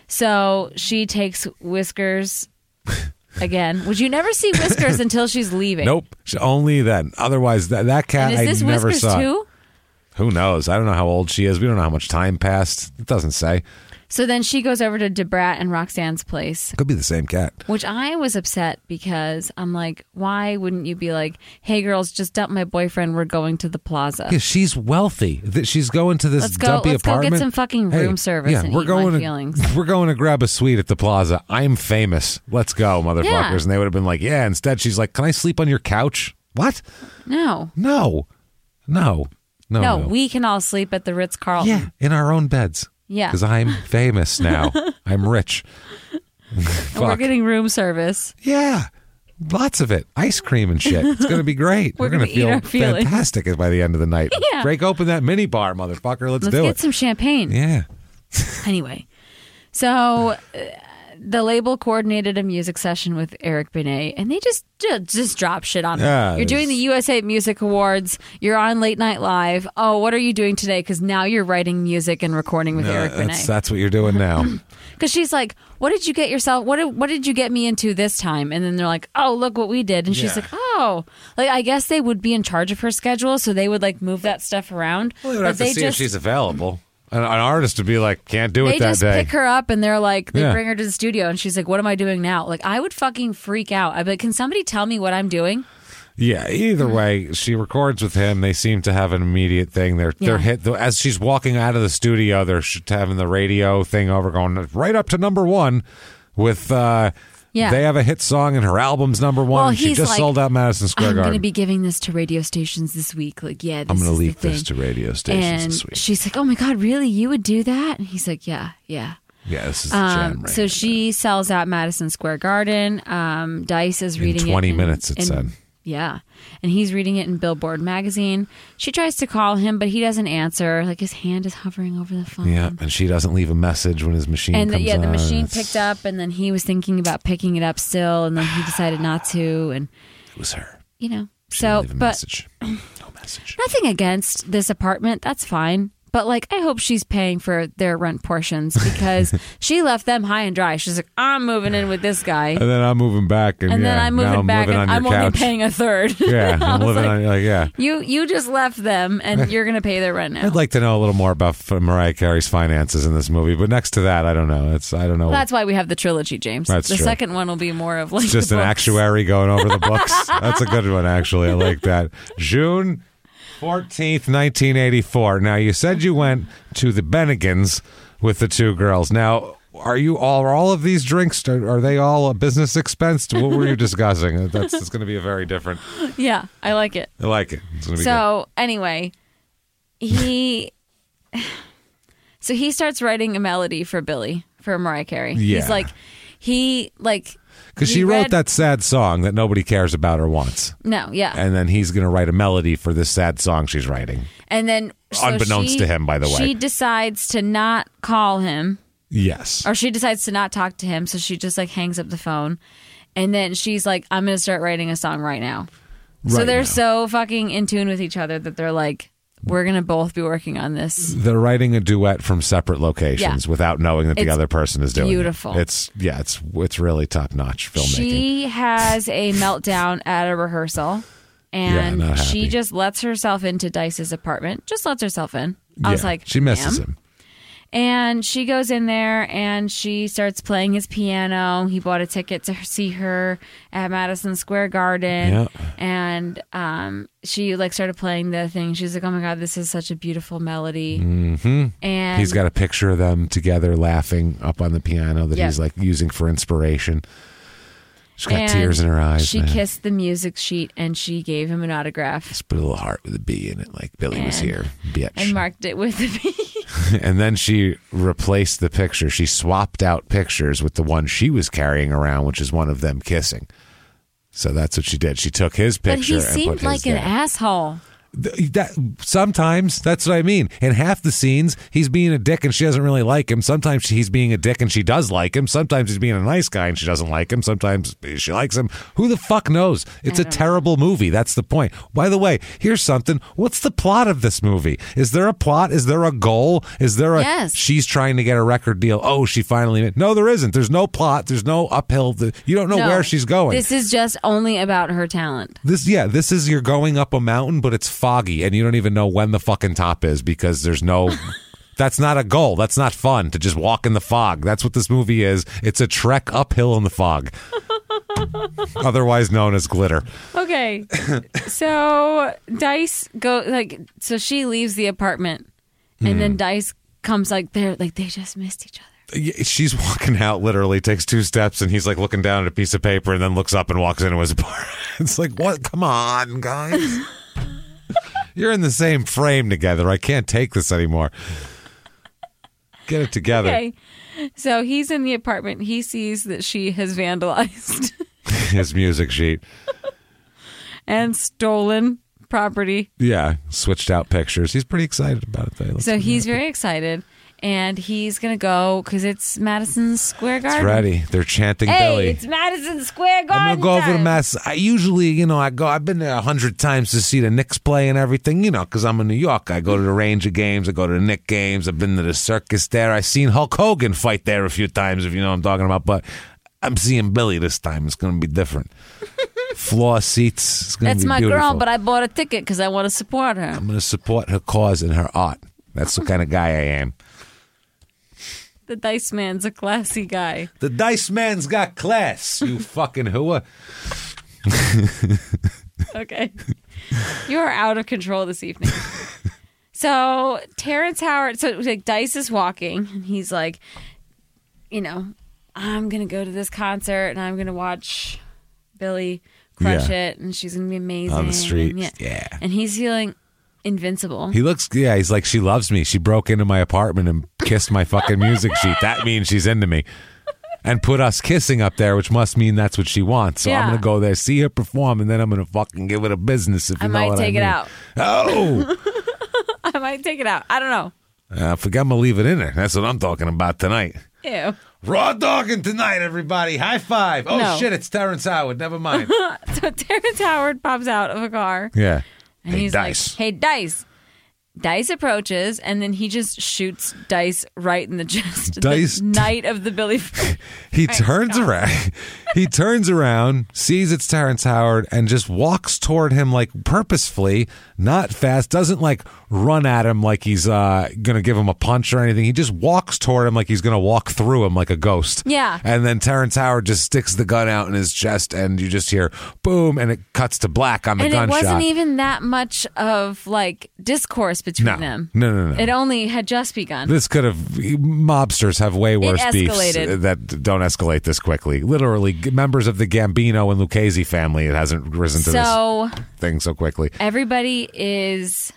[SPEAKER 3] So she takes Whiskers again. Would you never see Whiskers until she's leaving?
[SPEAKER 4] Nope. Only then. Otherwise, that cat
[SPEAKER 3] And is this
[SPEAKER 4] I never
[SPEAKER 3] Whiskers
[SPEAKER 4] saw.
[SPEAKER 3] too?
[SPEAKER 4] Who knows? I don't know how old she is. We don't know how much time passed. It doesn't say.
[SPEAKER 3] So then she goes over to Debrat and Roxanne's place,
[SPEAKER 4] Could be the same cat.
[SPEAKER 3] which I was upset because I'm like, why wouldn't you be like, hey girls, just dump my boyfriend. We're going to the plaza.
[SPEAKER 4] Yeah, she's wealthy. She's going to this
[SPEAKER 3] Let's go
[SPEAKER 4] dumpy
[SPEAKER 3] get
[SPEAKER 4] apartment.
[SPEAKER 3] some fucking room service and
[SPEAKER 4] we're
[SPEAKER 3] eat
[SPEAKER 4] going
[SPEAKER 3] my
[SPEAKER 4] to,
[SPEAKER 3] feelings.
[SPEAKER 4] We're going to grab a suite at the plaza. I'm famous. Let's go, motherfuckers.
[SPEAKER 3] Yeah.
[SPEAKER 4] And they would have been like, yeah. Instead, she's like, can I sleep on your couch? What?
[SPEAKER 3] No,
[SPEAKER 4] No.
[SPEAKER 3] we can all sleep at the Ritz-Carlton.
[SPEAKER 4] Yeah, in our own beds.
[SPEAKER 3] Yeah.
[SPEAKER 4] Because I'm famous now. I'm rich.
[SPEAKER 3] And we're
[SPEAKER 4] Fuck.
[SPEAKER 3] getting room service.
[SPEAKER 4] Yeah. Lots of it. Ice cream and shit. It's going to be great.
[SPEAKER 3] We're
[SPEAKER 4] going
[SPEAKER 3] gonna
[SPEAKER 4] to
[SPEAKER 3] eat
[SPEAKER 4] feel
[SPEAKER 3] our feelings.
[SPEAKER 4] fantastic by the end of the night.
[SPEAKER 3] Yeah.
[SPEAKER 4] Break open that mini bar, motherfucker. Let's do
[SPEAKER 3] get
[SPEAKER 4] it.
[SPEAKER 3] some champagne.
[SPEAKER 4] Yeah.
[SPEAKER 3] Anyway, so the label coordinated a music session with Eric Benet, and they just drop shit on him.
[SPEAKER 4] Yeah,
[SPEAKER 3] You're doing the USA Music Awards. You're on Late Night Live. Oh, what are you doing today? Because now you're writing music and recording with Eric Benet.
[SPEAKER 4] That's what you're doing now.
[SPEAKER 3] Because she's like, what did you get yourself? What did you get me into this time? And then they're like, oh, look what we did. And she's
[SPEAKER 4] Yeah.
[SPEAKER 3] like, oh, like I guess they would be in charge of her schedule, so they would like move that stuff around.
[SPEAKER 4] Well, we would have to see if she's available. An artist would be like, can't do it
[SPEAKER 3] They
[SPEAKER 4] that
[SPEAKER 3] just
[SPEAKER 4] day.
[SPEAKER 3] pick her up and they're like, they
[SPEAKER 4] Yeah.
[SPEAKER 3] bring her to the studio and she's like, what am I doing now? Like, I would fucking freak out. I'd be like, can somebody tell me what I'm doing?
[SPEAKER 4] Yeah, either way, she records with him. They seem to have an immediate thing. They're hit as she's walking out of the studio. They're having the radio thing over, going right up to number one with. They have a hit song and her album's number one.
[SPEAKER 3] Well,
[SPEAKER 4] she just sold out Madison Square Garden.
[SPEAKER 3] I'm going to be giving this to radio stations this week. Like, I'm
[SPEAKER 4] going to leak this to radio stations this week.
[SPEAKER 3] She's like, oh my God, really? You would do that? And he's like, yeah.
[SPEAKER 4] Yeah, this is the jam right
[SPEAKER 3] So she sells out Madison Square Garden. Dice is reading it.
[SPEAKER 4] In 20 minutes, it said.
[SPEAKER 3] Yeah. And he's reading it in Billboard magazine. She tries to call him, but he doesn't answer. Like his hand is hovering over the phone.
[SPEAKER 4] Yeah, and she doesn't leave a message when his machine comes on.
[SPEAKER 3] The machine picked up, and then he was thinking about picking it up still, and then he decided not to. And
[SPEAKER 4] it was her.
[SPEAKER 3] You know.
[SPEAKER 4] She didn't leave a message. No message.
[SPEAKER 3] Nothing against this apartment. That's fine. But, like, I hope she's paying for their rent portions because she left them high and dry. She's like, I'm moving in with this guy.
[SPEAKER 4] And then I'm moving back. And then
[SPEAKER 3] I'm moving back and I'm only paying a third.
[SPEAKER 4] Yeah, I'm living on,
[SPEAKER 3] You just left them and you're going to pay their rent now.
[SPEAKER 4] I'd like to know a little more about Mariah Carey's finances in this movie. But next to that, I don't know. I don't know.
[SPEAKER 3] Well, that's why we have the trilogy, James.
[SPEAKER 4] That's
[SPEAKER 3] the
[SPEAKER 4] true.
[SPEAKER 3] second one will be more of like
[SPEAKER 4] it's just an actuary going over the books. That's a good one, actually. I like that. June 14th, 1984. Now, you said you went to the Bennigans with the two girls. Now, are all of these drinks, are they all a business expense? What were you discussing? It's going to be a very different.
[SPEAKER 3] Yeah, I like it.
[SPEAKER 4] I like it. It's going to be
[SPEAKER 3] good. Anyway, he starts writing a melody for Billy, for Mariah Carey.
[SPEAKER 4] Yeah.
[SPEAKER 3] He's
[SPEAKER 4] because she wrote that sad song that nobody cares about or wants.
[SPEAKER 3] No, yeah.
[SPEAKER 4] And then he's going to write a melody for this sad song she's writing.
[SPEAKER 3] And then...
[SPEAKER 4] unbeknownst to him, by the way.
[SPEAKER 3] She decides to not call him.
[SPEAKER 4] Yes.
[SPEAKER 3] Or she decides to not talk to him, so she just, hangs up the phone. And then she's like, I'm going to start writing a song right now. So they're so fucking in tune with each other that they're like, we're going to both be working on this.
[SPEAKER 4] They're writing a duet from separate locations without knowing that the other person is doing
[SPEAKER 3] beautiful.
[SPEAKER 4] It. It's really top-notch filmmaking.
[SPEAKER 3] She has a meltdown at a rehearsal, and she just lets herself into Dice's apartment. Just lets herself in. I was like,
[SPEAKER 4] she misses him.
[SPEAKER 3] And she goes in there and she starts playing his piano. He bought a ticket to see her at Madison Square Garden.
[SPEAKER 4] Yeah.
[SPEAKER 3] And she started playing the thing. She's like, oh my God, this is such a beautiful melody.
[SPEAKER 4] Mm-hmm.
[SPEAKER 3] And
[SPEAKER 4] he's got a picture of them together laughing up on the piano that he's using for inspiration. She's got tears in her eyes.
[SPEAKER 3] She kissed the music sheet and she gave him an autograph.
[SPEAKER 4] Just put a little heart with a B in it, like Billy was here, bitch.
[SPEAKER 3] And marked it with a B.
[SPEAKER 4] And then she replaced the picture. She swapped out pictures with the one she was carrying around, which is one of them kissing. So that's what she did. She took his picture and put his
[SPEAKER 3] But he seemed like an asshole.
[SPEAKER 4] Sometimes that's what I mean. In half the scenes, he's being a dick and she doesn't really like him. Sometimes he's being a dick and she does like him. Sometimes he's being a nice guy and she doesn't like him. Sometimes she likes him. Who the fuck knows? It's a terrible movie. That's the point. By the way, here's something. What's the plot of this movie? Is there a plot? Is there a goal? Is there a she's trying to get a record deal? Oh, she finally... No, there isn't. There's no plot. There's no uphill. You don't know where she's going.
[SPEAKER 3] This is just only about her talent.
[SPEAKER 4] This is you're going up a mountain, but it's foggy and you don't even know when the fucking top is because there's no... That's not a goal. That's not fun to just walk in the fog. That's what this movie is. It's a trek uphill in the fog. Otherwise known as glitter.
[SPEAKER 3] Okay. So Dice so she leaves the apartment and then Dice comes they just missed each other.
[SPEAKER 4] She's walking out, literally takes 2 steps, and he's looking down at a piece of paper and then looks up and walks into his apartment. It's like, what? Come on, guys. You're in the same frame together. I can't take this anymore. Get it together.
[SPEAKER 3] Okay. So he's in the apartment. He sees that she has vandalized
[SPEAKER 4] his music sheet
[SPEAKER 3] and stolen property.
[SPEAKER 4] Yeah. Switched out pictures. He's pretty excited about it, though.
[SPEAKER 3] So he's very excited. And he's going to go because it's Madison Square Garden.
[SPEAKER 4] It's ready. They're chanting Billy.
[SPEAKER 3] Hey, it's Madison Square Garden.
[SPEAKER 4] I'm going to go over to Mass. I usually, I've been there 100 times to see the Knicks play and everything, because I'm in New York. I go to the Ranger games. I go to the Knicks games. I've been to the circus there. I've seen Hulk Hogan fight there a few times, if you know what I'm talking about. But I'm seeing Billy this time. It's going to be different. Floor seats. It's going to be beautiful.
[SPEAKER 3] That's my girl, but I bought a ticket because I want to support her.
[SPEAKER 4] I'm going to support her cause and her art. That's the kind of guy I am.
[SPEAKER 3] The Dice Man's a classy guy.
[SPEAKER 4] The Dice Man's got class, you fucking hooah.
[SPEAKER 3] Okay. You are out of control this evening. So Terrence Howard, so like Dice is walking, and he's like, you know, I'm going to go to this concert, and I'm going to watch Billie crush it, and she's going to be amazing.
[SPEAKER 4] On the street.
[SPEAKER 3] And
[SPEAKER 4] Yeah.
[SPEAKER 3] And he's feeling invincible.
[SPEAKER 4] He looks, he's like, she loves me. She broke into my apartment and kissed my fucking music sheet. That means she's into me. And put us kissing up there, which must mean that's what she wants. So I'm going to go there, see her perform, and then I'm going to fucking give it a business, if you know what I mean.
[SPEAKER 3] I might take it out.
[SPEAKER 4] Oh!
[SPEAKER 3] I might take it out. I don't know.
[SPEAKER 4] I forgot I'm going to leave it in there. That's what I'm talking about tonight.
[SPEAKER 3] Ew.
[SPEAKER 4] Raw dogging tonight, everybody. High five. Oh,
[SPEAKER 3] No.
[SPEAKER 4] shit, it's Terrence Howard. Never mind.
[SPEAKER 3] So Terrence Howard pops out of a car.
[SPEAKER 4] Yeah.
[SPEAKER 3] And
[SPEAKER 4] Hey,
[SPEAKER 3] he's
[SPEAKER 4] Dice.
[SPEAKER 3] like, hey, Dice. Dice approaches, and then he just shoots Dice right in the chest.
[SPEAKER 4] Dice-
[SPEAKER 3] The night of the Billie Frank.
[SPEAKER 4] He turns around. He turns around, sees it's Terrence Howard, and just walks toward him like purposefully, not fast. Doesn't like run at him like he's gonna give him a punch or anything. He just walks toward him like he's gonna walk through him like a ghost.
[SPEAKER 3] Yeah.
[SPEAKER 4] And then Terrence Howard just sticks the gun out in his chest, and you just hear boom, and it cuts to black on the
[SPEAKER 3] And
[SPEAKER 4] gunshot.
[SPEAKER 3] it wasn't even that much of like discourse between them.
[SPEAKER 4] No.
[SPEAKER 3] It only had just begun.
[SPEAKER 4] This could have mobsters have way worse beefs
[SPEAKER 3] escalated.
[SPEAKER 4] that don't escalate this quickly. Literally, members of the Gambino and Lucchese family, it hasn't risen to
[SPEAKER 3] So
[SPEAKER 4] this thing so quickly.
[SPEAKER 3] everybody is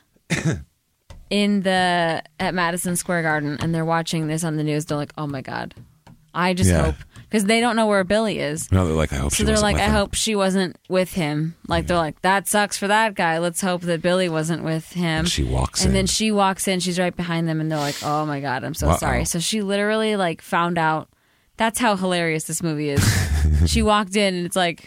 [SPEAKER 3] at Madison Square Garden, and they're watching this on the news. They're like, "Oh my god, I just
[SPEAKER 4] Yeah.
[SPEAKER 3] hope," because they don't know where Billie is.
[SPEAKER 4] No, they're like, I hope
[SPEAKER 3] So
[SPEAKER 4] she
[SPEAKER 3] they're
[SPEAKER 4] wasn't
[SPEAKER 3] like,
[SPEAKER 4] with
[SPEAKER 3] I
[SPEAKER 4] him.
[SPEAKER 3] hope she wasn't with him. Like, they're like, that sucks for that guy. Let's hope that Billie wasn't with him.
[SPEAKER 4] And she walks
[SPEAKER 3] and
[SPEAKER 4] in.
[SPEAKER 3] then she walks in. She's right behind them, and they're like, oh my god, I'm so
[SPEAKER 4] Uh-oh.
[SPEAKER 3] sorry. So she literally like found out. That's how hilarious this movie is. She walked in, and it's like,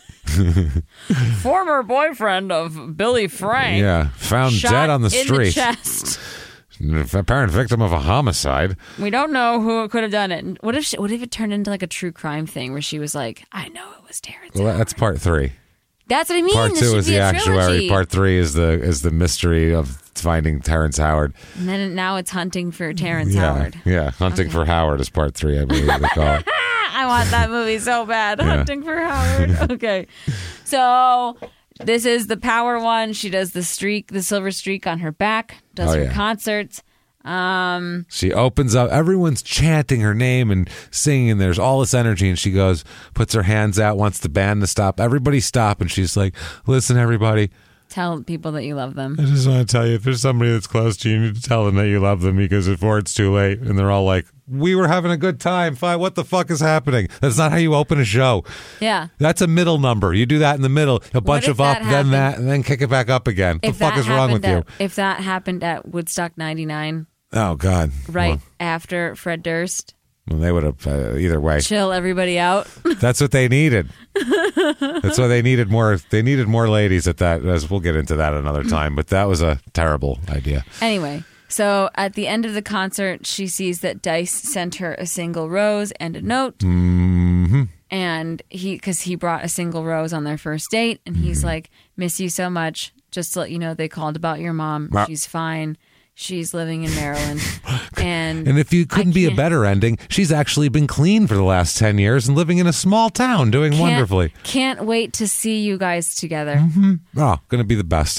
[SPEAKER 3] former boyfriend of Billie Frank.
[SPEAKER 4] Yeah, found
[SPEAKER 3] shot
[SPEAKER 4] dead on the
[SPEAKER 3] in
[SPEAKER 4] street.
[SPEAKER 3] the chest.
[SPEAKER 4] Apparent victim of a homicide.
[SPEAKER 3] We don't know who could have done it. And what if it turned into like a true crime thing where she was like, I know it was Terrence
[SPEAKER 4] Well,
[SPEAKER 3] Howard.
[SPEAKER 4] that's part 3.
[SPEAKER 3] That's what I mean.
[SPEAKER 4] Part
[SPEAKER 3] This
[SPEAKER 4] 2
[SPEAKER 3] should
[SPEAKER 4] is
[SPEAKER 3] be
[SPEAKER 4] the
[SPEAKER 3] a
[SPEAKER 4] actuary.
[SPEAKER 3] trilogy.
[SPEAKER 4] Part 3 is the mystery of finding Terrence Howard.
[SPEAKER 3] And then now it's hunting for Terrence
[SPEAKER 4] Yeah,
[SPEAKER 3] Howard.
[SPEAKER 4] yeah. Hunting for Howard is part 3, I believe they call it.
[SPEAKER 3] I want that movie so bad. Hunting for Howard. Okay. So this is the power one. She does the silver streak on her back, does
[SPEAKER 4] Oh,
[SPEAKER 3] her
[SPEAKER 4] yeah.
[SPEAKER 3] concerts.
[SPEAKER 4] She opens up. Everyone's chanting her name and singing. And there's all this energy. And she goes, puts her hands out, wants the band to stop. Everybody stop. And she's like, listen, everybody.
[SPEAKER 3] Tell people that you love them.
[SPEAKER 4] I just want to tell you, if there's somebody that's close to you, you need to tell them that you love them because before it's too late. And they're all like, we were having a good time. Fine. What the fuck is happening? That's not how you open a show.
[SPEAKER 3] Yeah.
[SPEAKER 4] That's a middle number. You do that in the middle, a bunch
[SPEAKER 3] if
[SPEAKER 4] of up,
[SPEAKER 3] that
[SPEAKER 4] then
[SPEAKER 3] happened-
[SPEAKER 4] that, and then kick it back up again. What the fuck is wrong with you?
[SPEAKER 3] If that happened at Woodstock 99,
[SPEAKER 4] Oh, God.
[SPEAKER 3] right after Fred Durst,
[SPEAKER 4] Well, they would have, either way.
[SPEAKER 3] chill everybody out.
[SPEAKER 4] That's what they needed. That's why they needed more. They needed more ladies at that. As we'll get into that another time. But that was a terrible idea.
[SPEAKER 3] Anyway, so at the end of the concert, she sees that Dice sent her a single rose and a note.
[SPEAKER 4] Mm-hmm.
[SPEAKER 3] And because he brought a single rose on their first date, and he's
[SPEAKER 4] Mm-hmm.
[SPEAKER 3] like, miss you so much. Just to let you know, they called about your mom.
[SPEAKER 4] Ah.
[SPEAKER 3] She's fine. She's living in Maryland. And
[SPEAKER 4] And if you couldn't be a
[SPEAKER 3] can't-
[SPEAKER 4] better ending, she's actually been clean for the last 10 years and living in a small town, doing wonderfully.
[SPEAKER 3] Can't wait to see you guys together.
[SPEAKER 4] Oh, going to be the best.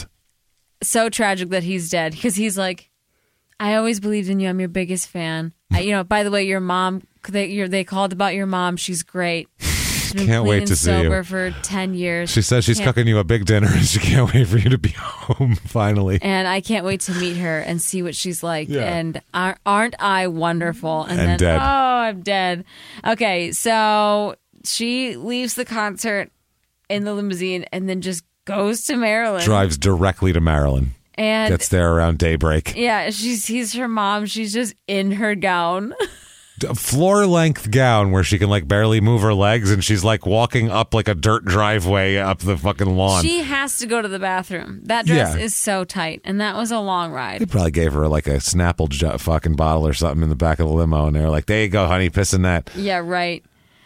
[SPEAKER 3] So tragic that he's dead, because he's like, I always believed in you. I'm your biggest fan. By the way, your mom, they called about your mom. She's great. She's been
[SPEAKER 4] Can't
[SPEAKER 3] clean
[SPEAKER 4] wait
[SPEAKER 3] and
[SPEAKER 4] to see you.
[SPEAKER 3] sober for 10 years.
[SPEAKER 4] She says she's
[SPEAKER 3] Can't-
[SPEAKER 4] cooking you a big dinner and she can't wait for you to be home finally.
[SPEAKER 3] And I can't wait to meet her and see what she's like.
[SPEAKER 4] Yeah.
[SPEAKER 3] And aren't I wonderful? And then,
[SPEAKER 4] dead.
[SPEAKER 3] oh, I'm dead. Okay, so she leaves the concert in the limousine and then just goes to Maryland.
[SPEAKER 4] Drives directly to Maryland.
[SPEAKER 3] And
[SPEAKER 4] Gets there around daybreak.
[SPEAKER 3] yeah, she sees her mom. She's just in her gown.
[SPEAKER 4] A floor-length gown where she can like barely move her legs and she's like walking up like a dirt driveway up the fucking lawn.
[SPEAKER 3] She has to go to the bathroom. That dress
[SPEAKER 4] Yeah.
[SPEAKER 3] is so tight, and that was a long
[SPEAKER 4] They
[SPEAKER 3] ride.
[SPEAKER 4] probably gave her like a Snapple fucking bottle or something in the back of the limo, and they were like, "There you go, honey, piss in that."
[SPEAKER 3] Yeah, right.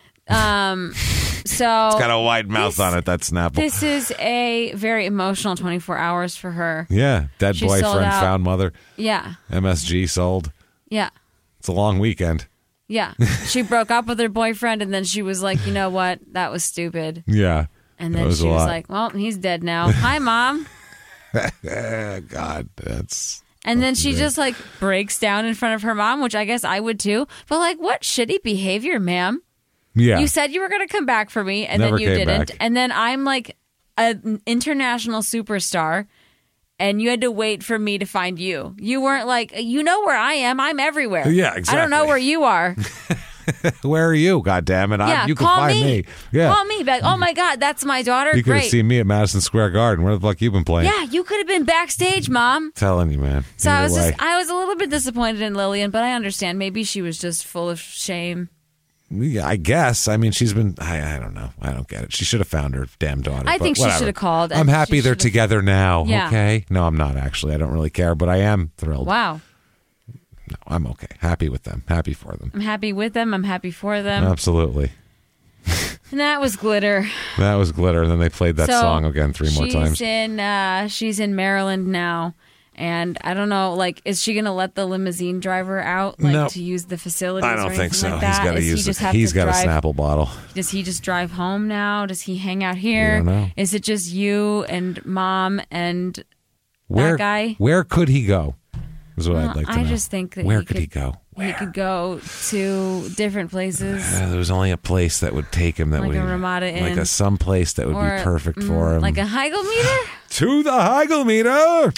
[SPEAKER 3] So
[SPEAKER 4] It's got a wide mouth on it. That Snapple.
[SPEAKER 3] this is a very emotional 24 hours for her.
[SPEAKER 4] Yeah, dead
[SPEAKER 3] She sold
[SPEAKER 4] boyfriend,
[SPEAKER 3] out.
[SPEAKER 4] found mother.
[SPEAKER 3] Yeah,
[SPEAKER 4] MSG sold.
[SPEAKER 3] yeah,
[SPEAKER 4] It's a long weekend.
[SPEAKER 3] yeah. She broke up with her boyfriend, and then she was like, you know what? That was stupid.
[SPEAKER 4] Yeah,
[SPEAKER 3] And then she was like, well, he's dead now. Hi, Mom.
[SPEAKER 4] God, that's...
[SPEAKER 3] And then she just like breaks down in front of her mom, which I guess I would too. But like, what shitty behavior, ma'am.
[SPEAKER 4] Yeah.
[SPEAKER 3] You said you were going to come back for me, and
[SPEAKER 4] Never
[SPEAKER 3] then you
[SPEAKER 4] came
[SPEAKER 3] didn't.
[SPEAKER 4] back.
[SPEAKER 3] And then I'm like an international superstar, and you had to wait for me to find you. You weren't like, you know where I am. I'm everywhere.
[SPEAKER 4] Yeah, exactly.
[SPEAKER 3] I don't know where you are.
[SPEAKER 4] Where are you, goddammit?
[SPEAKER 3] Yeah,
[SPEAKER 4] you can
[SPEAKER 3] call
[SPEAKER 4] find me. Yeah.
[SPEAKER 3] Call me back. Oh my God, that's my daughter.
[SPEAKER 4] You could have
[SPEAKER 3] Great.
[SPEAKER 4] seen me at Madison Square Garden. Where the fuck you been playing?
[SPEAKER 3] Yeah, you could have been backstage, Mom.
[SPEAKER 4] Telling you, man.
[SPEAKER 3] So
[SPEAKER 4] Either way.
[SPEAKER 3] I was a little bit disappointed in Lillian, but I understand. Maybe she was just full of shame.
[SPEAKER 4] Yeah, I guess. I mean, she's been. I don't know. I don't get it. She should have found her damn daughter.
[SPEAKER 3] I
[SPEAKER 4] but
[SPEAKER 3] think she
[SPEAKER 4] whatever.
[SPEAKER 3] should have called.
[SPEAKER 4] I'm
[SPEAKER 3] and
[SPEAKER 4] happy
[SPEAKER 3] she
[SPEAKER 4] they're
[SPEAKER 3] should have-
[SPEAKER 4] together now.
[SPEAKER 3] Yeah.
[SPEAKER 4] Okay. No, I'm not actually. I don't really care, but I am thrilled.
[SPEAKER 3] Wow.
[SPEAKER 4] No, I'm okay. Happy with them. Happy for them.
[SPEAKER 3] I'm happy with them. I'm happy for them.
[SPEAKER 4] Absolutely.
[SPEAKER 3] And that was Glitter.
[SPEAKER 4] That was Glitter. Then they played that
[SPEAKER 3] So,
[SPEAKER 4] song again 3 more times.
[SPEAKER 3] She's in Maryland now. And I don't know, like, is she going to let the limousine driver out, like,
[SPEAKER 4] No.
[SPEAKER 3] to use the facilities?
[SPEAKER 4] I don't
[SPEAKER 3] or
[SPEAKER 4] think
[SPEAKER 3] anything
[SPEAKER 4] so.
[SPEAKER 3] Like
[SPEAKER 4] He's
[SPEAKER 3] that?
[SPEAKER 4] got to
[SPEAKER 3] Does
[SPEAKER 4] use
[SPEAKER 3] he just
[SPEAKER 4] it.
[SPEAKER 3] have
[SPEAKER 4] He's
[SPEAKER 3] to
[SPEAKER 4] got a
[SPEAKER 3] drive-
[SPEAKER 4] Snapple bottle.
[SPEAKER 3] Does he just drive home now? Does he hang out here?
[SPEAKER 4] don't know.
[SPEAKER 3] Is it just you and Mom and
[SPEAKER 4] Where,
[SPEAKER 3] that guy?
[SPEAKER 4] Where could he go? Is what I'd like to know.
[SPEAKER 3] I just think that
[SPEAKER 4] where could he go?
[SPEAKER 3] He could go to different places.
[SPEAKER 4] There was only a place that would take him. That
[SPEAKER 3] Like
[SPEAKER 4] would
[SPEAKER 3] a Ramada Inn.
[SPEAKER 4] like some place that would
[SPEAKER 3] or,
[SPEAKER 4] be perfect for him.
[SPEAKER 3] Like a Heigl meter?
[SPEAKER 4] To the Heigl meter.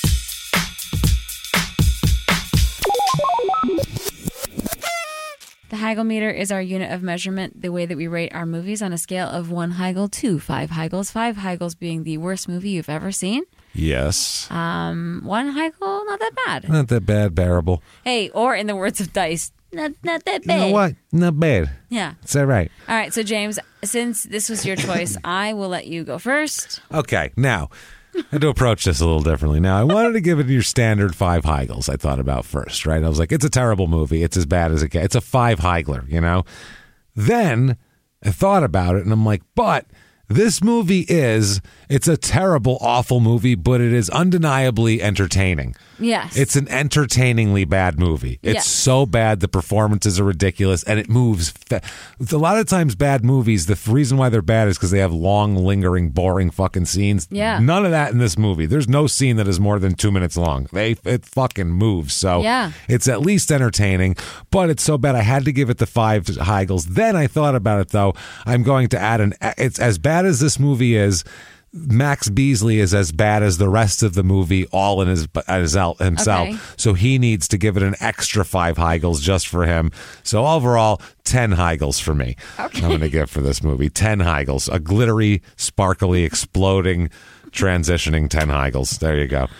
[SPEAKER 3] The Heigl meter is our unit of measurement, the way that we rate our movies on a scale of 1 Heigl to 5 Heigls. 5 Heigls being the worst movie you've ever seen.
[SPEAKER 4] Yes.
[SPEAKER 3] 1 Heigl, not that bad.
[SPEAKER 4] Not that bad. Bearable.
[SPEAKER 3] Hey, or in the words of Dice, not that bad.
[SPEAKER 4] You know what? Not bad.
[SPEAKER 3] Yeah.
[SPEAKER 4] It's all right.
[SPEAKER 3] All right, so James, since this was your choice, I will let you go first.
[SPEAKER 4] Okay. Now, I had to approach this a little differently. Now, I wanted to give it your standard 5 Heigls. I thought about first, right? I was like, it's a terrible movie. It's as bad as it gets. It's a 5 Heigler, you know? Then I thought about it, and I'm like, but this movie it's a terrible, awful movie, but it is undeniably entertaining.
[SPEAKER 3] Yes.
[SPEAKER 4] It's an entertainingly bad movie. It's
[SPEAKER 3] Yes.
[SPEAKER 4] so bad. The performances are ridiculous, and it moves. A lot of times, bad movies, the reason why they're bad is because they have long, lingering, boring fucking scenes.
[SPEAKER 3] Yeah.
[SPEAKER 4] None of that in this movie. There's no scene that is more than 2 minutes long. It fucking moves. So
[SPEAKER 3] Yeah.
[SPEAKER 4] it's at least entertaining, but it's so bad I had to give it the 5 Heigls. Then I thought about it, though. I'm going to add it's as bad as this movie is. Max Beasley is as bad as the rest of the movie, all in himself.
[SPEAKER 3] Okay.
[SPEAKER 4] So he needs to give it an extra 5 Heigls just for him. So overall, 10 Heigls for me. Okay. I'm going to give for this movie 10 Heigls. A glittery, sparkly, exploding, transitioning 10 Heigls. There you go.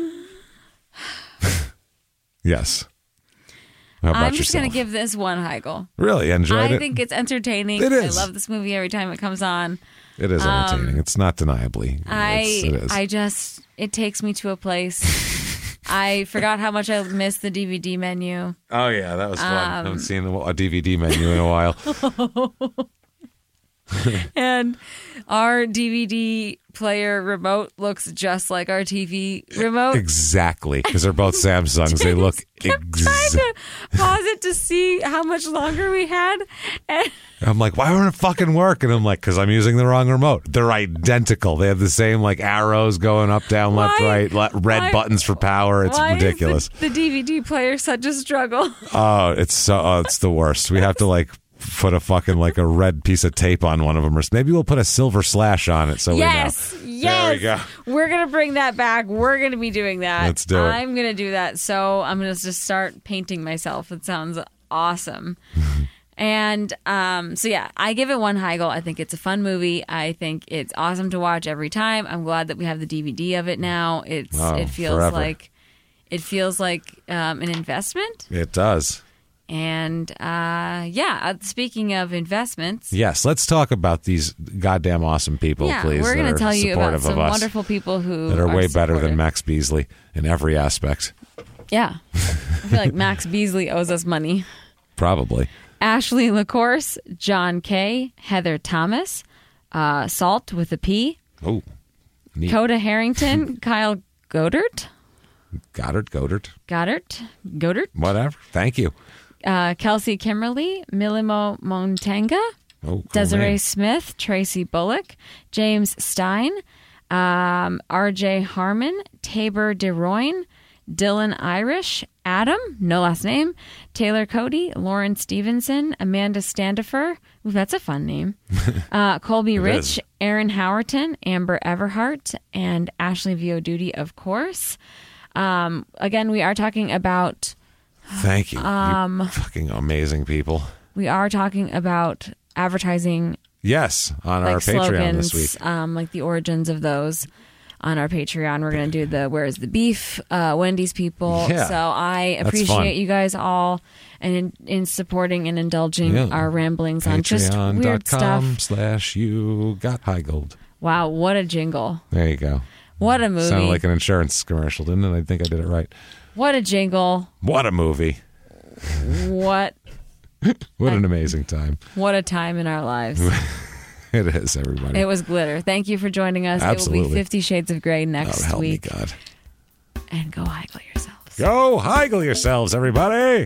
[SPEAKER 4] Yes. How about
[SPEAKER 3] I'm just going
[SPEAKER 4] yourself?
[SPEAKER 3] to give this 1 Heigl.
[SPEAKER 4] Really enjoyed
[SPEAKER 3] I
[SPEAKER 4] it?
[SPEAKER 3] think it's entertaining.
[SPEAKER 4] It is.
[SPEAKER 3] I love this movie every time it comes on.
[SPEAKER 4] It is entertaining. It's not deniably. It is.
[SPEAKER 3] It takes me to a place. I forgot how much I missed the DVD menu.
[SPEAKER 4] Oh yeah, that was fun. I haven't seen a DVD menu in a while.
[SPEAKER 3] And our DVD player remote looks just like our TV remote.
[SPEAKER 4] Exactly, because they're both Samsungs. They look
[SPEAKER 3] Trying to pause it to see how much longer we had. And
[SPEAKER 4] I'm like, why won't it fucking work? And I'm like, because I'm using the wrong remote. They're identical. They have the same like arrows going up, down, left, right, red buttons for power. It's
[SPEAKER 3] why
[SPEAKER 4] ridiculous.
[SPEAKER 3] Is the DVD player such a struggle?
[SPEAKER 4] Oh, it's the worst. We have to like put a fucking like a red piece of tape on one of them, or maybe we'll put a silver slash on it. So
[SPEAKER 3] Yes.
[SPEAKER 4] There we go.
[SPEAKER 3] We're going to bring that back. We're going to be doing that.
[SPEAKER 4] Let's do it.
[SPEAKER 3] I'm going to do that. So I'm going to just start painting myself. It sounds awesome. And so, yeah, I give it 1 Heigl. I think it's a fun movie. I think it's awesome to watch every time. I'm glad that we have the DVD of it now. It feels
[SPEAKER 4] forever.
[SPEAKER 3] like an investment.
[SPEAKER 4] It does.
[SPEAKER 3] And speaking of investments.
[SPEAKER 4] Yes, let's talk about these goddamn awesome people, please.
[SPEAKER 3] We're going to tell you about
[SPEAKER 4] supportive
[SPEAKER 3] some
[SPEAKER 4] of us,
[SPEAKER 3] wonderful people who
[SPEAKER 4] that are way better
[SPEAKER 3] supportive.
[SPEAKER 4] than Max Beasley in every aspect.
[SPEAKER 3] Yeah. I feel like Max Beasley owes us money.
[SPEAKER 4] Probably.
[SPEAKER 3] Ashley LaCourse, John Kay, Heather Thomas, Salt with a P,
[SPEAKER 4] Oh, neat.
[SPEAKER 3] Coda Harrington, Kyle Godert,
[SPEAKER 4] Goddard.
[SPEAKER 3] Godert,
[SPEAKER 4] Whatever. Thank you.
[SPEAKER 3] Kelsey Kimberly, Milimo Montanga,
[SPEAKER 4] Oh, cool
[SPEAKER 3] Desiree
[SPEAKER 4] name.
[SPEAKER 3] Smith, Tracy Bullock, James Stein, RJ Harmon, Tabor DeRoyne, Dylan Irish, Adam, no last name, Taylor Cody, Lauren Stevenson, Amanda Standifer. Ooh, that's a fun name. Colby Rich,
[SPEAKER 4] is.
[SPEAKER 3] Aaron Howerton, Amber Everhart, and Ashley Vioduti, of course. Again, we are talking about...
[SPEAKER 4] Thank you. You fucking amazing people.
[SPEAKER 3] We are talking about advertising,
[SPEAKER 4] Yes, on
[SPEAKER 3] like
[SPEAKER 4] our Patreon
[SPEAKER 3] slogans,
[SPEAKER 4] this week.
[SPEAKER 3] like the origins of those on our Patreon. We're going to do the Where's the Beef, Wendy's people.
[SPEAKER 4] Yeah,
[SPEAKER 3] so I
[SPEAKER 4] that's fun.
[SPEAKER 3] appreciate you guys all and in supporting and indulging
[SPEAKER 4] Yeah.
[SPEAKER 3] our ramblings on just weird stuff.
[SPEAKER 4] Patreon.com/you got high gold.
[SPEAKER 3] Wow, what a jingle.
[SPEAKER 4] There you go.
[SPEAKER 3] What a movie.
[SPEAKER 4] Sounded like an insurance commercial, didn't it? I think I did it right.
[SPEAKER 3] What a jingle.
[SPEAKER 4] What a movie.
[SPEAKER 3] What
[SPEAKER 4] What an amazing time.
[SPEAKER 3] what a time in our lives.
[SPEAKER 4] It is, everybody.
[SPEAKER 3] It was glitter. Thank you for joining us. It will
[SPEAKER 4] Absolutely.
[SPEAKER 3] be 50 Shades of Grey
[SPEAKER 4] Oh,
[SPEAKER 3] next
[SPEAKER 4] help
[SPEAKER 3] week.
[SPEAKER 4] me, God.
[SPEAKER 3] And go haggle yourselves.
[SPEAKER 4] Go haggle yourselves, everybody.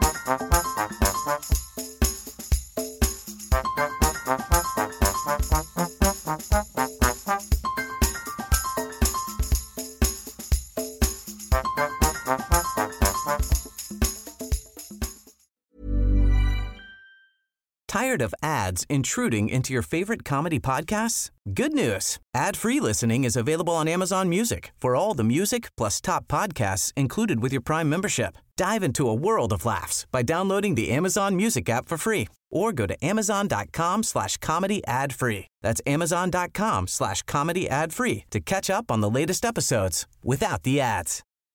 [SPEAKER 5] Tired of ads intruding into your favorite comedy podcasts? Good news. Ad-free listening is available on Amazon Music for all the music plus top podcasts included with your Prime membership. Dive into a world of laughs by downloading the Amazon Music app for free or go to amazon.com/comedy ad-free. That's amazon.com/comedy ad-free to catch up on the latest episodes without the ads.